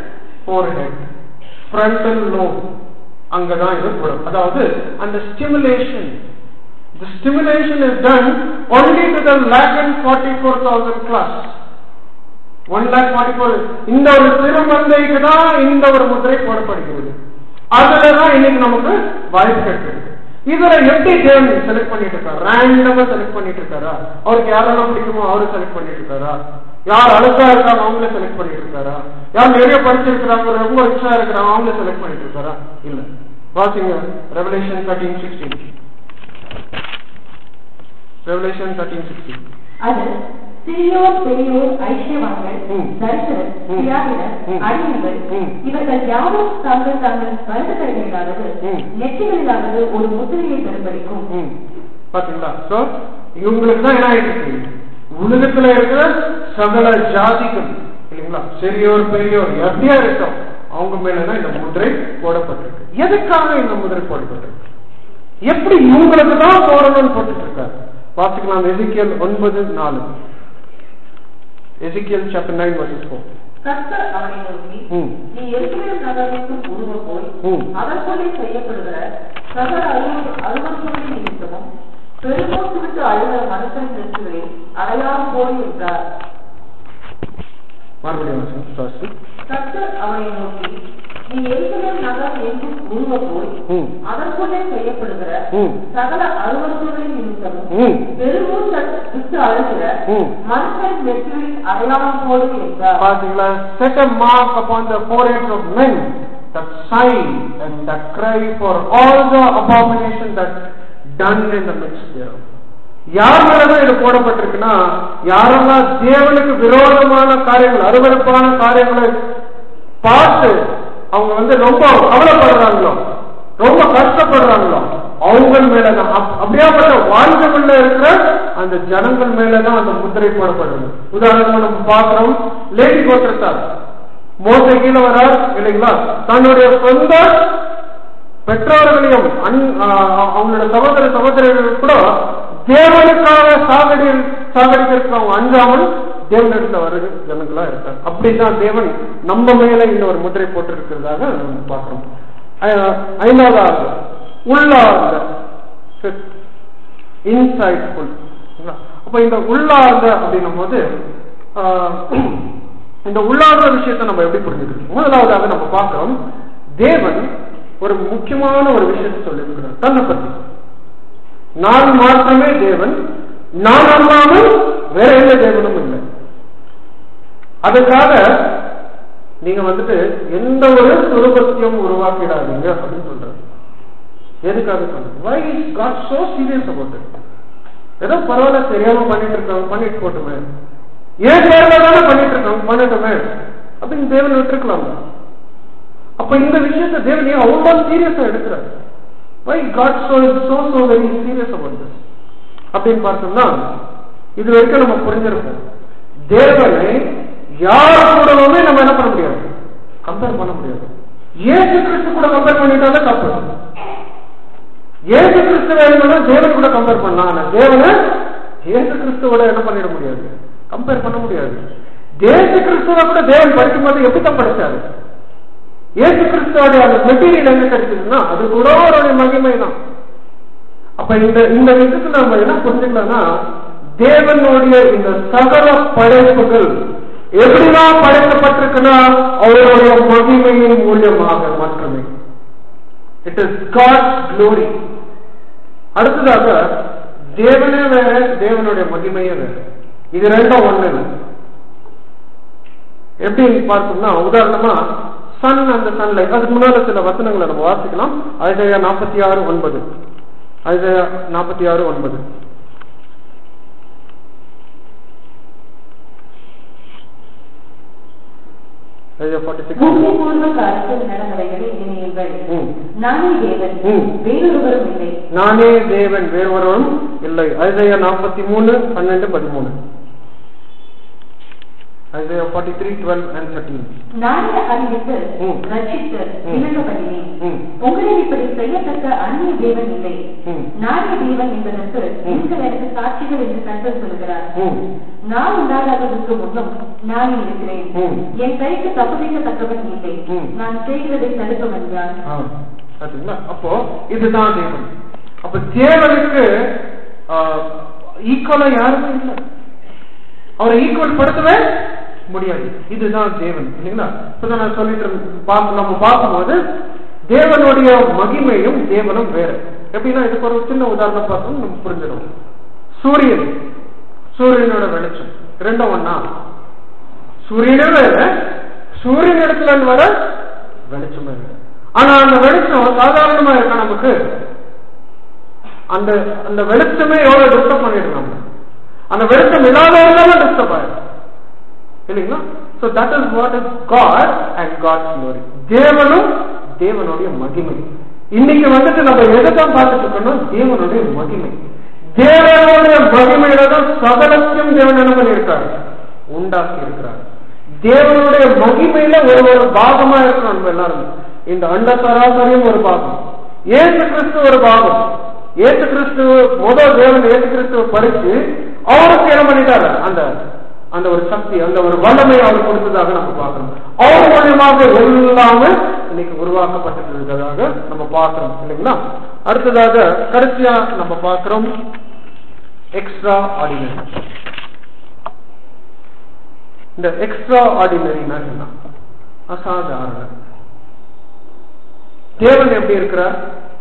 frontal lobe அங்கதான் இது போடும். அதாவது அந்த stimulation the stimulation is done only to the one lakh forty-four thousand class. one lakh forty-four இந்த ஒரு திருமந்தைக்கு தான் இந்த ஒரு முத்திரை போடப்படுகிறது. அதுலதான் இன்னைக்கு நமக்கு வாய்ப்பு கிடைக்கிறது. இதுல எப்படி தேவன் செலக்ட் பண்ணிட்டு இருக்காரு? ரேண்டமா செலக்ட் பண்ணிட்டு இருக்காரா? அவருக்கு யாரெல்லாம் பிடிக்குமோ அவரு செலக்ட் பண்ணிட்டு இருக்காரா? யார் அழுக்கா இருக்காங்க அவங்கள செலக்ட் பண்ணிட்டு இருக்காரா? யார் நிறைய படிச்சிருக்கிறாங்க ரொம்ப ரிச்சா இருக்கிறாங்க அவங்கள செலக்ட் பண்ணிட்டு இருக்காரா? இல்ல. வாசிங்க revelation thirteen sixteen. Revelation thirteen sixteen. அது சிறியோர் பெரியோர் ஐக்கியவான்கள் தரிசனர் தியாகினர் அடிமைகள் இவர்கள் யாரும் தாங்கள் தாங்கள் வருடங்களிலாவது நெற்றிகளிலாவது ஒரு முத்திரையை பெறும்படிக்கும். பாத்தீங்களா? சோ இவங்களுக்கு தான் என்ன ஆயிட்டு உலகத்துல இருக்கிற சகல ஜாதிகள் இல்லைங்களா, சிறியோர் பெரியோர் எப்படியா இருக்கோம் அவங்க மேலதான் இந்த முதிரை போடப்பட்டிருக்கு. எதுக்காக இந்த முதிரை போடப்பட்டிருக்கு? எப்படி இவங்களுக்கு தான் போடணும்னு போட்டுட்டு இருக்காரு. வாசிக்கலாம் எசேக்கியேல் ஒன்பது நாலு. எசேக்கியேல் chapter nine verses four. கர்த்தர் அவனை நோக்கி, நீ எருசலேம் நகருக்கு உருவ போய் அதற்குள்ளே செய்யப்படுகிற சகல அருவருப்புகளின் நிமித்தமும் பெருமூச்சு விட்டு அழுகிற மனுஷன் நெற்றிகளை அடையாளம் போய் என்றார். கர்த்தர் அவனை நோக்கி, நீ எருசலேம் நகர் எங்கும் உருவ போய் அதற்குள்ளே செய்யப்படுகிற சகல அருவருப்புகளின் நிமித்தமும் பெருமூச்சு விட்டு அழுகிற மனுஷன் நெற்றிகளில் அடையாளம் போய் என்றார். பாத்தீங்களா? Set a mark upon the foreheads of men, that sign and that cry for all the abomination that done in the midst thereof. யார் மேலதான் இது போடப்பட்டிருக்குன்னா, யாரெல்லாம் தேவனுக்கு விரோதமான காரியங்கள் அருவருப்பான காரியங்களை பார்த்து அவங்க வந்து ரொம்ப கவலைப்படுறாங்களோ ரொம்ப கஷ்டப்படுறாங்களோ அவங்க மேலதான், அப்படியாப்பட்ட வாழ்க்கைக்குள்ள இருக்கிற அந்த ஜனங்கள் மேலதான் அந்த முத்திரை போடப்படுது. உதாரணமா நம்ம பார்க்கிறோம், லேடி கோத்திரத்தார் மோசே கீழே வரார் இல்லைங்களா, தன்னுடைய சொந்த பெற்றோர்களையும் அவங்களோட சகோதர சகோதரர்கள் கூட தேவனுக்காக சாகடி சாகடிக்கிறதுக்கு அவங்க அஞ்சாமல் தேவனிடத்துல வருது ஜனங்களா இருக்காங்க. அப்படிதான் தேவன் நம்ம மேல இந்த ஒரு முத்திரை போட்டிருக்கிறதாக நம்ம பார்க்கிறோம். ஐந்தாவது உள்ளார்ந்த இன்சைட்ஃபுல். அப்ப இந்த உள்ளார்ந்த அப்படின்னும் போது இந்த உள்ளார்ந்த விஷயத்தை நம்ம எப்படி புரிஞ்சுக்கிறோம்? முதலாவதாக நம்ம பார்க்கிறோம், தேவன் ஒரு முக்கியமான ஒரு விஷயத்தை சொல்லியிருக்கிறார் தன்னை பற்றி. நான் மாத்திரமே தேவன், நான் அல்லாமல் வேற எந்த தேவனும் இல்லை. அதுக்காக நீங்க வந்துட்டு எந்த ஒரு சுரூபத்தையும் உருவாக்கிடாதீங்க அப்படின்னு சொல்றாரு. எதுக்காக சொல்றது? Why is God so serious about it? ஏதோ பரவாயில்ல தெரியாம பண்ணிட்டு இருக்காங்க, பண்ணிட்டு போட்டுமே, ஏன் தேவையான பண்ணிட்டு இருக்காங்க பண்ணட்டுமே அப்படின்னு தேவன் விட்டுருக்கலாம். அப்ப இந்த விஷயத்தை தேவன் ஏன் அவ்வளவு சீரியஸா எடுக்கிறார்? Why God so so so very serious about this அப்படின்னு பார்த்தோம்னா, இது வரைக்கும் நம்ம புரிஞ்சிருக்கோம், தேவனை யார் கூடவுமே நம்ம என்ன பண்ண முடியாது, கம்பேர் பண்ண முடியாது. இயேசு கிறிஸ்து கூட கம்பேர் பண்ணிட்டாலே தப்பு. இயேசு கிறிஸ்து வேணும்னா தேவன் கூட கம்பேர் பண்ணலாம், ஆனா தேவனை இயேசு கிறிஸ்துவோட என்ன பண்ணிட முடியாது, கம்பேர் பண்ண முடியாது. இயேசு கிறிஸ்துவ கூட தேவன் படிக்கும் போது எப்படி தான் படிச்சாரு? இயேசு கிறிஸ்துவோட அந்த மெட்டீரியல் என்ன கிடைச்சதுன்னா அது கூட அவருடைய மகிமை தான். அப்ப இந்த இந்த விஷயத்துல நம்ம என்ன புரிஞ்சுக்கலாம்னா, தேவனுடைய இந்த சகல படைப்புகள் எப்படிதான் படைக்கப்பட்டிருக்குன்னா அவருடைய மகிமையின் மூலியமாக மட்டுமே. It is God's glory. அடுத்ததாக தேவனே வேற, தேவனுடைய மகிமையே வேற. இது ரெண்டும் ஒண்ணு. எப்படி பார்த்தோம்னா, உதாரணமா சன் அந்த சன்லைட், அதுக்கு முன்னால சில வசனங்களை நம்ம வாசிக்கலாம். ஐசையா நாற்பத்தி ஆறு ஒன்பது ஐசையா நாற்பத்தி ஆறு ஒன்பது பூர்வ காலத்தில் நடந்தவைகளை நினையுங்கள், அறிவீர்கள். நானே தேவன், வேறொருவரும் இல்லை. நானே தேவன், வேறொருவரும் இல்லை. ஐசையா நாற்பத்தி மூணு பன்னெண்டு பதிமூணு. Isaiah forty-three twelve and thirteen. நானே அறிவித்து ரட்சித்து விளங்கப்படினேன். உங்களில் இப்படி செய்யத்தக்க அந்நிய தேவன் இல்லை. நானே தேவன் என்பதற்கு நீங்கள் எனக்கு சாட்சிகள் என்று கர்த்தர் சொல்கிறார். நான் உண்டாகாததற்கு முன்னும் நானே இருக்கிறேன். என் கைக்கு தப்புவிக்கத்தக்கவன் இல்லை. நான் செய்கிறதை தடுப்பவன் யார்? அப்போ இதுதான் தேவன். அப்ப தேவனுக்கு ஈக்குவலா யாருமே இல்லை. அவரை ஈக்குவல் படுத்தவே முடியாது. இதுதான் தேவன் இல்லைங்களா? இப்பதான் நான் சொல்லிட்டு நம்ம பார்க்கும்போது தேவனுடைய மகிமையும் தேவனும் வேற. எப்படின்னா இதுக்கு ஒரு சின்ன உதாரணம் பார்த்தோம் நம்ம புரிஞ்சிடும். சூரியன், சூரியனோட வெளிச்சம் ரெண்டும் ஒன்னா. சூரியனே வேற, சூரியன் இடத்துல வர வெளிச்சமே வேற. ஆனா அந்த வெளிச்சம் சாதாரணமா இருக்கா நமக்கு? அந்த அந்த வெளிச்சமே எவ்வளவு டிஸ்டர்ப் பண்ணிடுறாங்க. அந்த வெளிச்சம் இல்லாதவங்க டிஸ்டர்ப் ஆயிடும் இல்லைங்களா? So that is what is God and God's glory. தேவனும் தேவனுடைய மகிமை. இன்னைக்கு வந்துட்டு நம்ம எதைத்தான் பார்த்துட்டு இருக்கோம்? தேவனுடைய மகிமை. தேவனுடைய மகிமையில தான் சகலத்தையும் தேவன் என்ன பண்ணியிருக்காரு? உண்டாக்கி இருக்கிறார். தேவனுடைய மகிமையில ஒரு ஒரு பாகமா இருக்கிறோம் நம்ம எல்லாரும். இந்த அண்ட சராசரியும் ஒரு பாகம், ஏசு கிறிஸ்து ஒரு பாகம். ஏசு கிறிஸ்து முதல் தேவன் ஏசு கிறிஸ்துவ பறிச்சு அவருக்கு என்ன பண்ணிட்டாரு? அந்த அந்த ஒரு சக்தி, அந்த ஒரு வல்லமை அவர் கொடுத்ததாக நம்ம பார்க்கிறோம். அவர் மூலமாக எல்லாமே இன்னைக்கு உருவாக்கப்பட்டு இருக்கிறதாக நம்ம பார்க்கிறோம் இல்லைங்களா? அடுத்ததாக கடைசியா நம்ம பார்க்கிறோம் எக்ஸ்ட்ரா ஆர்டினரி. இந்த எக்ஸ்ட்ரா ஆர்டினரினா என்ன? அசாதாரண. தேவன் எப்படி இருக்கிறார்?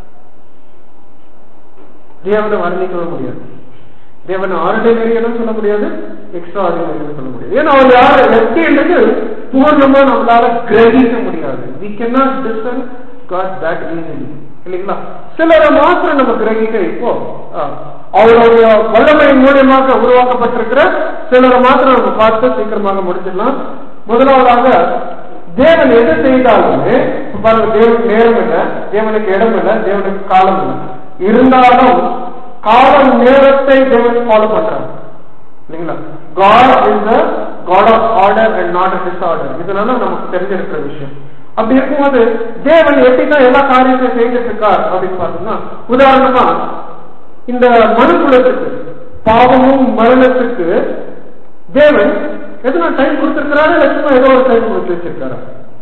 தேவனை வர்ணிக்கவே முடியாது. தேவன் ஆர்டினரின்னு சொல்ல முடியாது, எக்ஸ்ட்ரா ஆர்டினரின்னு சொல்ல முடியாது. ஏன்னா அவர் யார் எப்படி என்றது பூர்ணமா நம்மளால கிரகிக்க முடியாது. we cannot discern God that easily இல்லைங்களா? சிலரை மாத்திரம் நம்ம கிரகிக்க இப்போ அவருடைய வல்லமை மூலியமாக உருவாக்கப்பட்டிருக்கிற சிலரை மாத்திரம் நம்ம பார்த்து சீக்கிரமாக முடிச்சிடலாம். முதலாவதாக தேவன் எது செய்தாலுமே பாருங்க, தேவனுக்கு நேரம் இல்லை, தேவனுக்கு இடம் இல்லை, தேவனுக்கு காலம் இல்லை. இருந்தாலும் காலம் நேரத்தை தேவன் ஃபாலோ பண்றாங்க இல்லைங்களா? God is the God of order and not a disorder. இதனால நமக்கு தெரிஞ்சிருக்கிற விஷயம். அப்படி இருக்கும்போது தேவன் எப்படிதான் எல்லா காரியத்தையும் செய்துட்டு இருக்கார் அப்படின்னு பார்த்தோம்னா, உதாரணமா இந்த மனுக்குலத்துக்கு பாவமும் மரணத்துக்கு தேவன் எதுனா டைம் கொடுத்திருக்கிறாரு, லட்சமா ஏதோ ஒரு டைம் கொடுத்து வச்சிருக்காரு.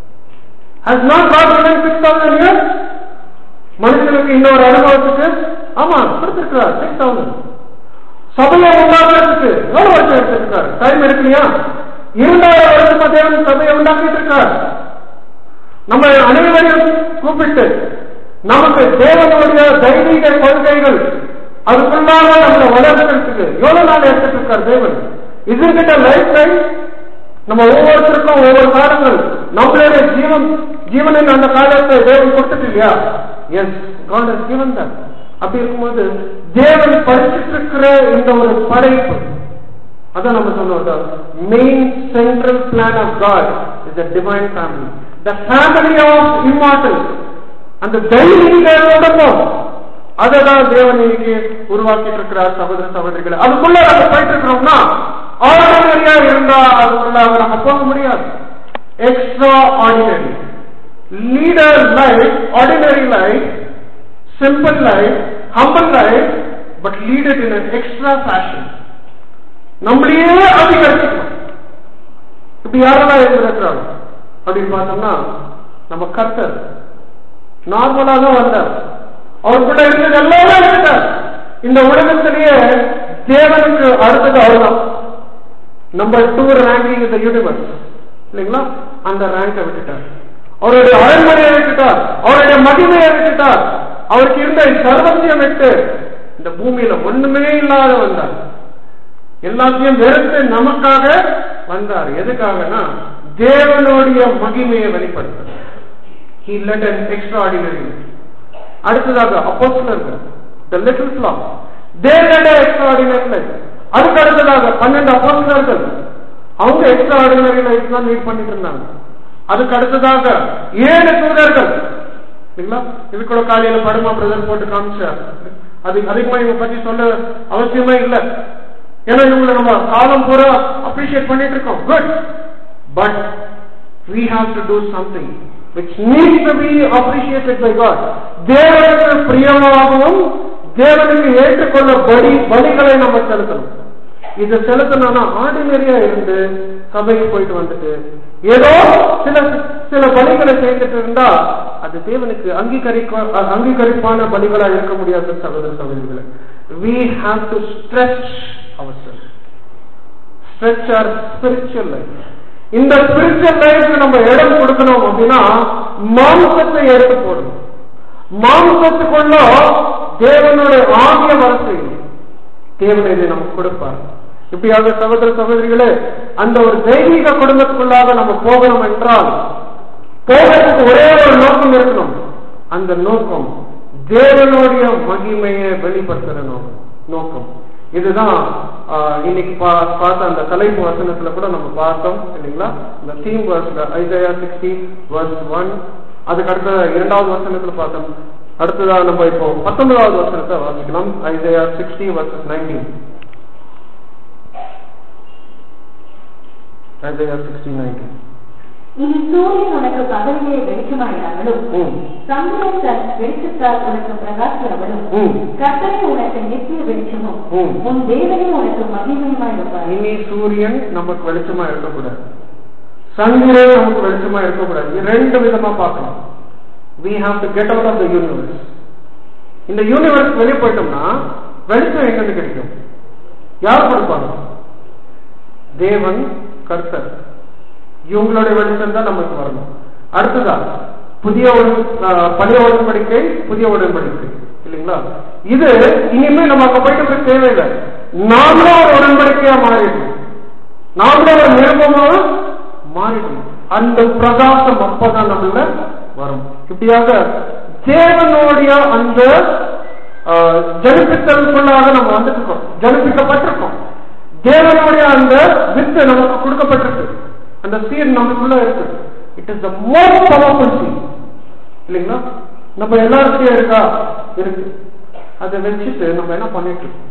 Has not God given six thousand years? மனுஷனுக்கு இன்னொரு அனுபவத்துக்கு ஆமா கொடுத்திருக்கிறார் சிக்ஸ் தௌசண்ட். சபையை உண்டாக்குறதுக்கு எவ்வளவு வருஷம் எடுத்திருக்காரு? டைம் இருக்குல்லையா? இரண்டாயிரம் வருஷமா தேவன் சபையை உண்டாக்கிட்டு இருக்கார். நம்ம அனைவரையும் கூப்பிட்டு நமக்கு தேவனுடைய தெய்வீக கொள்கைகள் அதுக்குள்ளாக நம்மளை வளர்க்கிறதுக்கு எவ்வளவு நாள் எடுத்துட்டு இருக்கார் தேவன். இதுகிட்ட லைஃப் டைம் நம்ம ஒவ்வொருத்தருக்கும் ஒவ்வொரு காலங்கள் நம்மளுடைய ஜீவன் ஜீவனின் அந்த காலத்தை தேவன் கொடுத்துட்டு இல்லையா? Yes, God has given that. அப்படி இருக்கும்போது தேவன் படிச்சுட்டு இருக்கிற இந்த ஒரு படைப்பு, அதான் நம்ம சொல்லுவோம், main central plan of God is a divine family, the family of immortal. அந்த தெய்வீக குடும்பம் அதான் தேவன் இன்னைக்கு உருவாக்கிட்டு இருக்கிறார் சகோதர சகோதரிகளை. அதுக்குள்ள நம்ம போயிட்டு இருக்கிறோம்னா ஆர்டினரியா இருந்தா அதுக்குள்ள நம்ம போக முடியாது. Extraordinary leader life, ordinary life, simple life, humble life, but lead it in an extra fashion. நம்மளையே அதிகரிக்கணும். இப்படி யாரெல்லாம் இருக்கிறாங்க அப்படின்னு பார்த்தோம்னா, நம்ம கர்த்தர் நார்மலா தான் வந்தார். அவர் கூட இருந்தது எல்லாமே விட்டுட்டார். இந்த உலகத்திலேயே தேவனுக்கு அடுத்தது அவர்தான். நம்பர் டூ ரேங்கிங் இந்த யூனிவர்ஸ் இல்லைங்களா? அந்த ரேங்கை விட்டுட்டார். அவருடைய அரண்மனையை விட்டுட்டார், அவருடைய மகிமையை விட்டுட்டார், அவருக்கு இருந்த சர்வத்தையும் விட்டு இந்த பூமியில ஒண்ணுமே இல்லாத வந்தார். எல்லாத்தையும் வெறுத்து நமக்காக வந்தார். எதுக்காகனா தேவனுடைய மகிமையை வெளிப்படுத்த. He led an extraordinary life. அடுத்ததாக அப்போஸ்தலர்கள், the little flock, they led an extraordinary life. அதுக்கு அடுத்ததாக பன்னெண்டு அப்போஸ்தலர்கள், அவங்க எக்ஸ்ட்ராஆர்டினரி லைஃப் தான் லீட் பண்ணிட்டு இருந்தாங்க. அதுக்கு அடுத்ததாக ஏழு தூதர்கள், இல்லைங்களா? இது கூட காலையில படுமா பிரதர் போட்டு காமிச்சார். அது அதிகமா இவங்க பத்தி சொல்ல அவசியமே இல்லை. ஏன்னா இவங்களை நம்ம காலம் பூரா அப்ரிஷியேட் பண்ணிட்டு இருக்கோம். Good, but we have to do something which needs to be appreciated by God. தேவனுக்கு பிரியமாகவும் தேவனுக்கு ஏற்றுக்கொள்ள பலி பலிகளை நம்ம செலுத்தணும். இதை செலுத்தணும்னா ஆர்டினரியா இருந்து சபைக்கு போயிட்டு வந்துட்டு ஏதோ சில சில பலிகளை செய்துட்டு இருந்தா அது தேவனுக்கு அங்கீகரிக்க அங்கீகரிப்பான பலிகளா இருக்க முடியாது. சகோதர சகோதரிகளை, we have to stretch ourselves, stretch our spiritual life. இந்த ஸ்பிரிச்சுவல் லைஃப்க்கு நம்ம இடம் கொடுக்கணும் அப்படின்னா மாம்சத்தை எடுத்து போடணும். மாம்சத்துக்குள்ள தேவனுடைய ஆகிய வரிசை தேவனை இதை நமக்கு கொடுப்பார். இப்படியாக சகோதர சகோதரிகளே, அந்த ஒரு தெய்வீக குடும்பத்துக்குள்ளாக நம்ம போகணும் என்றால் போகிறதுக்கு ஒரே ஒரு நோக்கம் இருக்கணும். அந்த நோக்கம் தேவனுடைய மகிமையை வெளிப்படுத்துற நோக்கம். இதுதான் இன்னைக்கு பார்த்த அந்த தலைப்பு வசனத்துல கூட நம்ம பார்த்தோம் இல்லைங்களா? இந்த தீம் வர்ஸ்ல ஐசாயா சிக்ஸ்டி வர்ஸ் ஒன், அதுக்கு அடுத்த இரண்டாவது வசனத்துல பார்த்தோம். அடுத்ததா நம்ம இப்போ பத்தொன்பதாவது வசனத்தை வாசிக்கலாம். Isaiah sixty verses nineteen. Isaiah sixty nineteen. இனி சூரியன் உனக்கு பகலிலே வெளிச்சமாயிராமலும் சந்திரன் தன் வெளிச்சத்தால் உனக்கு பிரகாசியாமலும் கர்த்தரே உனக்கு நித்திய வெளிச்சமும் உன் தேவனே உனக்கு மகிமையுமாயிருப்பார். இனி சூரியன் நமக்கு வெளிச்சமா இருக்கக்கூடாது, சந்திரன் நமக்கு வெளிச்சமா இருக்கக்கூடாது. ரெண்டு விதமா பார்க்கலாம். we have to get out of the universe. இந்த யூனிவர்ஸ் வெளியே போயிட்டோம்னா வெளிச்சம் எங்கிருந்து கிடைக்கும்? யார் கொடுப்பாங்க? தேவன், கர்த்தர். இவங்களுடைய வெளிச்சம் தான் நமக்கு வரணும். அடுத்ததா புதிய பழைய உடன்படிக்கை, புதிய உடன்படிக்கை இல்லைங்களா? இது இனிமே நம்ம அங்க போயிட்டு தேவையில்லை. நாமளும் ஒரு உடன்படிக்கையா மாறிடும், நாமளும் ஒரு நிருபமாக மாறிடும். அந்த பிரகாசம் அப்பதான் நம்மள வரும். இப்படியாக தேவனுடைய அந்த ஜனிப்பித்தலுக்குள்ளாக நம்ம வந்துட்டு இருக்கோம், ஜனிப்பிக்கப்பட்டிருக்கோம். தேவனுடைய அந்த வித்து நமக்கு கொடுக்கப்பட்டிருக்கு, அந்த சீர் நமக்குள்ள இருக்கு. It is the most powerful சீர் இல்லைங்களா? நம்ம எல்லாருக்கும் இருக்கா? இருக்கு. அதை வச்சுட்டு நம்ம என்ன பண்ணிட்டு இருக்கோம்?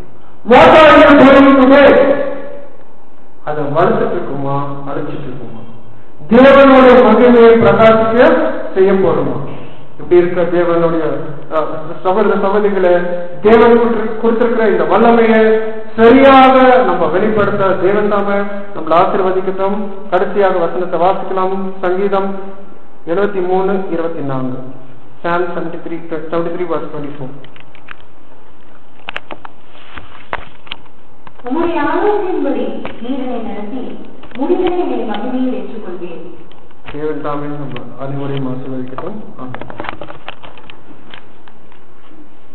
அதை வளர்த்துட்டு இருக்குமா, அழைச்சிட்டு இருக்குமா? தேவனுடைய மகிமையை பிரகாசிக்க செய்ய போறோமா? இப்படி இருக்க தேவனுடைய சகோதர சகோதரிகளை, தேவன் கொடுத்திருக்கிற இந்த வல்லமையை சரியாக நம்ம வெளிப்படுத்த தேவன் தாம நம்மளை ஆசீர்வதிக்கட்டும். கடைசியாக வசனத்தை வாசிக்கலாம். சங்கீதம் எழுபத்தி மூணு இருபத்தி நான்கு. Psalm seventy three seventy three verse twenty four. உம்முடைய ஆலோசனையின்படி நீரனை நடத்தி முடிவினை என் மகிமையில் ஏற்றுக்கொள்வேன். தேவன் தாமே நம்ம அனைவரையும் ஆசீர்வதிக்கட்டும். ஆமென்.